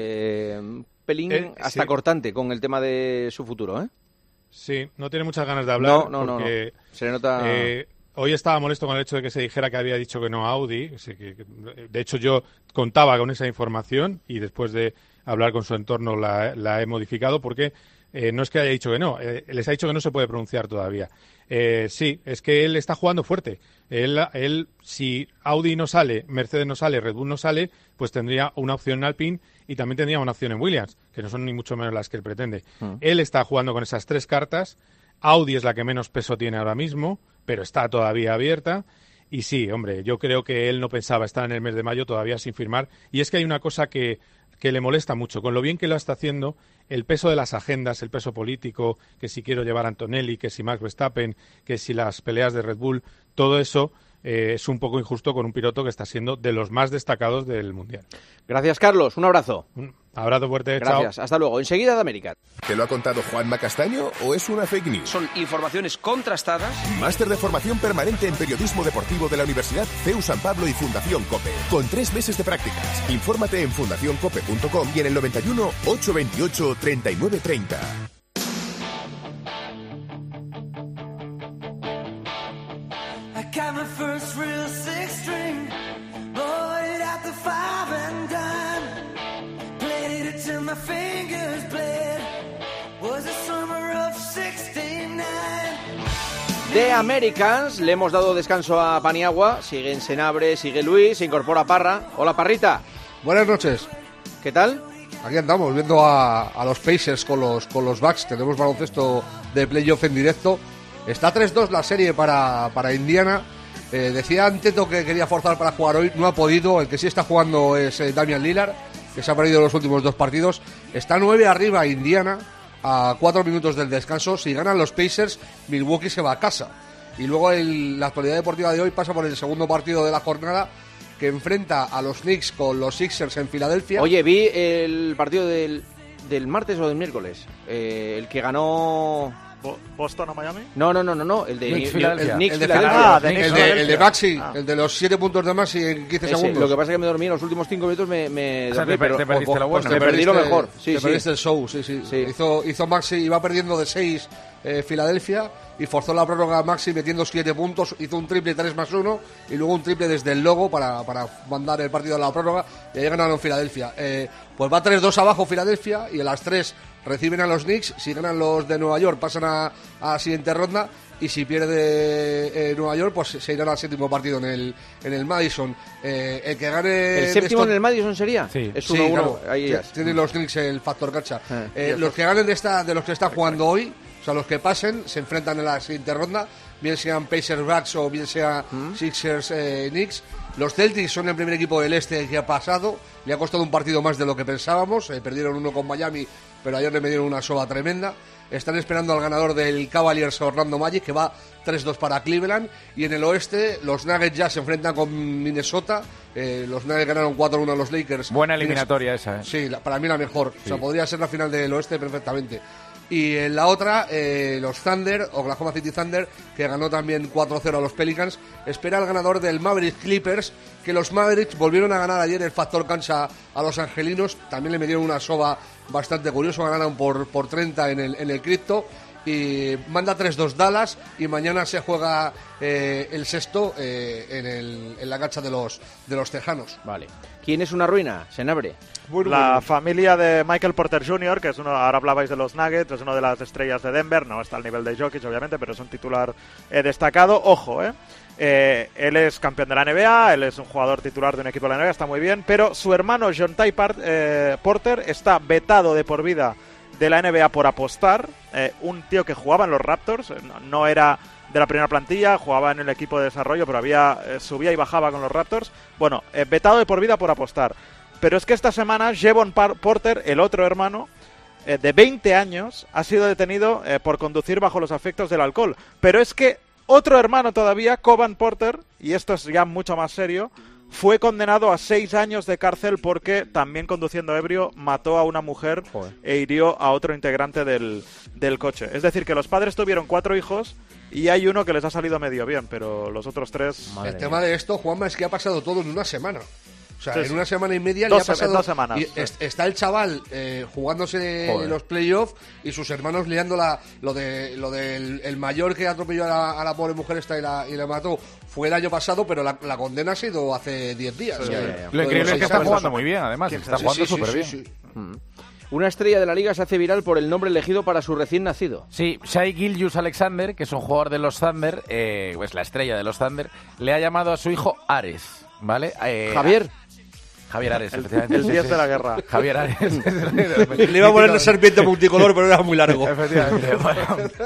un pelín hasta sí, cortante con el tema de su futuro, ¿eh? Sí, no tiene muchas ganas de hablar. No. Se le nota... Hoy estaba molesto con el hecho de que se dijera que había dicho que no a Audi. De hecho, yo contaba con esa información y después de hablar con su entorno la he modificado porque no es que haya dicho que no, les ha dicho que no se puede pronunciar todavía. Sí, es que él está jugando fuerte. Él, si Audi no sale, Mercedes no sale, Red Bull no sale, pues tendría una opción en Alpine y también tendría una opción en Williams, que no son ni mucho menos las que él pretende. Él está jugando con esas 3 cartas. Audi es la que menos peso tiene ahora mismo, pero está todavía abierta. Y sí, hombre, yo creo que él no pensaba estar en el mes de mayo todavía sin firmar. Y es que hay una cosa que le molesta mucho. Con lo bien que lo está haciendo, el peso de las agendas, el peso político, que si quiero llevar a Antonelli, que si Max Verstappen, que si las peleas de Red Bull, todo eso es un poco injusto con un piloto que está siendo de los más destacados del Mundial. Gracias, Carlos. Un abrazo. Un abrazo fuerte. Gracias. Chao. Hasta luego. Enseguida de América. ¿Te lo ha contado Juanma Castaño o es una fake news? Son informaciones contrastadas. Máster de formación permanente en periodismo deportivo de la Universidad CEU San Pablo y Fundación COPE. Con 3 meses de prácticas. Infórmate en fundacioncope.com y en el 91 828 3930. Got my first real 6-string, bought it at the 5 and dime, played it till my fingers bled, was the summer of 69. De Americans, le hemos dado descanso a Paniagua, sigue en Senabre, sigue Luis, se incorpora Parra. Hola, Parrita. Buenas noches. ¿Qué tal? Aquí andamos, viendo a los Pacers con los Bucks, tenemos baloncesto de playoff en directo. Está 3-2 la serie para Indiana. Decía Anteto que quería forzar para jugar hoy, no ha podido. El que sí está jugando es Damian Lillard, que se ha perdido los últimos 2 partidos. Está 9 arriba Indiana, a 4 minutos del descanso. Si ganan los Pacers, Milwaukee se va a casa. Y luego la actualidad deportiva de hoy pasa por el segundo partido de la jornada, que enfrenta a los Knicks con los Sixers en Filadelfia. Oye, vi el partido del martes o del miércoles, el que ganó... ¿Boston a Miami? No, el de Knicks Filadelfia. El de Maxi, el de los 7 puntos de Maxi en 15 segundos. Lo que pasa es que me dormí en los últimos 5 minutos, te perdiste lo bueno. Me perdí lo mejor. Te perdiste el show, sí. Hizo Maxi, iba perdiendo de 6 Filadelfia y forzó la prórroga a Maxi metiendo 7 puntos, hizo un triple 3+1 y luego un triple desde el logo para mandar el partido a la prórroga y ahí ganaron Filadelfia. Pues va 3-2 abajo Filadelfia y a las 3 reciben a los Knicks. Si ganan los de Nueva York pasan a la siguiente ronda y si pierde Nueva York pues se irán al séptimo partido en el Madison. El que gane ¿el séptimo en el Madison sería? Sí. Es 1-1. Claro, ahí tienen los Knicks el factor cancha. Los que ganen de los que están jugando hoy, o sea, los que pasen se enfrentan en la siguiente ronda, bien sean Pacers Bucks o bien sea Sixers Knicks. Los Celtics son el primer equipo del este que ha pasado. Le ha costado un partido más de lo que pensábamos. Perdieron 1 con Miami, pero ayer le metieron una soba tremenda. Están esperando al ganador del Cavaliers Orlando Magic, que va 3-2 para Cleveland. Y en el oeste, los Nuggets ya se enfrentan con Minnesota. Los Nuggets ganaron 4-1 a los Lakers. Buena eliminatoria esa, ¿eh? Sí, para mí la mejor. Sí. O sea, podría ser la final del oeste perfectamente. Y en la otra, los Thunder, Oklahoma City Thunder, que ganó también 4-0 a los Pelicans, espera al ganador del Mavericks Clippers, que los Mavericks volvieron a ganar ayer el factor cancha a los angelinos, también le metieron una soba bastante curiosa, ganaron por 30 en el cripto, y manda 3-2 Dallas, y mañana se juega el sexto en la cancha de los tejanos. Vale. ¿Quién es una ruina? Senabre. La familia de Michael Porter Jr., que es uno, ahora hablabais de los Nuggets, es una de las estrellas de Denver, no está al nivel de Jokic obviamente, pero es un titular destacado. Ojo, él es campeón de la NBA, él es un jugador titular de un equipo de la NBA, está muy bien, pero su hermano John Ty Porter está vetado de por vida de la NBA por apostar. Un tío que jugaba en los Raptors, no era de la primera plantilla, jugaba en el equipo de desarrollo, pero subía y bajaba con los Raptors. Bueno, vetado de por vida por apostar. Pero es que esta semana Jevon Porter, el otro hermano, de 20 años, ha sido detenido por conducir bajo los efectos del alcohol. Pero es que otro hermano todavía, Coban Porter, y esto es ya mucho más serio, fue condenado a 6 años de cárcel porque también conduciendo ebrio mató a una mujer e hirió a otro integrante del coche. Es decir, que los padres tuvieron 4 hijos y hay uno que les ha salido medio bien, pero los otros 3... El tema de esto, Juanma, es que ha pasado todo en una semana. O sea, Sí, en sí. una semana y media Dos le ha pasado... 2 semanas. Y está el chaval jugándose los playoffs y sus hermanos liando lo del el mayor que atropelló a la pobre mujer esta y la mató. Fue el año pasado, pero la condena ha sido hace 10 días. Sí, Lo increíble es que está jugando muy bien, además. Está jugando súper bien. Sí. Una estrella de la liga se hace viral por el nombre elegido para su recién nacido. Sí, Shai Gilgeous-Alexander, que es un jugador de los Thunder, pues la estrella de los Thunder, le ha llamado a su hijo Ares, ¿vale? Javier Ares, efectivamente. El 10 de la guerra. Javier Ares. Le iba a poner la serpiente multicolor, pero era muy largo. Efectivamente. Bueno,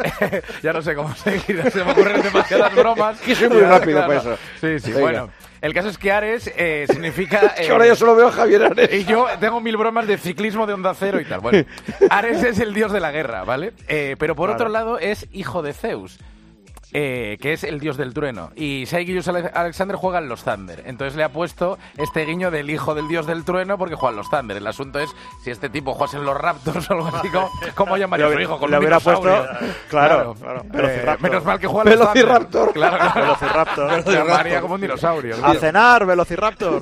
ya no sé cómo seguir. Se me ocurren demasiadas bromas. Que soy muy rápido para eso. Sí, sí. Venga. Bueno, el caso es que Ares significa... que ahora yo solo veo a Javier Ares. Y yo tengo 1000 bromas de ciclismo de Onda Cero y tal. Bueno, Ares es el dios de la guerra, ¿vale? Pero por otro lado es hijo de Zeus. Que es el dios del trueno. Y Shai Gilgeous-Alexander juega en los Thunder. Entonces le ha puesto este guiño del hijo del dios del trueno porque juega en los Thunder. El asunto es si este tipo jugase en los Raptors o algo así, ¿cómo llamaría a su hijo? Con le un hubiera dinosaurio. puesto, claro. Menos mal que juega en los Thunder. Velociraptor. Claro. Velociraptor. Llamaría como un dinosaurio. A cenar, Velociraptor.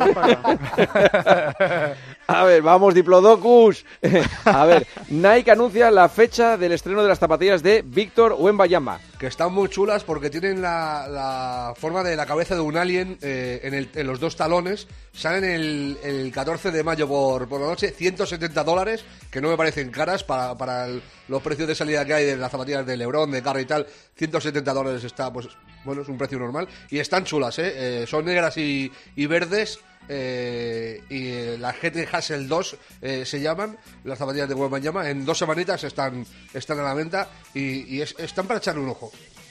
A ver, vamos, Diplodocus. A ver, Nike anuncia la fecha del estreno de las zapatillas de Víctor Wembanyama. Que están muy chulas porque tienen la forma de la cabeza de un alien en los 2 talones. Salen el 14 de mayo por la noche, $170, que no me parecen caras para los precios de salida que hay de las zapatillas de LeBron, de Curry y tal. $170 está, pues bueno, es un precio normal. Y están chulas, son negras y verdes. Y la GT Hassel 2 se llaman las zapatillas de Wembanyama. En 2 semanitas están a la venta y están para echarle un ojo.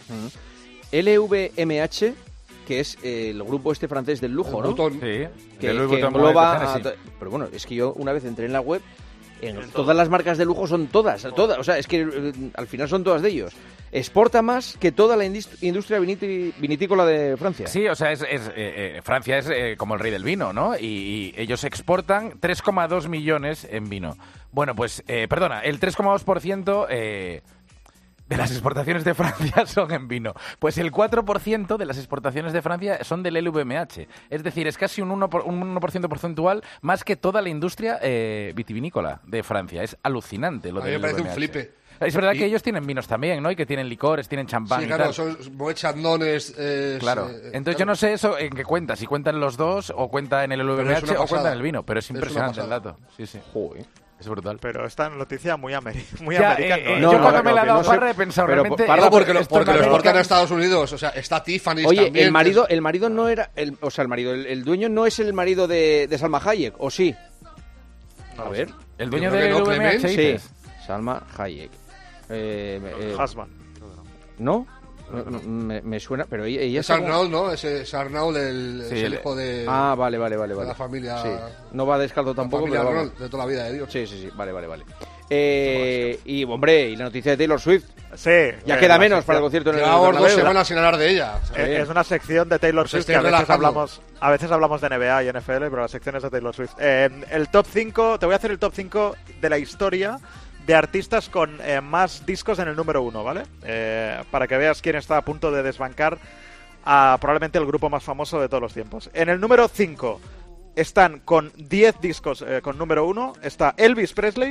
LVMH, que es el grupo este francés del lujo, ¿no? Vuitton. Sí, que engloba pero bueno, es que yo una vez entré en la web, todas las marcas de lujo son todas, o sea, es que al final son todas de ellos. Exporta más que toda la industria vinitícola de Francia. Sí, o sea, Francia es como el rey del vino, ¿no? Y ellos exportan 3,2 millones en vino. Bueno, pues, el 3,2% de las exportaciones de Francia son en vino. Pues el 4% de las exportaciones de Francia son del LVMH. Es decir, es casi un 1% porcentual más que toda la industria vitivinícola de Francia. Es alucinante lo del LVMH. A mí me parece un flipe. Es verdad que ellos tienen vinos también, ¿no? Y que tienen licores, tienen champán sí, y claro, tal. son Moet Chandons. Claro. Entonces yo no sé eso en qué cuenta. Si cuentan los dos, o cuenta en el LVMH, o cuenta en el vino. Pero es impresionante el dato. Sí, sí. Joder. Es brutal. Pero esta noticia muy americana. Yo cuando me la he dado Parra he pensado realmente... porque lo exportan a Estados Unidos. O sea, está Tiffany Oye, también. el marido no era... el dueño no es el marido de Salma Hayek, ¿o sí? A ver. ¿El dueño del LVMH? Sí, Salma Hayek. Hasman. ¿No? Me suena, pero ella es Arnaud, ¿no? Es Arnaud, es el hijo de... Ah, vale. De la familia... Sí. No va descalzo tampoco, pero Arnaud, de toda la vida de Dios. Sí, vale. Y, hombre, y la noticia de Taylor Swift. Sí. Ya queda menos para el concierto en el Llevamos 2 semanas sin hablar de ella. Es una sección de Taylor Swift que a veces hablamos de NBA y NFL, pero la sección es de Taylor Swift. El top 5, te voy a hacer el top 5 de la historia de artistas con más discos en el número 1, ¿vale? Para que veas quién está a punto de desbancar a probablemente el grupo más famoso de todos los tiempos. En el número 5 están con 10 discos con número 1, está Elvis Presley,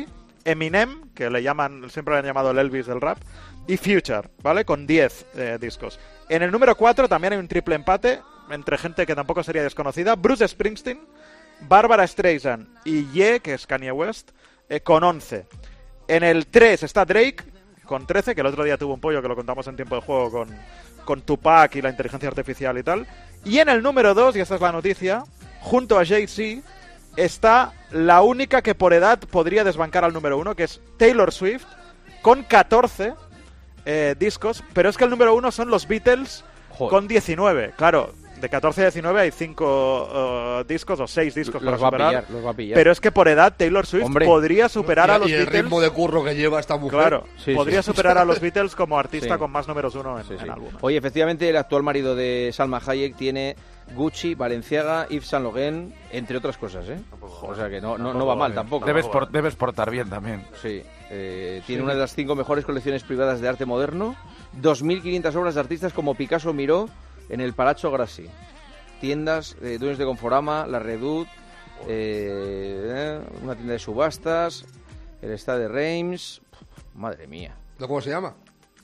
Eminem, que siempre le han llamado el Elvis del rap, y Future, ¿vale? Con 10 discos. En el número 4 también hay un triple empate entre gente que tampoco sería desconocida. Bruce Springsteen, Barbara Streisand y Ye, que es Kanye West, con 11. En el 3 está Drake, con 13, que el otro día tuvo un pollo que lo contamos en tiempo de juego con Tupac y la inteligencia artificial y tal. Y en el número 2, y esta es la noticia, junto a Jay-Z, está la única que por edad podría desbancar al número 1, que es Taylor Swift, con 14 discos, pero es que el número 1 son los Beatles. Joder. Con 19, claro. De 14 a 19 hay 5 discos o 6 discos para superar. Los va a pillar. Pero es que por edad Taylor Swift podría superar a los Beatles. Y el ritmo de curro que lleva esta mujer. Claro, podría superar a los Beatles como artista con más números 1 en álbumes. Oye, efectivamente, el actual marido de Salma Hayek tiene Gucci, Balenciaga, Yves Saint Laurent, entre otras cosas, ¿eh? O sea que no va mal tampoco. Debes portar bien también. Sí. Tiene una de las 5 mejores colecciones privadas de arte moderno, 2.500 obras de artistas como Picasso Miró en el Palazzo Grassi. Tiendas, dueños de Conforama, la Redoute, una tienda de subastas, el Stade de Reims. Madre mía. ¿Cómo se llama?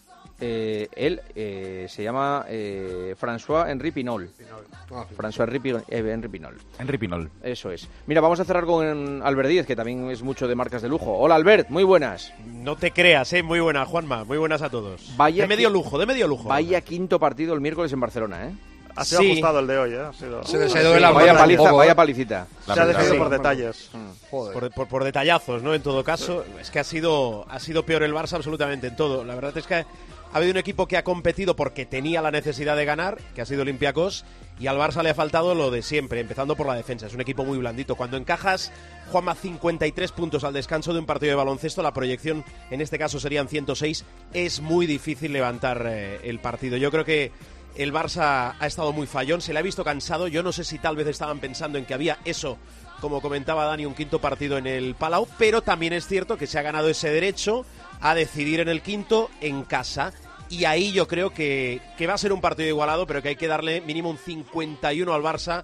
Él se llama François-Henri Pinol. François-Henri Pinol. Henri Pinol. Eso es. Mira, vamos a cerrar con Albert Díez, que también es mucho de marcas de lujo. Hola, Albert, muy buenas. No te creas, muy buenas, Juanma. Muy buenas a todos. De medio lujo. Vaya quinto partido el miércoles en Barcelona, ¿eh? Ha sido ajustado el de hoy, ¿eh? Se les ha ido de la vaya mano paliza, un poco, vaya palicita. Se ha decidido por detalles. Joder. Por detallazos, ¿no? En todo caso, es que ha sido peor el Barça absolutamente en todo. La verdad es que ha habido un equipo que ha competido porque tenía la necesidad de ganar, que ha sido Olympiacos, y al Barça le ha faltado lo de siempre, empezando por la defensa. Es un equipo muy blandito. Cuando encajas, Juanma, 53 puntos al descanso de un partido de baloncesto, la proyección en este caso serían 106, es muy difícil levantar el partido. Yo creo que el Barça ha estado muy fallón, se le ha visto cansado. Yo no sé si tal vez estaban pensando en que había eso, como comentaba Dani, un quinto partido en el Palau, pero también es cierto que se ha ganado ese derecho a decidir en el quinto en casa. Y ahí yo creo que va a ser un partido igualado, pero que hay que darle mínimo un 51 al Barça,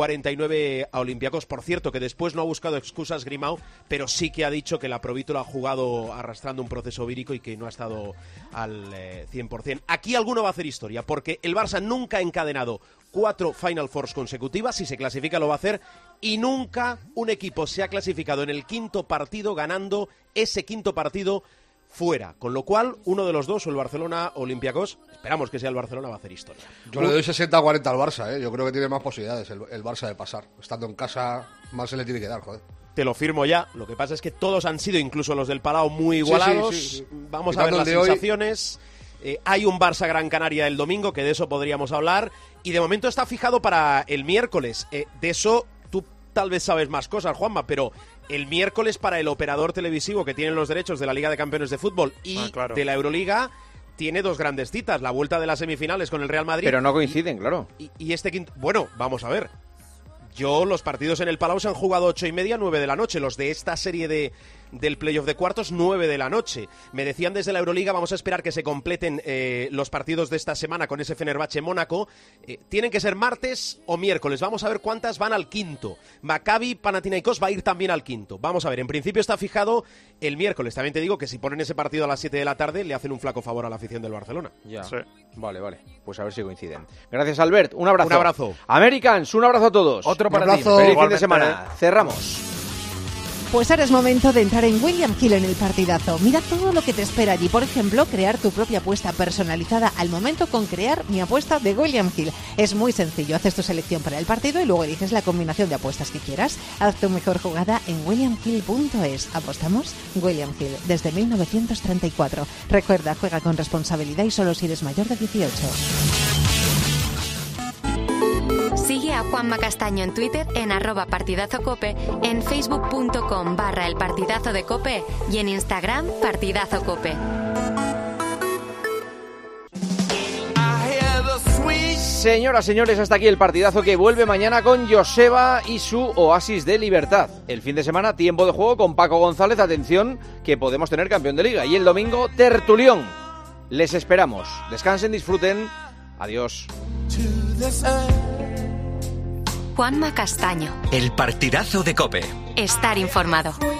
49 a Olympiacos. Por cierto, que después no ha buscado excusas Grimau, pero sí que ha dicho que la Provítola ha jugado arrastrando un proceso vírico y que no ha estado al 100%. Aquí alguno va a hacer historia, porque el Barça nunca ha encadenado 4 Final Fours consecutivas. Si se clasifica lo va a hacer, y nunca un equipo se ha clasificado en el quinto partido ganando ese quinto partido fuera, con lo cual uno de los dos, o el Barcelona o Olympiacos, esperamos que sea el Barcelona, va a hacer historia. Yo le doy 60-40 al Barça, yo creo que tiene más posibilidades el Barça de pasar. Estando en casa, más se le tiene que dar, joder. Te lo firmo ya, lo que pasa es que todos han sido, incluso los del Palau, muy igualados. Sí. Vamos a ver las sensaciones. Hay un Barça Gran Canaria el domingo, que de eso podríamos hablar, y de momento está fijado para el miércoles. De eso tú tal vez sabes más cosas, Juanma, pero el miércoles para el operador televisivo que tiene los derechos de la Liga de Campeones de Fútbol y de la Euroliga tiene 2 grandes citas, la vuelta de las semifinales con el Real Madrid. Pero no coinciden, claro. Y este quinto... Bueno, vamos a ver. Los partidos en el Palau se han jugado 8:30, 9 de la noche. Los de esta serie del playoff de cuartos, 9 de la noche. Me decían desde la Euroliga, vamos a esperar que se completen los partidos de esta semana con ese Fenerbahce Mónaco. Tienen que ser martes o miércoles. Vamos a ver cuántas van al quinto. Maccabi Panathinaikos va a ir también al quinto. Vamos a ver, en principio está fijado el miércoles. También te digo que si ponen ese partido a las 7 de la tarde, le hacen un flaco favor a la afición del Barcelona. Ya. Sí. Vale. Pues a ver si coinciden. Gracias, Albert. Un abrazo. Un abrazo. Americans, un abrazo a todos. Otro para ti. Feliz fin de semana. Cerramos. Pues ahora es momento de entrar en William Hill en el partidazo. Mira todo lo que te espera allí. Por ejemplo, crear tu propia apuesta personalizada al momento con Crear mi apuesta de William Hill. Es muy sencillo. Haces tu selección para el partido y luego eliges la combinación de apuestas que quieras. Haz tu mejor jugada en williamhill.es. ¿Apostamos? William Hill, desde 1934. Recuerda, juega con responsabilidad y solo si eres mayor de 18. Sigue a Juanma Castaño en Twitter en @partidazocope, en facebook.com/El Partidazo de Cope y en Instagram partidazocope. Señoras, señores, hasta aquí el partidazo que vuelve mañana con Joseba y su Oasis de Libertad. El fin de semana, tiempo de juego con Paco González. Atención, que podemos tener campeón de liga. Y el domingo, tertulión. Les esperamos. Descansen, disfruten. Adiós. Juanma Castaño. El partidazo de COPE. Estar informado.